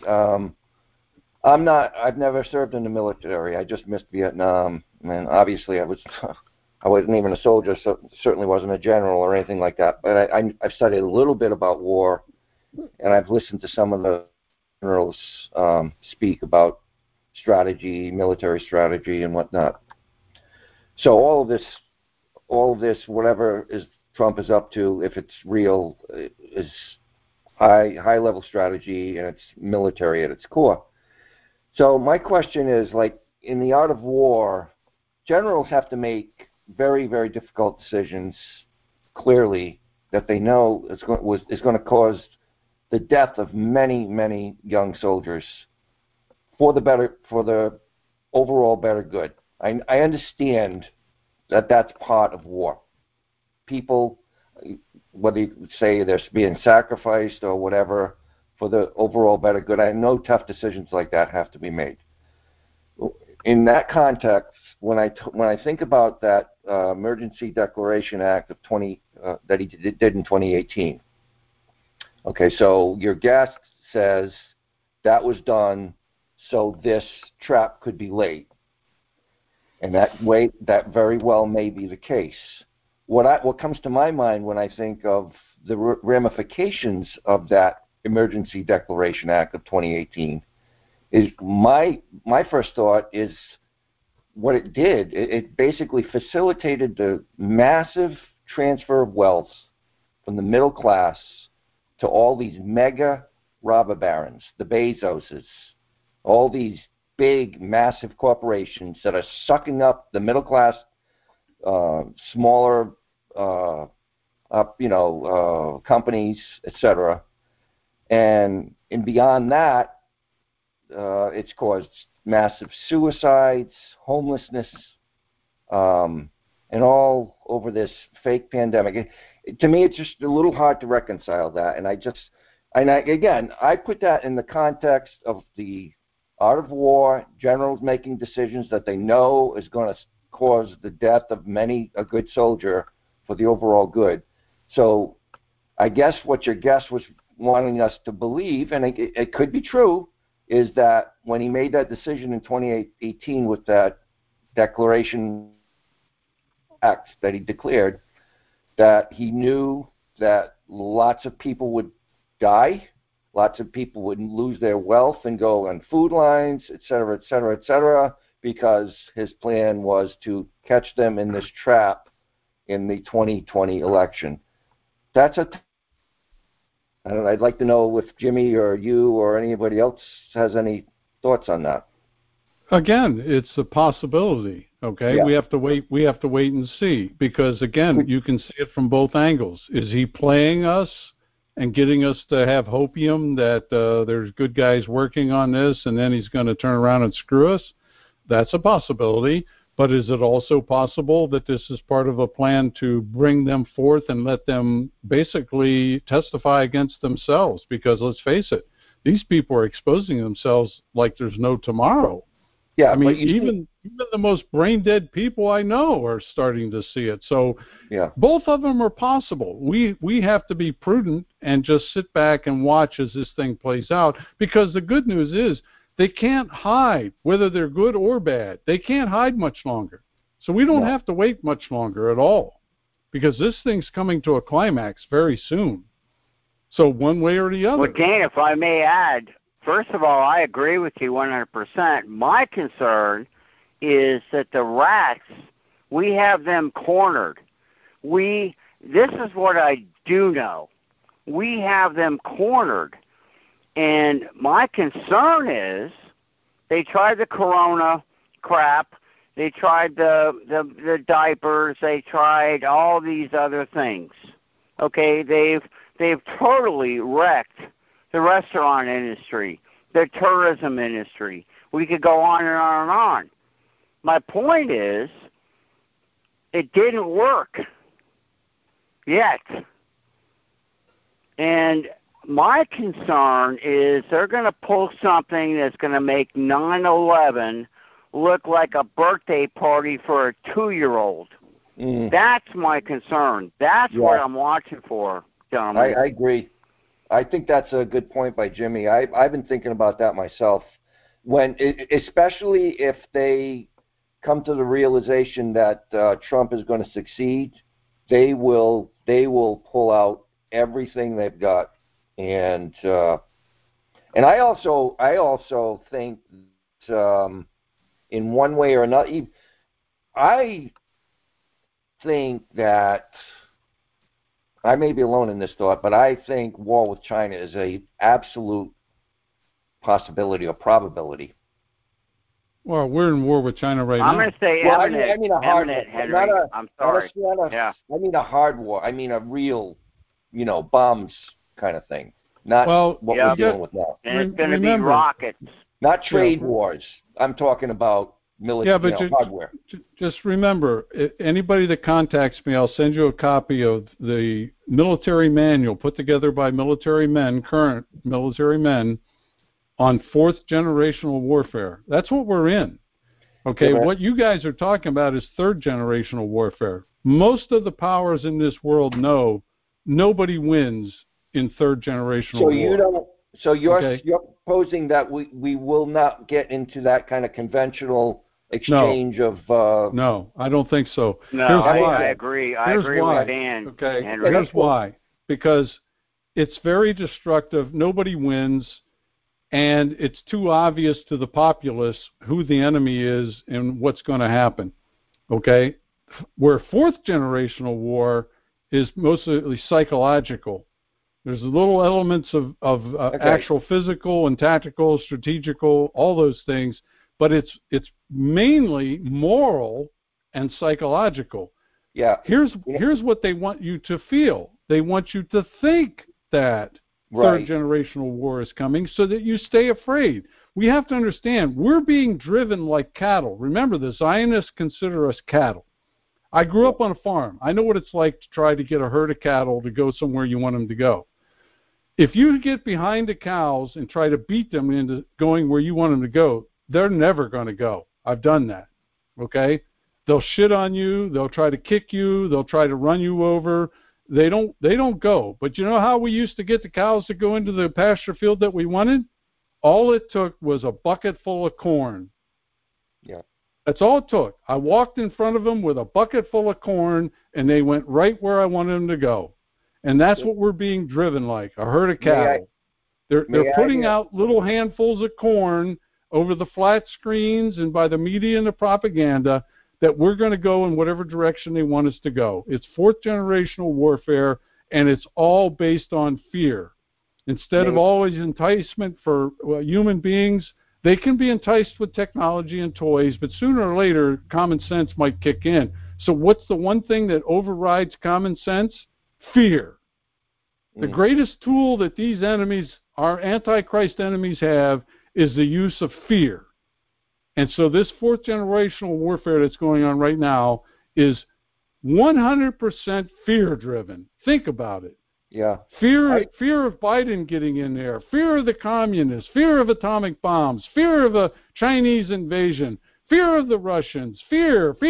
I've never served in the military. I just missed Vietnam, and obviously I wasn't even a soldier, so certainly wasn't a general or anything like that. But I've studied a little bit about war, and I've listened to some of the generals speak about strategy, military strategy, and whatnot. So all of this, whatever Trump is up to, if it's real, is high level strategy, and it's military at its core. So my question is, like, in the art of war, generals have to make very, very difficult decisions, clearly, that they know is going to cause the death of many, many young soldiers for the overall better good. I understand that that's part of war. People, whether you say they're being sacrificed or whatever, for the overall better good, I know tough decisions like that have to be made. In that context, when I think about that Emergency Declaration Act of that he did in 2018. Okay, so your guest says that was done so this trap could be laid, and that very well may be the case. What comes to my mind when I think of the ramifications of that Emergency Declaration Act of 2018 is my first thought is what it did. It basically facilitated the massive transfer of wealth from the middle class to all these mega robber barons, the Bezoses, all these big, massive corporations that are sucking up the middle class, smaller, companies, etc. And beyond that, it's caused massive suicides, homelessness, and all over this fake pandemic. To me, it's just a little hard to reconcile that. And I put that in the context of the art of war, generals making decisions that they know is going to cause the death of many a good soldier for the overall good. So I guess what your guest was wanting us to believe, and it could be true, is that when he made that decision in 2018 with that Declaration Act that he declared, that he knew that lots of people would die, lots of people would lose their wealth and go on food lines, et cetera, et cetera, et cetera, because his plan was to catch them in this trap in the 2020 election. I'd like to know if Jimmy or you or anybody else has any thoughts on that. Again, it's a possibility. Okay, yeah. We have to wait and see, because again, you can see it from both angles. Is he playing us and getting us to have hopium that there's good guys working on this, and then he's going to turn around and screw us? That's a possibility. But is it also possible that this is part of a plan to bring them forth and let them basically testify against themselves? Because let's face it, these people are exposing themselves like there's no tomorrow. Yeah, I mean, even the most brain-dead people I know are starting to see it. So yeah, both of them are possible. We have to be prudent and just sit back and watch as this thing plays out, because the good news is they can't hide, whether they're good or bad. They can't hide much longer. So we don't have to wait much longer at all, because this thing's coming to a climax very soon. So one way or the other. Well, Dan, if I may add, first of all, I agree with you 100%. My concern is that the rats, we have them cornered. This is what I do know. We have them cornered. And my concern is they tried the corona crap. They tried the diapers. They tried all these other things. Okay, they've totally wrecked the restaurant industry, the tourism industry. We could go on and on and on. My point is, it didn't work yet. And my concern is they're going to pull something that's going to make 9/11 look like a birthday party for a 2-year-old. That's my concern. That's what I'm watching for, gentlemen. I agree. I think that's a good point by Jimmy. I've been thinking about that myself. Especially if they come to the realization that Trump is going to succeed, they will pull out everything they've got. And I also think that, in one way or another, I think that I may be alone in this thought, but I think war with China is a absolute possibility or probability. Well, we're in war with China right now. I'm going to say imminent. I mean a hard war. Henry. I'm sorry. I mean a hard war. I mean a real, bombs kind of thing. Not what we're dealing with now. And it's going to be rockets. Not trade wars. I'm talking about military hardware. Just remember, anybody that contacts me, I'll send you a copy of the military manual put together by current military men, on fourth generational warfare. That's what we're in. Okay, what you guys are talking about is third generational warfare. Most of the powers in this world know nobody wins in third generational war. You're proposing that we will not get into that kind of conventional exchange of... No, I don't think so. No, I agree. I agree with Dan. Okay, here's why. Because it's very destructive. Nobody wins. And it's too obvious to the populace who the enemy is and what's going to happen. Okay? Where fourth generational war is mostly psychological. There's little elements of actual physical and tactical, strategical, all those things, but it's mainly moral and psychological. Yeah. Here's what they want you to feel. They want you to think that third generational war is coming so that you stay afraid. We have to understand, we're being driven like cattle. Remember, the Zionists consider us cattle. I grew up on a farm. I know what it's like to try to get a herd of cattle to go somewhere you want them to go. If you get behind the cows and try to beat them into going where you want them to go, they're never going to go. I've done that. Okay? They'll shit on you. They'll try to kick you. They'll try to run you over. They don't go. But you know how we used to get the cows to go into the pasture field that we wanted? All it took was a bucket full of corn. Yeah. That's all it took. I walked in front of them with a bucket full of corn, and they went right where I wanted them to go. And that's what we're being driven like, a herd of cattle. They're putting out little handfuls of corn over the flat screens and by the media and the propaganda that we're going to go in whatever direction they want us to go. It's fourth generational warfare, and it's all based on fear. Instead of always enticement for human beings, they can be enticed with technology and toys, but sooner or later, common sense might kick in. So what's the one thing that overrides common sense? Fear. The greatest tool that these enemies, our Antichrist enemies, have is the use of fear. And so this fourth generational warfare that's going on right now is 100% fear-driven. Think about it. Yeah. Fear of Biden getting in there, fear of the communists, fear of atomic bombs, fear of a Chinese invasion, fear of the Russians, fear of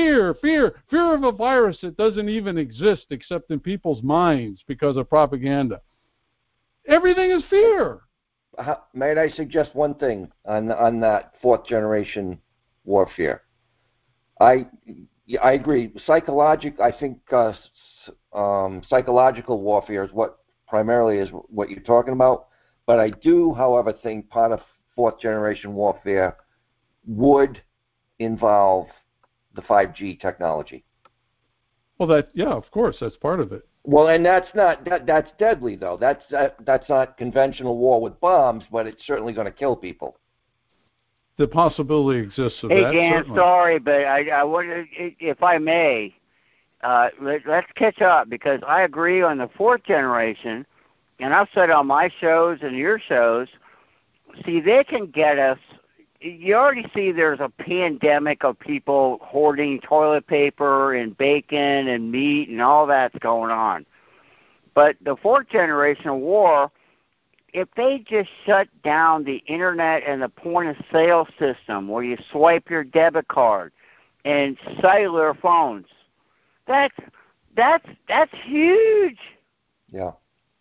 a virus that doesn't even exist except in people's minds because of propaganda. Everything is fear. Might I suggest one thing on that fourth generation warfare? I agree. I think psychological warfare is what primarily is what you're talking about. But I do, however, think part of fourth-generation warfare would involve the 5G technology. Well, of course, that's part of it. Well, and that's deadly though. That's not conventional war with bombs, but it's certainly going to kill people. The possibility exists of hey, that. Hey, Dan, certainly. Sorry, but I wonder if I may. Let's catch up, because I agree on the fourth generation, and I've said on my shows and your shows. See, they can get us. You already see there's a pandemic of people hoarding toilet paper and bacon and meat and all that's going on. But the fourth generation war, if they just shut down the internet and the point of sale system where you swipe your debit card and cellular phones, that's huge. Yeah.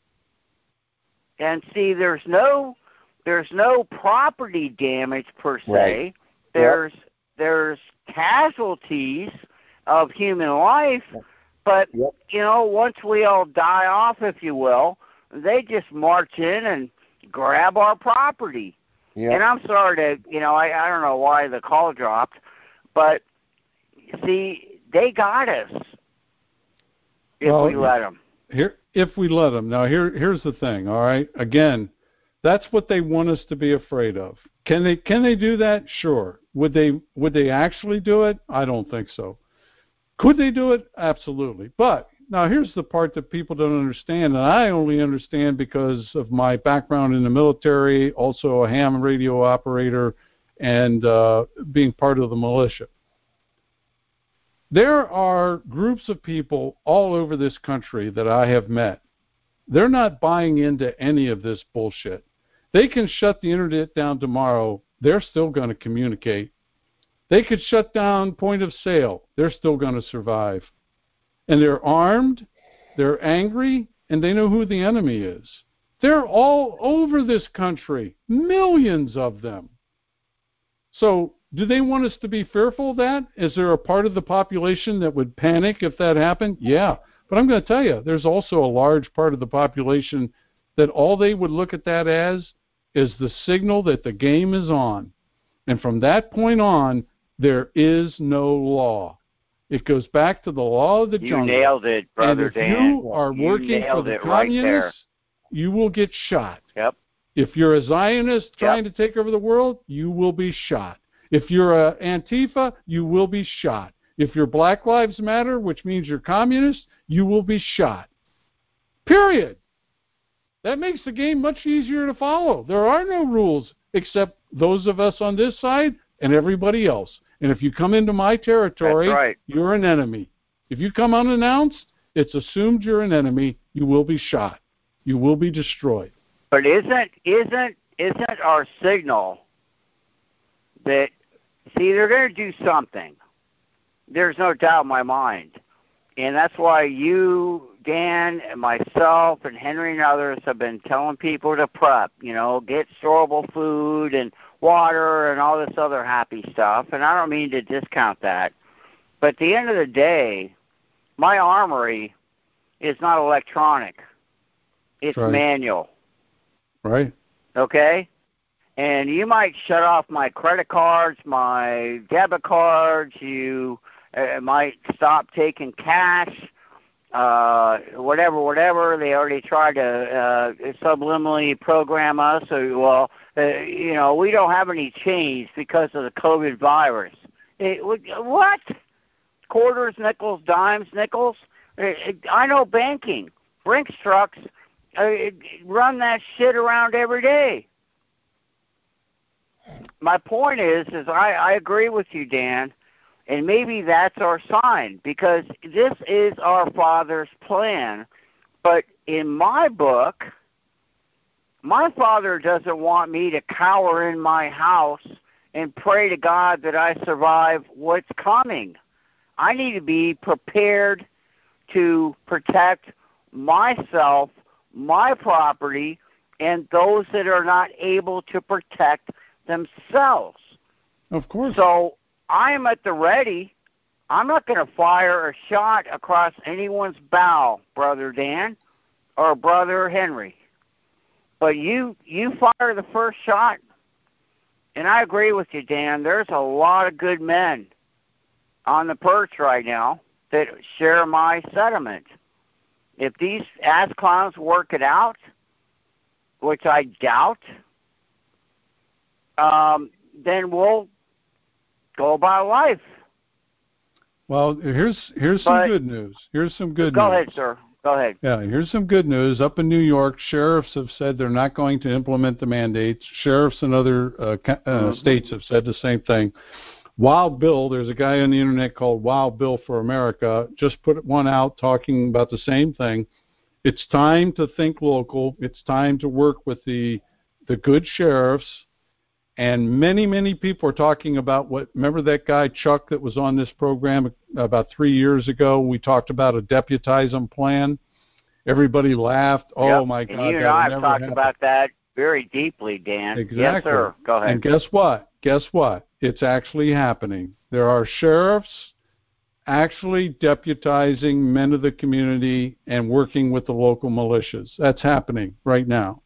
And see, there's no property damage per se. Right. There's casualties of human life, but once we all die off, if you will, they just march in and grab our property. Yep. And I'm sorry to, I don't know why the call dropped, but see, they got us if we let them. If we let them. Now, here's the thing. All right. Again, that's what they want us to be afraid of. Can they do that? Sure. Would they actually do it? I don't think so. Could they do it? Absolutely. But now here's the part that people don't understand, and I only understand because of my background in the military, also a ham radio operator, and being part of the militia. There are groups of people all over this country that I have met. They're not buying into any of this bullshit. They can shut the internet down tomorrow. They're still going to communicate. They could shut down point of sale. They're still going to survive. And they're armed, they're angry, and they know who the enemy is. They're all over this country, millions of them. So do they want us to be fearful of that? Is there a part of the population that would panic if that happened? Yeah. But I'm going to tell you, there's also a large part of the population that all they would look at that as is the signal that the game is on. And from that point on, there is no law. It goes back to the law of the jungle. You nailed it, Brother and if Dan. You are working for the communists, you will get shot. Yep. If you're a Zionist trying to take over the world, you will be shot. If you're a Antifa, you will be shot. If you're Black Lives Matter, which means you're communist, you will be shot. Period. That makes the game much easier to follow. There are no rules except those of us on this side and everybody else. And if you come into my territory, you're an enemy. If you come unannounced, it's assumed you're an enemy. You will be shot. You will be destroyed. But isn't our signal that, see, they're going to do something. There's no doubt in my mind. And that's why you, Dan, and myself, and Henry and others have been telling people to prep, get storable food and water and all this other happy stuff. And I don't mean to discount that. But at the end of the day, my armory is not electronic. It's manual. Right. Okay? And you might shut off my credit cards, my debit cards. You might stop taking cash, whatever. They already tried to subliminally program us. So, we don't have any change because of the COVID virus. What? Quarters, nickels, dimes, nickels? I know banking. Brinks trucks run that shit around every day. My point is I agree with you, Dan, and maybe that's our sign, because this is our Father's plan. But in my book, my Father doesn't want me to cower in my house and pray to God that I survive what's coming. I need to be prepared to protect myself, my property, and those that are not able to protect themselves. Of course. So I am at the ready. I'm not going to fire a shot across anyone's bow, Brother Dan. or Brother Henry. But you fire the first shot, and I agree with you, Dan. There's a lot of good men on the perch right now that share my sentiment. If these ass clowns work it out, which I doubt, then we'll go about life. Well, here's some good news. Here's some good news. Go ahead, sir. Go ahead. Yeah, here's some good news. Up in New York, sheriffs have said they're not going to implement the mandates. Sheriffs in other states have said the same thing. Wild Bill, there's a guy on the internet called Wild Bill for America, just put one out talking about the same thing. It's time to think local. It's time to work with the good sheriffs. And many, many people are talking about remember that guy Chuck that was on this program about 3 years ago? We talked about a deputizing plan. Everybody laughed. Oh, my God. And you and I have talked about that very deeply, Dan. Exactly. Yes, sir. Go ahead. And guess what? It's actually happening. There are sheriffs actually deputizing men of the community and working with the local militias. That's happening right now.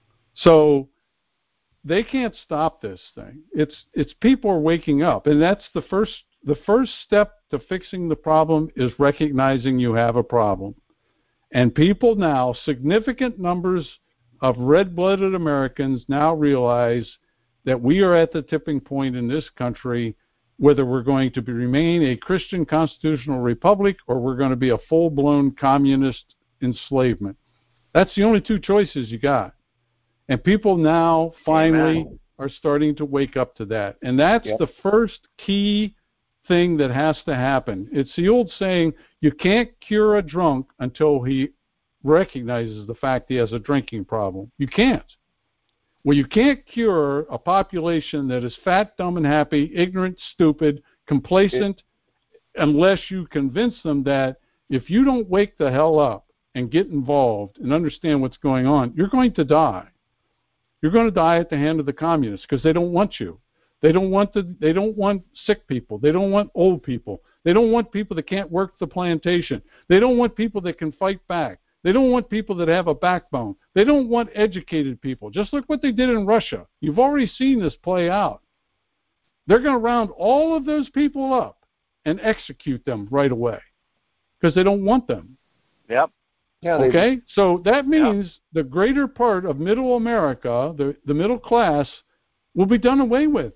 So they can't stop this thing. It's people are waking up, and that's the first step to fixing the problem is recognizing you have a problem. And people now, significant numbers of red-blooded Americans now realize that we are at the tipping point in this country, whether we're going to remain a Christian constitutional republic or we're going to be a full-blown communist enslavement. That's the only two choices you got. And people now finally are starting to wake up to that. And that's the first key thing that has to happen. It's the old saying, you can't cure a drunk until he recognizes the fact he has a drinking problem. You can't. Well, you can't cure a population that is fat, dumb, and happy, ignorant, stupid, complacent, unless you convince them that if you don't wake the hell up and get involved and understand what's going on, you're going to die. You're going to die at the hand of the communists because they don't want you. They don't want sick people. They don't want old people. They don't want people that can't work the plantation. They don't want people that can fight back. They don't want people that have a backbone. They don't want educated people. Just look what they did in Russia. You've already seen this play out. They're going to round all of those people up and execute them right away because they don't want them. Yep. Yeah, okay? So that means the greater part of middle America, the middle class, will be done away with.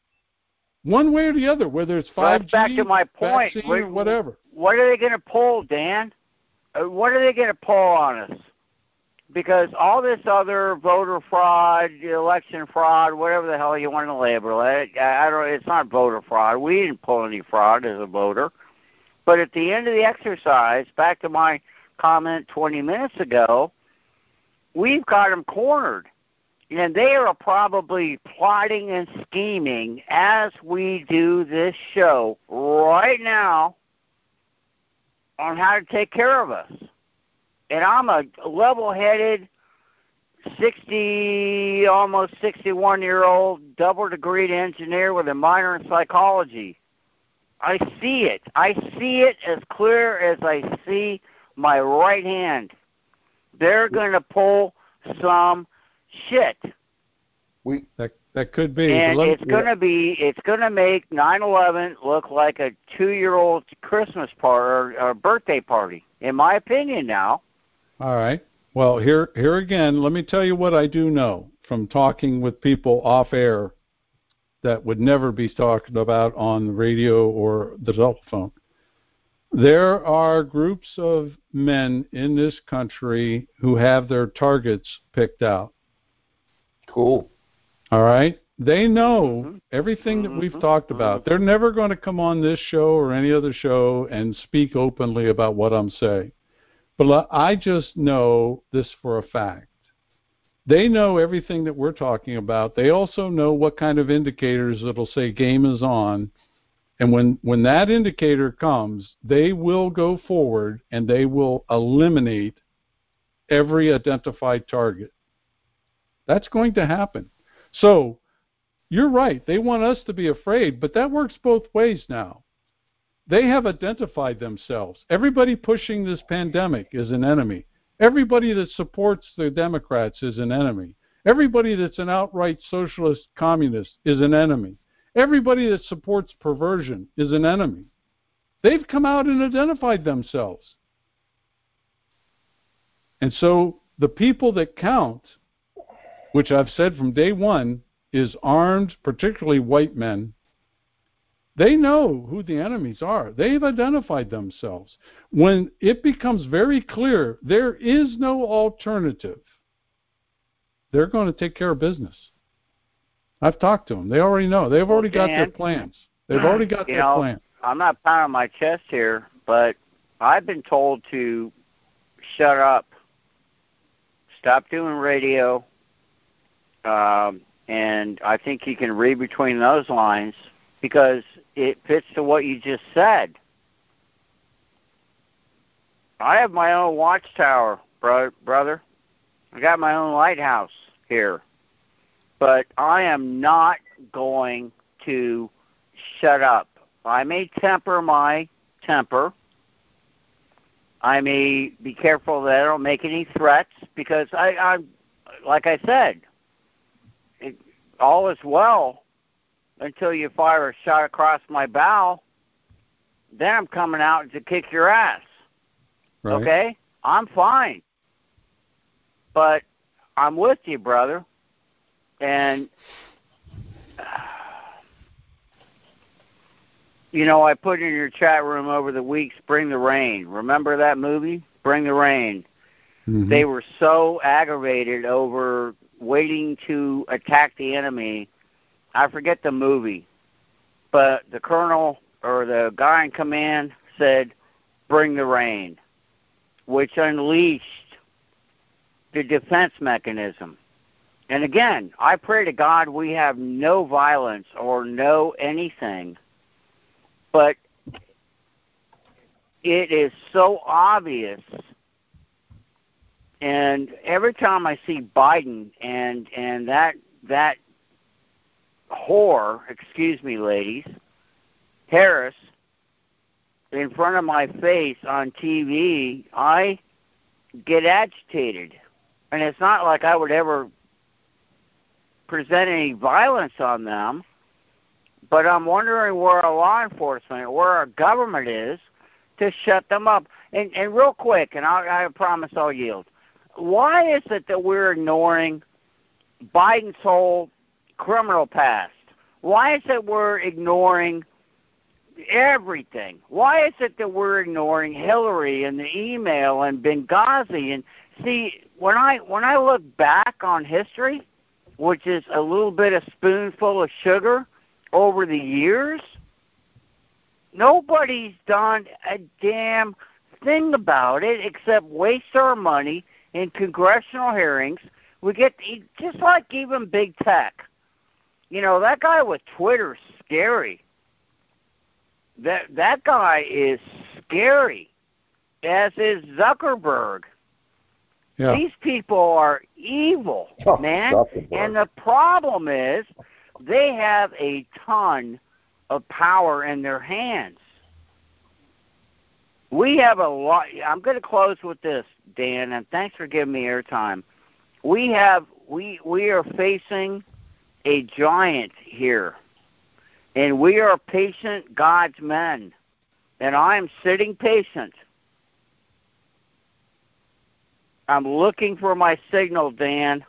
One way or the other, whether it's 5G, that's back to my point. Or whatever. What are they going to pull, Dan? What are they going to pull on us? Because all this other voter fraud, election fraud, whatever the hell you want to label it, it's not voter fraud. We didn't pull any fraud as a voter. But at the end of the exercise, back to my comment 20 minutes ago, we've got them cornered. And they are probably plotting and scheming as we do this show right now on how to take care of us. And I'm a level-headed, almost 61-year-old, double-degreed engineer with a minor in psychology. I see it. I see it as clear as I see my right hand. They're going to pull some shit. That could be. And it's going to make 9/11 look like a 2-year-old Christmas party or birthday party, in my opinion now. All right. Well, here again, let me tell you what I do know from talking with people off air that would never be talked about on the radio or the telephone. There are groups of men in this country who have their targets picked out. Cool. All right? They know everything that we've talked about. They're never going to come on this show or any other show and speak openly about what I'm saying. But I just know this for a fact. They know everything that we're talking about. They also know what kind of indicators that'll say game is on. And when that indicator comes, they will go forward and they will eliminate every identified target. That's going to happen. So you're right. They want us to be afraid, but that works both ways now. They have identified themselves. Everybody pushing this pandemic is an enemy. Everybody that supports the Democrats is an enemy. Everybody that's an outright socialist communist is an enemy. Everybody that supports perversion is an enemy. They've come out and identified themselves. And so the people that count, which I've said from day one, is armed, particularly white men. They know who the enemies are. They've identified themselves. When it becomes very clear there is no alternative, they're going to take care of business. I've talked to them. They already know. They've already got their plans. They've already got their plans. I'm not pounding my chest here, but I've been told to shut up, stop doing radio, and I think you can read between those lines because it fits to what you just said. I have my own watchtower, brother. I got my own lighthouse here. But I am not going to shut up. I may temper my temper. I may be careful that I don't make any threats because I like I said, all is well until you fire a shot across my bow. Then I'm coming out to kick your ass. Right. Okay? I'm fine. But I'm with you, brother. And, you know, I put in your chat room over the weeks, Bring the Rain. Remember that movie, Bring the Rain? Mm-hmm. They were so aggravated over waiting to attack the enemy. I forget the movie, but the colonel or the guy in command said, Bring the Rain, which unleashed the defense mechanism. And again, I pray to God we have no violence or no anything, but it is so obvious. And every time I see Biden and that whore, excuse me, ladies, Harris, in front of my face on TV, I get agitated. And it's not like I would ever present any violence on them, but I'm wondering where our law enforcement, where our government is to shut them up. And real quick, and I promise I'll yield, why is it that we're ignoring Biden's whole criminal past? Why is it we're ignoring everything? Why is it that we're ignoring Hillary and the email and Benghazi? And see, when I look back on history, which is a little bit of spoonful of sugar over the years, nobody's done a damn thing about it except waste our money in congressional hearings. We get, just like even big tech. You know, that guy with Twitter's scary. That guy is scary, as is Zuckerberg. Yeah. These people are evil, man. And the problem is they have a ton of power in their hands. We have a lot. I'm going to close with this, Dan, and thanks for giving me airtime. We are facing a giant here, and we are patient God's men, and I am sitting patient. I'm looking for my signal, Dan.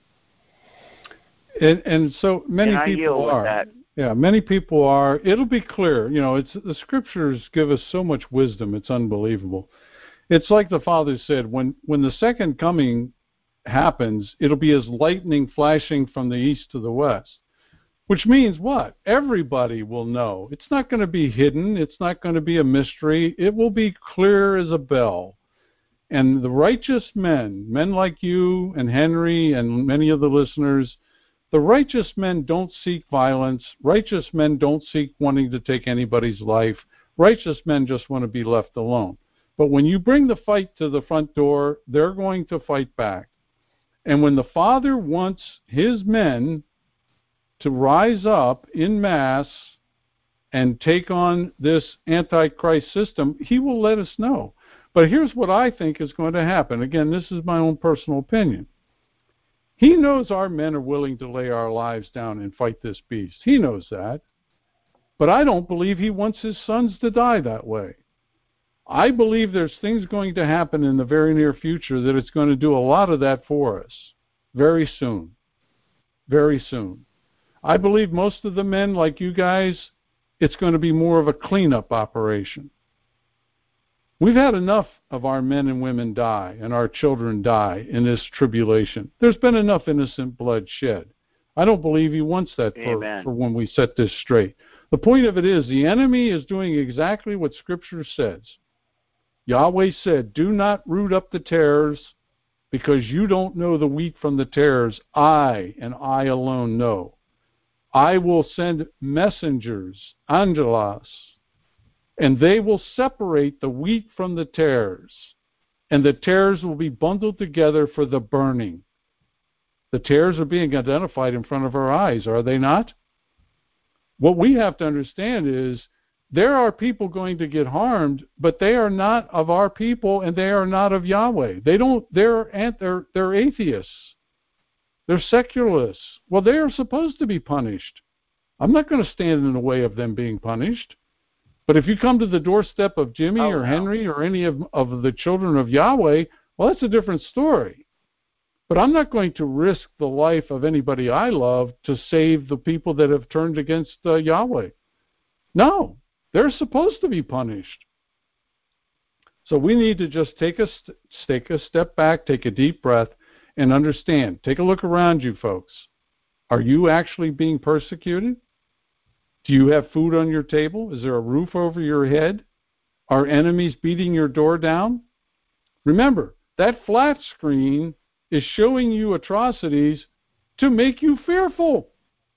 And so many people are. Yeah, many people are. It'll be clear. You know, the scriptures give us so much wisdom. It's unbelievable. It's like the Father said, when the second coming happens, it'll be as lightning flashing from the east to the west. Which means what? Everybody will know. It's not going to be hidden. It's not going to be a mystery. It will be clear as a bell. And the righteous men like you and Henry and many of the listeners, the righteous men don't seek violence. Righteous men don't seek wanting to take anybody's life. Righteous men just want to be left alone. But when you bring the fight to the front door, they're going to fight back. And when the Father wants his men to rise up in mass and take on this Antichrist system, he will let us know. But here's what I think is going to happen. Again, this is my own personal opinion. He knows our men are willing to lay our lives down and fight this beast. He knows that. But I don't believe he wants his sons to die that way. I believe there's things going to happen in the very near future that it's going to do a lot of that for us very soon. Very soon. I believe most of the men, like you guys, it's going to be more of a cleanup operation. We've had enough of our men and women die and our children die in this tribulation. There's been enough innocent blood shed. I don't believe he wants that for when we set this straight. The point of it is the enemy is doing exactly what Scripture says. Yahweh said, do not root up the tares because you don't know the wheat from the tares. I and I alone know. I will send messengers, angelos, and they will separate the wheat from the tares, and the tares will be bundled together for the burning. The tares are being identified in front of our eyes, are they not? What we have to understand is there are people going to get harmed, but they are not of our people, and they are not of Yahweh. They're atheists. They're secularists. Well, they are supposed to be punished. I'm not going to stand in the way of them being punished. But if you come to the doorstep of Jimmy or Henry or any of the children of Yahweh, well, that's a different story. But I'm not going to risk the life of anybody I love to save the people that have turned against Yahweh. No, they're supposed to be punished. So we need to just take a step back, take a deep breath, and understand. Take a look around you, folks. Are you actually being persecuted? Do you have food on your table? Is there a roof over your head? Are enemies beating your door down? Remember, that flat screen is showing you atrocities to make you fearful.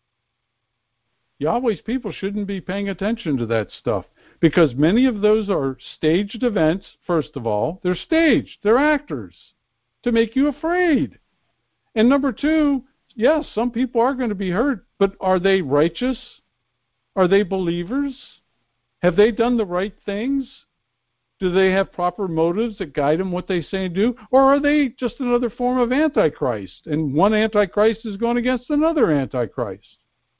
Yahweh's people shouldn't be paying attention to that stuff because many of those are staged events, first of all. They're staged. They're actors to make you afraid. And number two, yes, some people are going to be hurt, but are they righteous? Are they believers? Have they done the right things? Do they have proper motives that guide them what they say and do? Or are they just another form of Antichrist? And one Antichrist is going against another Antichrist.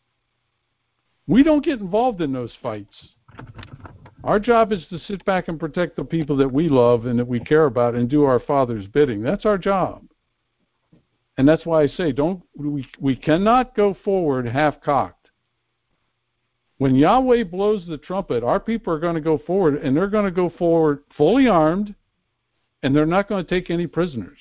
We don't get involved in those fights. Our job is to sit back and protect the people that we love and that we care about and do our Father's bidding. That's our job. And that's why I say we cannot go forward half-cocked. When Yahweh blows the trumpet, our people are going to go forward, and they're going to go forward fully armed, and they're not going to take any prisoners.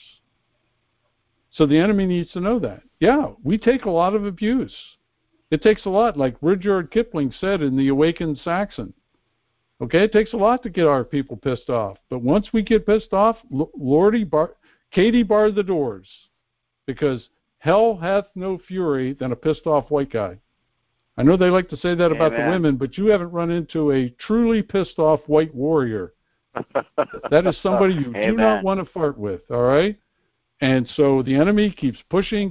So the enemy needs to know that. Yeah, we take a lot of abuse. It takes a lot, like Rudyard Kipling said in The Awakened Saxon. Okay, it takes a lot to get our people pissed off. But once we get pissed off, Katie barred the doors, because hell hath no fury than a pissed off white guy. I know they like to say that about the women, but you haven't run into a truly pissed off white warrior. That is somebody you do not want to flirt with, all right? And so the enemy keeps pushing,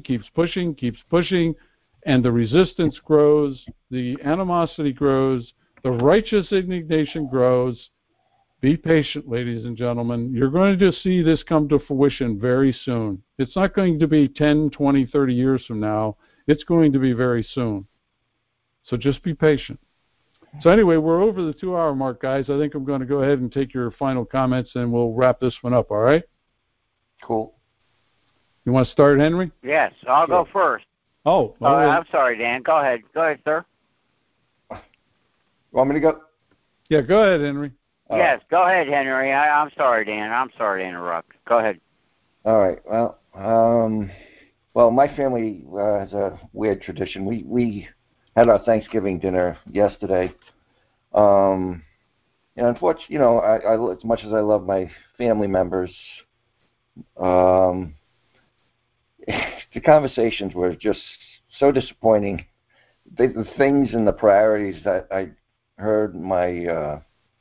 and the resistance grows, the animosity grows, the righteous indignation grows. Be patient, ladies and gentlemen. You're going to see this come to fruition very soon. It's not going to be 10, 20, 30 years from now. It's going to be very soon. So just be patient. So anyway, we're over the 2-hour mark, guys. I think I'm going to go ahead and take your final comments, and we'll wrap this one up, all right? Cool. You want to start, Henry? Yes, I'll go first. Oh. I'm sorry, Dan. Go ahead. Go ahead, sir. Want me to go? Yeah, go ahead, Henry. Yes, go ahead, Henry. I'm sorry, Dan. I'm sorry to interrupt. Go ahead. All right. Well, my family has a weird tradition. We had our Thanksgiving dinner yesterday. And unfortunately, as much as I love my family members, the conversations were just so disappointing. The things and the priorities that I heard my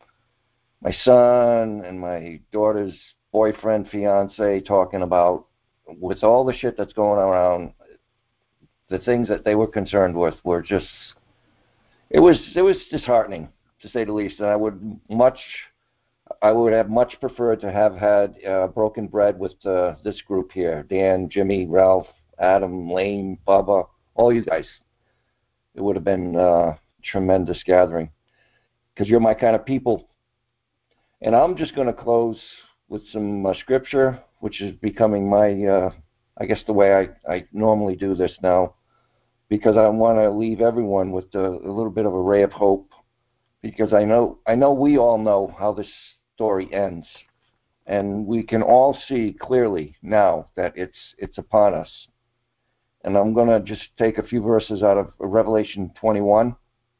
son and my daughter's boyfriend, fiance talking about, with all the shit that's going around, the things that they were concerned with were just, it was disheartening, to say the least. And I would have much preferred to have had broken bread with this group here. Dan, Jimmy, Ralph, Adam, Lane, Bubba, all you guys. It would have been a tremendous gathering because you're my kind of people. And I'm just going to close with some scripture, which is becoming my, I guess the way I normally do this now, because I want to leave everyone with a little bit of a ray of hope, because I know we all know how this story ends, and we can all see clearly now that it's upon us. And I'm going to just take a few verses out of Revelation 21.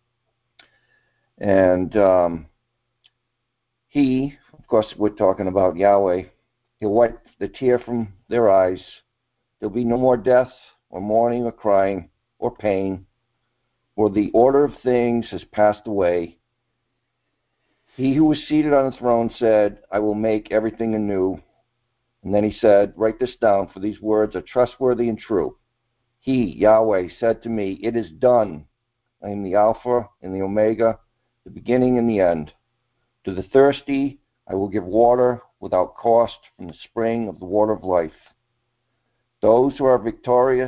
And he, of course, we're talking about Yahweh, he'll wipe the tear from their eyes. There'll be no more death or mourning or crying or pain, for the order of things has passed away. He who was seated on the throne said, I will make everything anew. And then he said, write this down, for these words are trustworthy and true. He, Yahweh, said to me, it is done. I am the Alpha and the Omega, the beginning and the end. To the thirsty, I will give water without cost from the spring of the water of life. Those who are victorious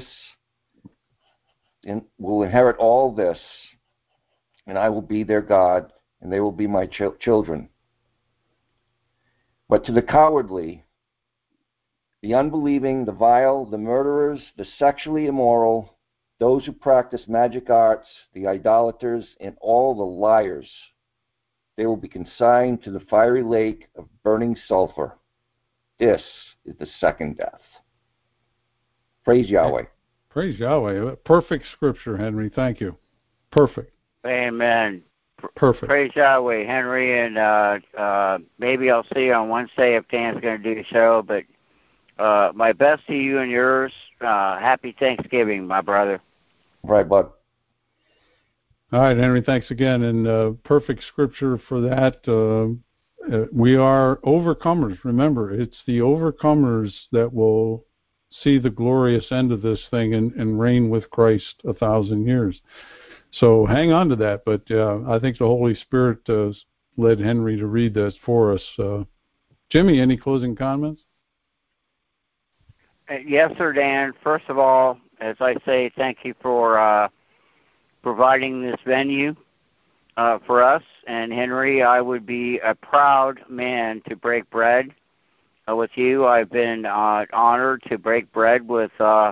will inherit all this, and I will be their God, and they will be my children. But to the cowardly, the unbelieving, the vile, the murderers, the sexually immoral, those who practice magic arts, the idolaters, and all the liars, they will be consigned to the fiery lake of burning sulfur. This is the second death. Praise Yahweh. Praise Yahweh. Perfect scripture, Henry. Thank you. Perfect. Amen. Perfect. Praise Yahweh, Henry, and maybe I'll see you on Wednesday if Dan's going to do the show, but my best to you and yours. Happy Thanksgiving, my brother. Right, bud. All right, Henry, thanks again. And perfect scripture for that. We are overcomers. Remember, it's the overcomers that will see the glorious end of this thing and reign with Christ 1,000 years. So hang on to that. But I think the Holy Spirit led Henry to read this for us. Jimmy, any closing comments? Yes, sir, Dan. First of all, as I say, thank you for providing this venue for us. And Henry, I would be a proud man to break bread with you. I've been honored to break bread with Brother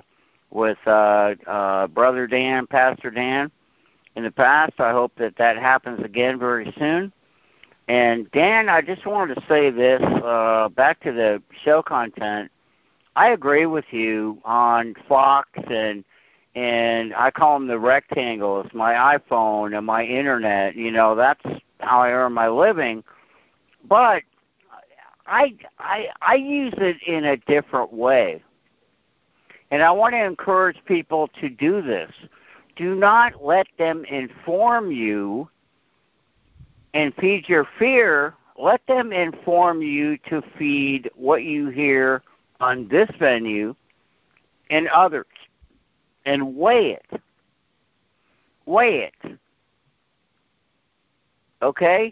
Dan, Pastor Dan, in the past. I hope that happens again very soon. And Dan, I just wanted to say this, back to the show content. I agree with you on Fox and I call them the rectangles, my iPhone and my internet. You know, that's how I earn my living. But I use it in a different way. And I want to encourage people to do this. Do not let them inform you and feed your fear. Let them inform you to feed what you hear on this venue and others, and weigh it. Weigh it. Okay?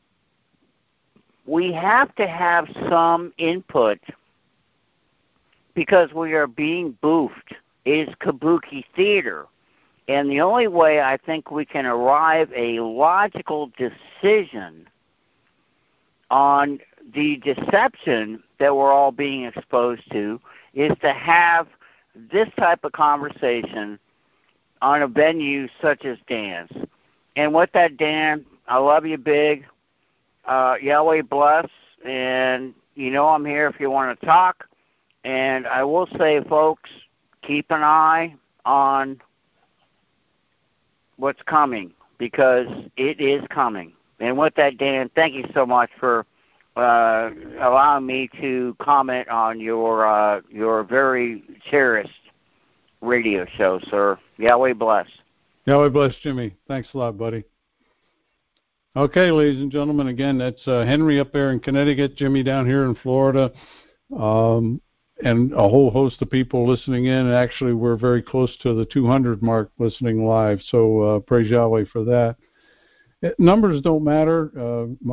We have to have some input because we are being boofed. It is kabuki theater. And the only way I think we can arrive a logical decision on the deception that we're all being exposed to is to have this type of conversation on a venue such as Dan's. And with that, Dan, I love you big. Yahweh bless. And you know I'm here if you want to talk. And I will say, folks, keep an eye on what's coming, because it is coming. And with that, Dan, thank you so much for allowing me to comment on your very cherished radio show, sir. Yahweh bless. Yahweh bless, Jimmy. Thanks a lot, buddy. Okay, ladies and gentlemen, again, that's Henry up there in Connecticut, Jimmy down here in Florida, and a whole host of people listening in. Actually, we're very close to the 200 mark listening live, so praise Yahweh for that. Numbers don't matter.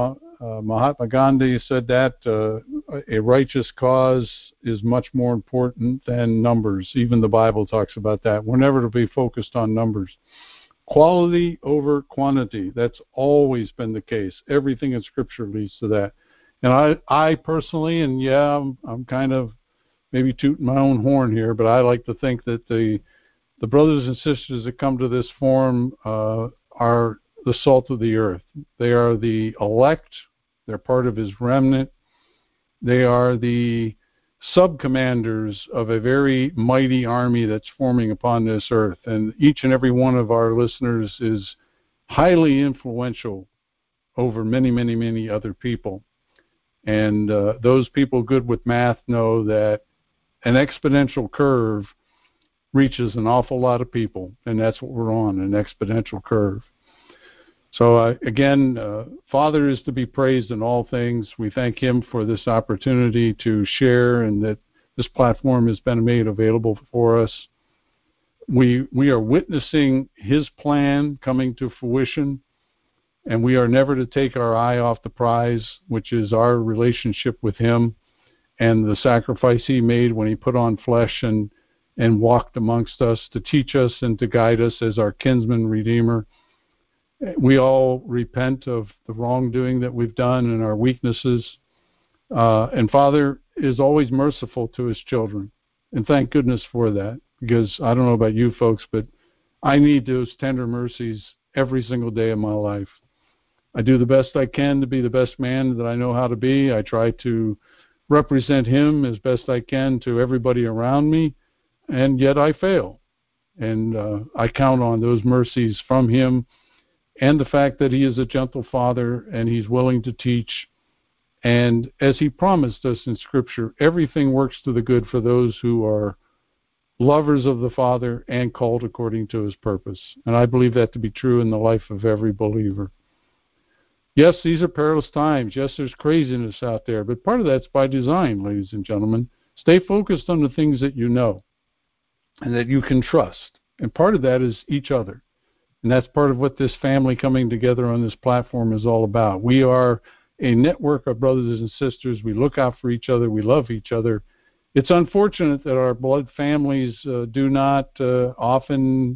Mahatma Gandhi said that a righteous cause is much more important than numbers. Even the Bible talks about that. We're never to be focused on numbers. Quality over quantity. That's always been the case. Everything in Scripture leads to that. And I personally, and yeah, I'm kind of maybe tooting my own horn here, but I like to think that the brothers and sisters that come to this forum are the salt of the earth. They are the elect. They're part of his remnant. They are the sub-commanders of a very mighty army that's forming upon this earth. And each and every one of our listeners is highly influential over many, many, many other people. And those people good with math know that an exponential curve reaches an awful lot of people, and that's what we're on, an exponential curve. So again, Father is to be praised in all things. We thank him for this opportunity to share, and that this platform has been made available for us. We are witnessing his plan coming to fruition, and we are never to take our eye off the prize, which is our relationship with him and the sacrifice he made when he put on flesh and walked amongst us to teach us and to guide us as our kinsman redeemer. We all repent of the wrongdoing that we've done and our weaknesses. And Father is always merciful to his children. And thank goodness for that, because I don't know about you folks, but I need those tender mercies every single day of my life. I do the best I can to be the best man that I know how to be. I try to represent him as best I can to everybody around me, and yet I fail. And I count on those mercies from him, and the fact that he is a gentle Father and he's willing to teach. And as he promised us in Scripture, everything works to the good for those who are lovers of the Father and called according to his purpose. And I believe that to be true in the life of every believer. Yes, these are perilous times. Yes, there's craziness out there, but part of that's by design, ladies and gentlemen. Stay focused on the things that you know and that you can trust. And part of that is each other. And that's part of what this family coming together on this platform is all about. We are a network of brothers and sisters. We look out for each other. We love each other. It's unfortunate that our blood families do not often,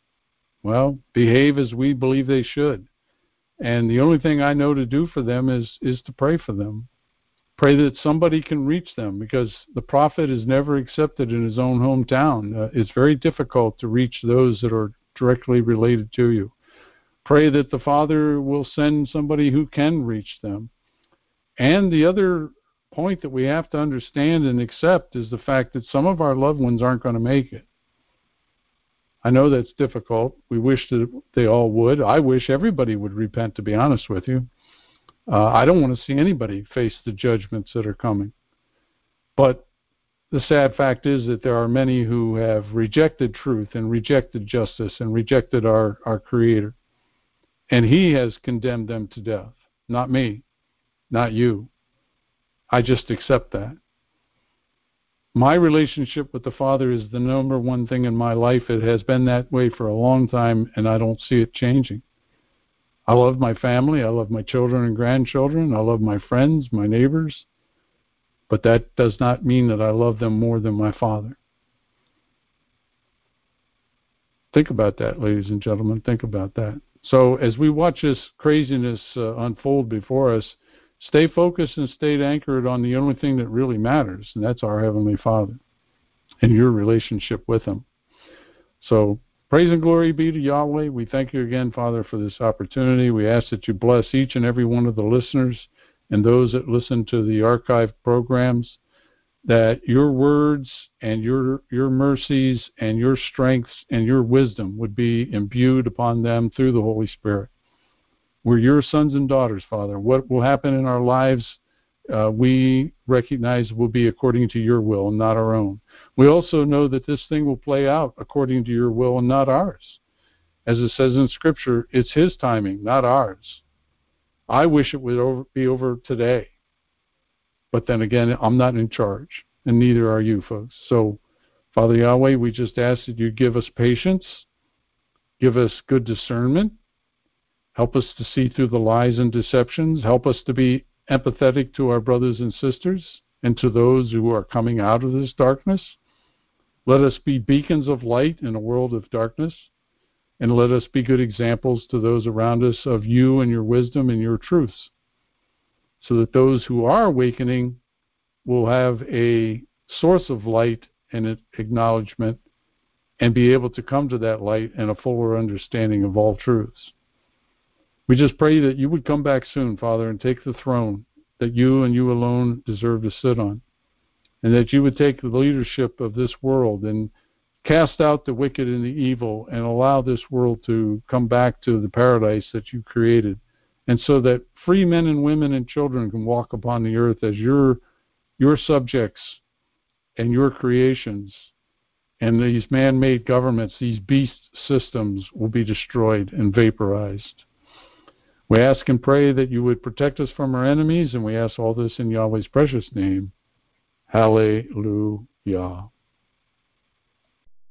behave as we believe they should. And the only thing I know to do for them is to pray for them. Pray that somebody can reach them, because the prophet is never accepted in his own hometown. It's very difficult to reach those that are directly related to you. Pray that the Father will send somebody who can reach them. And the other point that we have to understand and accept is the fact that some of our loved ones aren't going to make it. I know that's difficult. We wish that they all would. I wish everybody would repent, to be honest with you. I don't want to see anybody face the judgments that are coming. But the sad fact is that there are many who have rejected truth and rejected justice and rejected our Creator. And he has condemned them to death. Not me. Not you. I just accept that. My relationship with the Father is the number one thing in my life. It has been that way for a long time, and I don't see it changing. I love my family. I love my children and grandchildren. I love my friends, my neighbors. But that does not mean that I love them more than my Father. Think about that, ladies and gentlemen. Think about that. So as we watch this craziness unfold before us, stay focused and stay anchored on the only thing that really matters, and that's our Heavenly Father and your relationship with him. So praise and glory be to Yahweh. We thank you again, Father, for this opportunity. We ask that you bless each and every one of the listeners and those that listen to the archived programs, that your words and your mercies and your strengths and your wisdom would be imbued upon them through the Holy Spirit. We're your sons and daughters, Father. What will happen in our lives, we recognize will be according to your will and not our own. We also know that this thing will play out according to your will and not ours. As it says in Scripture, it's his timing, not ours. I wish it would be over today. But then again, I'm not in charge, and neither are you folks. So, Father Yahweh, we just ask that you give us patience, give us good discernment, Help us to see through the lies and deceptions. Help us to be empathetic to our brothers and sisters and to those who are coming out of this darkness. Let us be beacons of light in a world of darkness, and let us be good examples to those around us of you and your wisdom and your truths, so that those who are awakening will have a source of light and acknowledgement and be able to come to that light and a fuller understanding of all truths. We just pray that you would come back soon, Father, and take the throne that you and you alone deserve to sit on, and that you would take the leadership of this world and cast out the wicked and the evil and allow this world to come back to the paradise that you created, and so that free men and women and children can walk upon the earth as your subjects and your creations, and these man-made governments, these beast systems, will be destroyed and vaporized. We ask and pray that you would protect us from our enemies, and we ask all this in Yahweh's precious name. Hallelujah.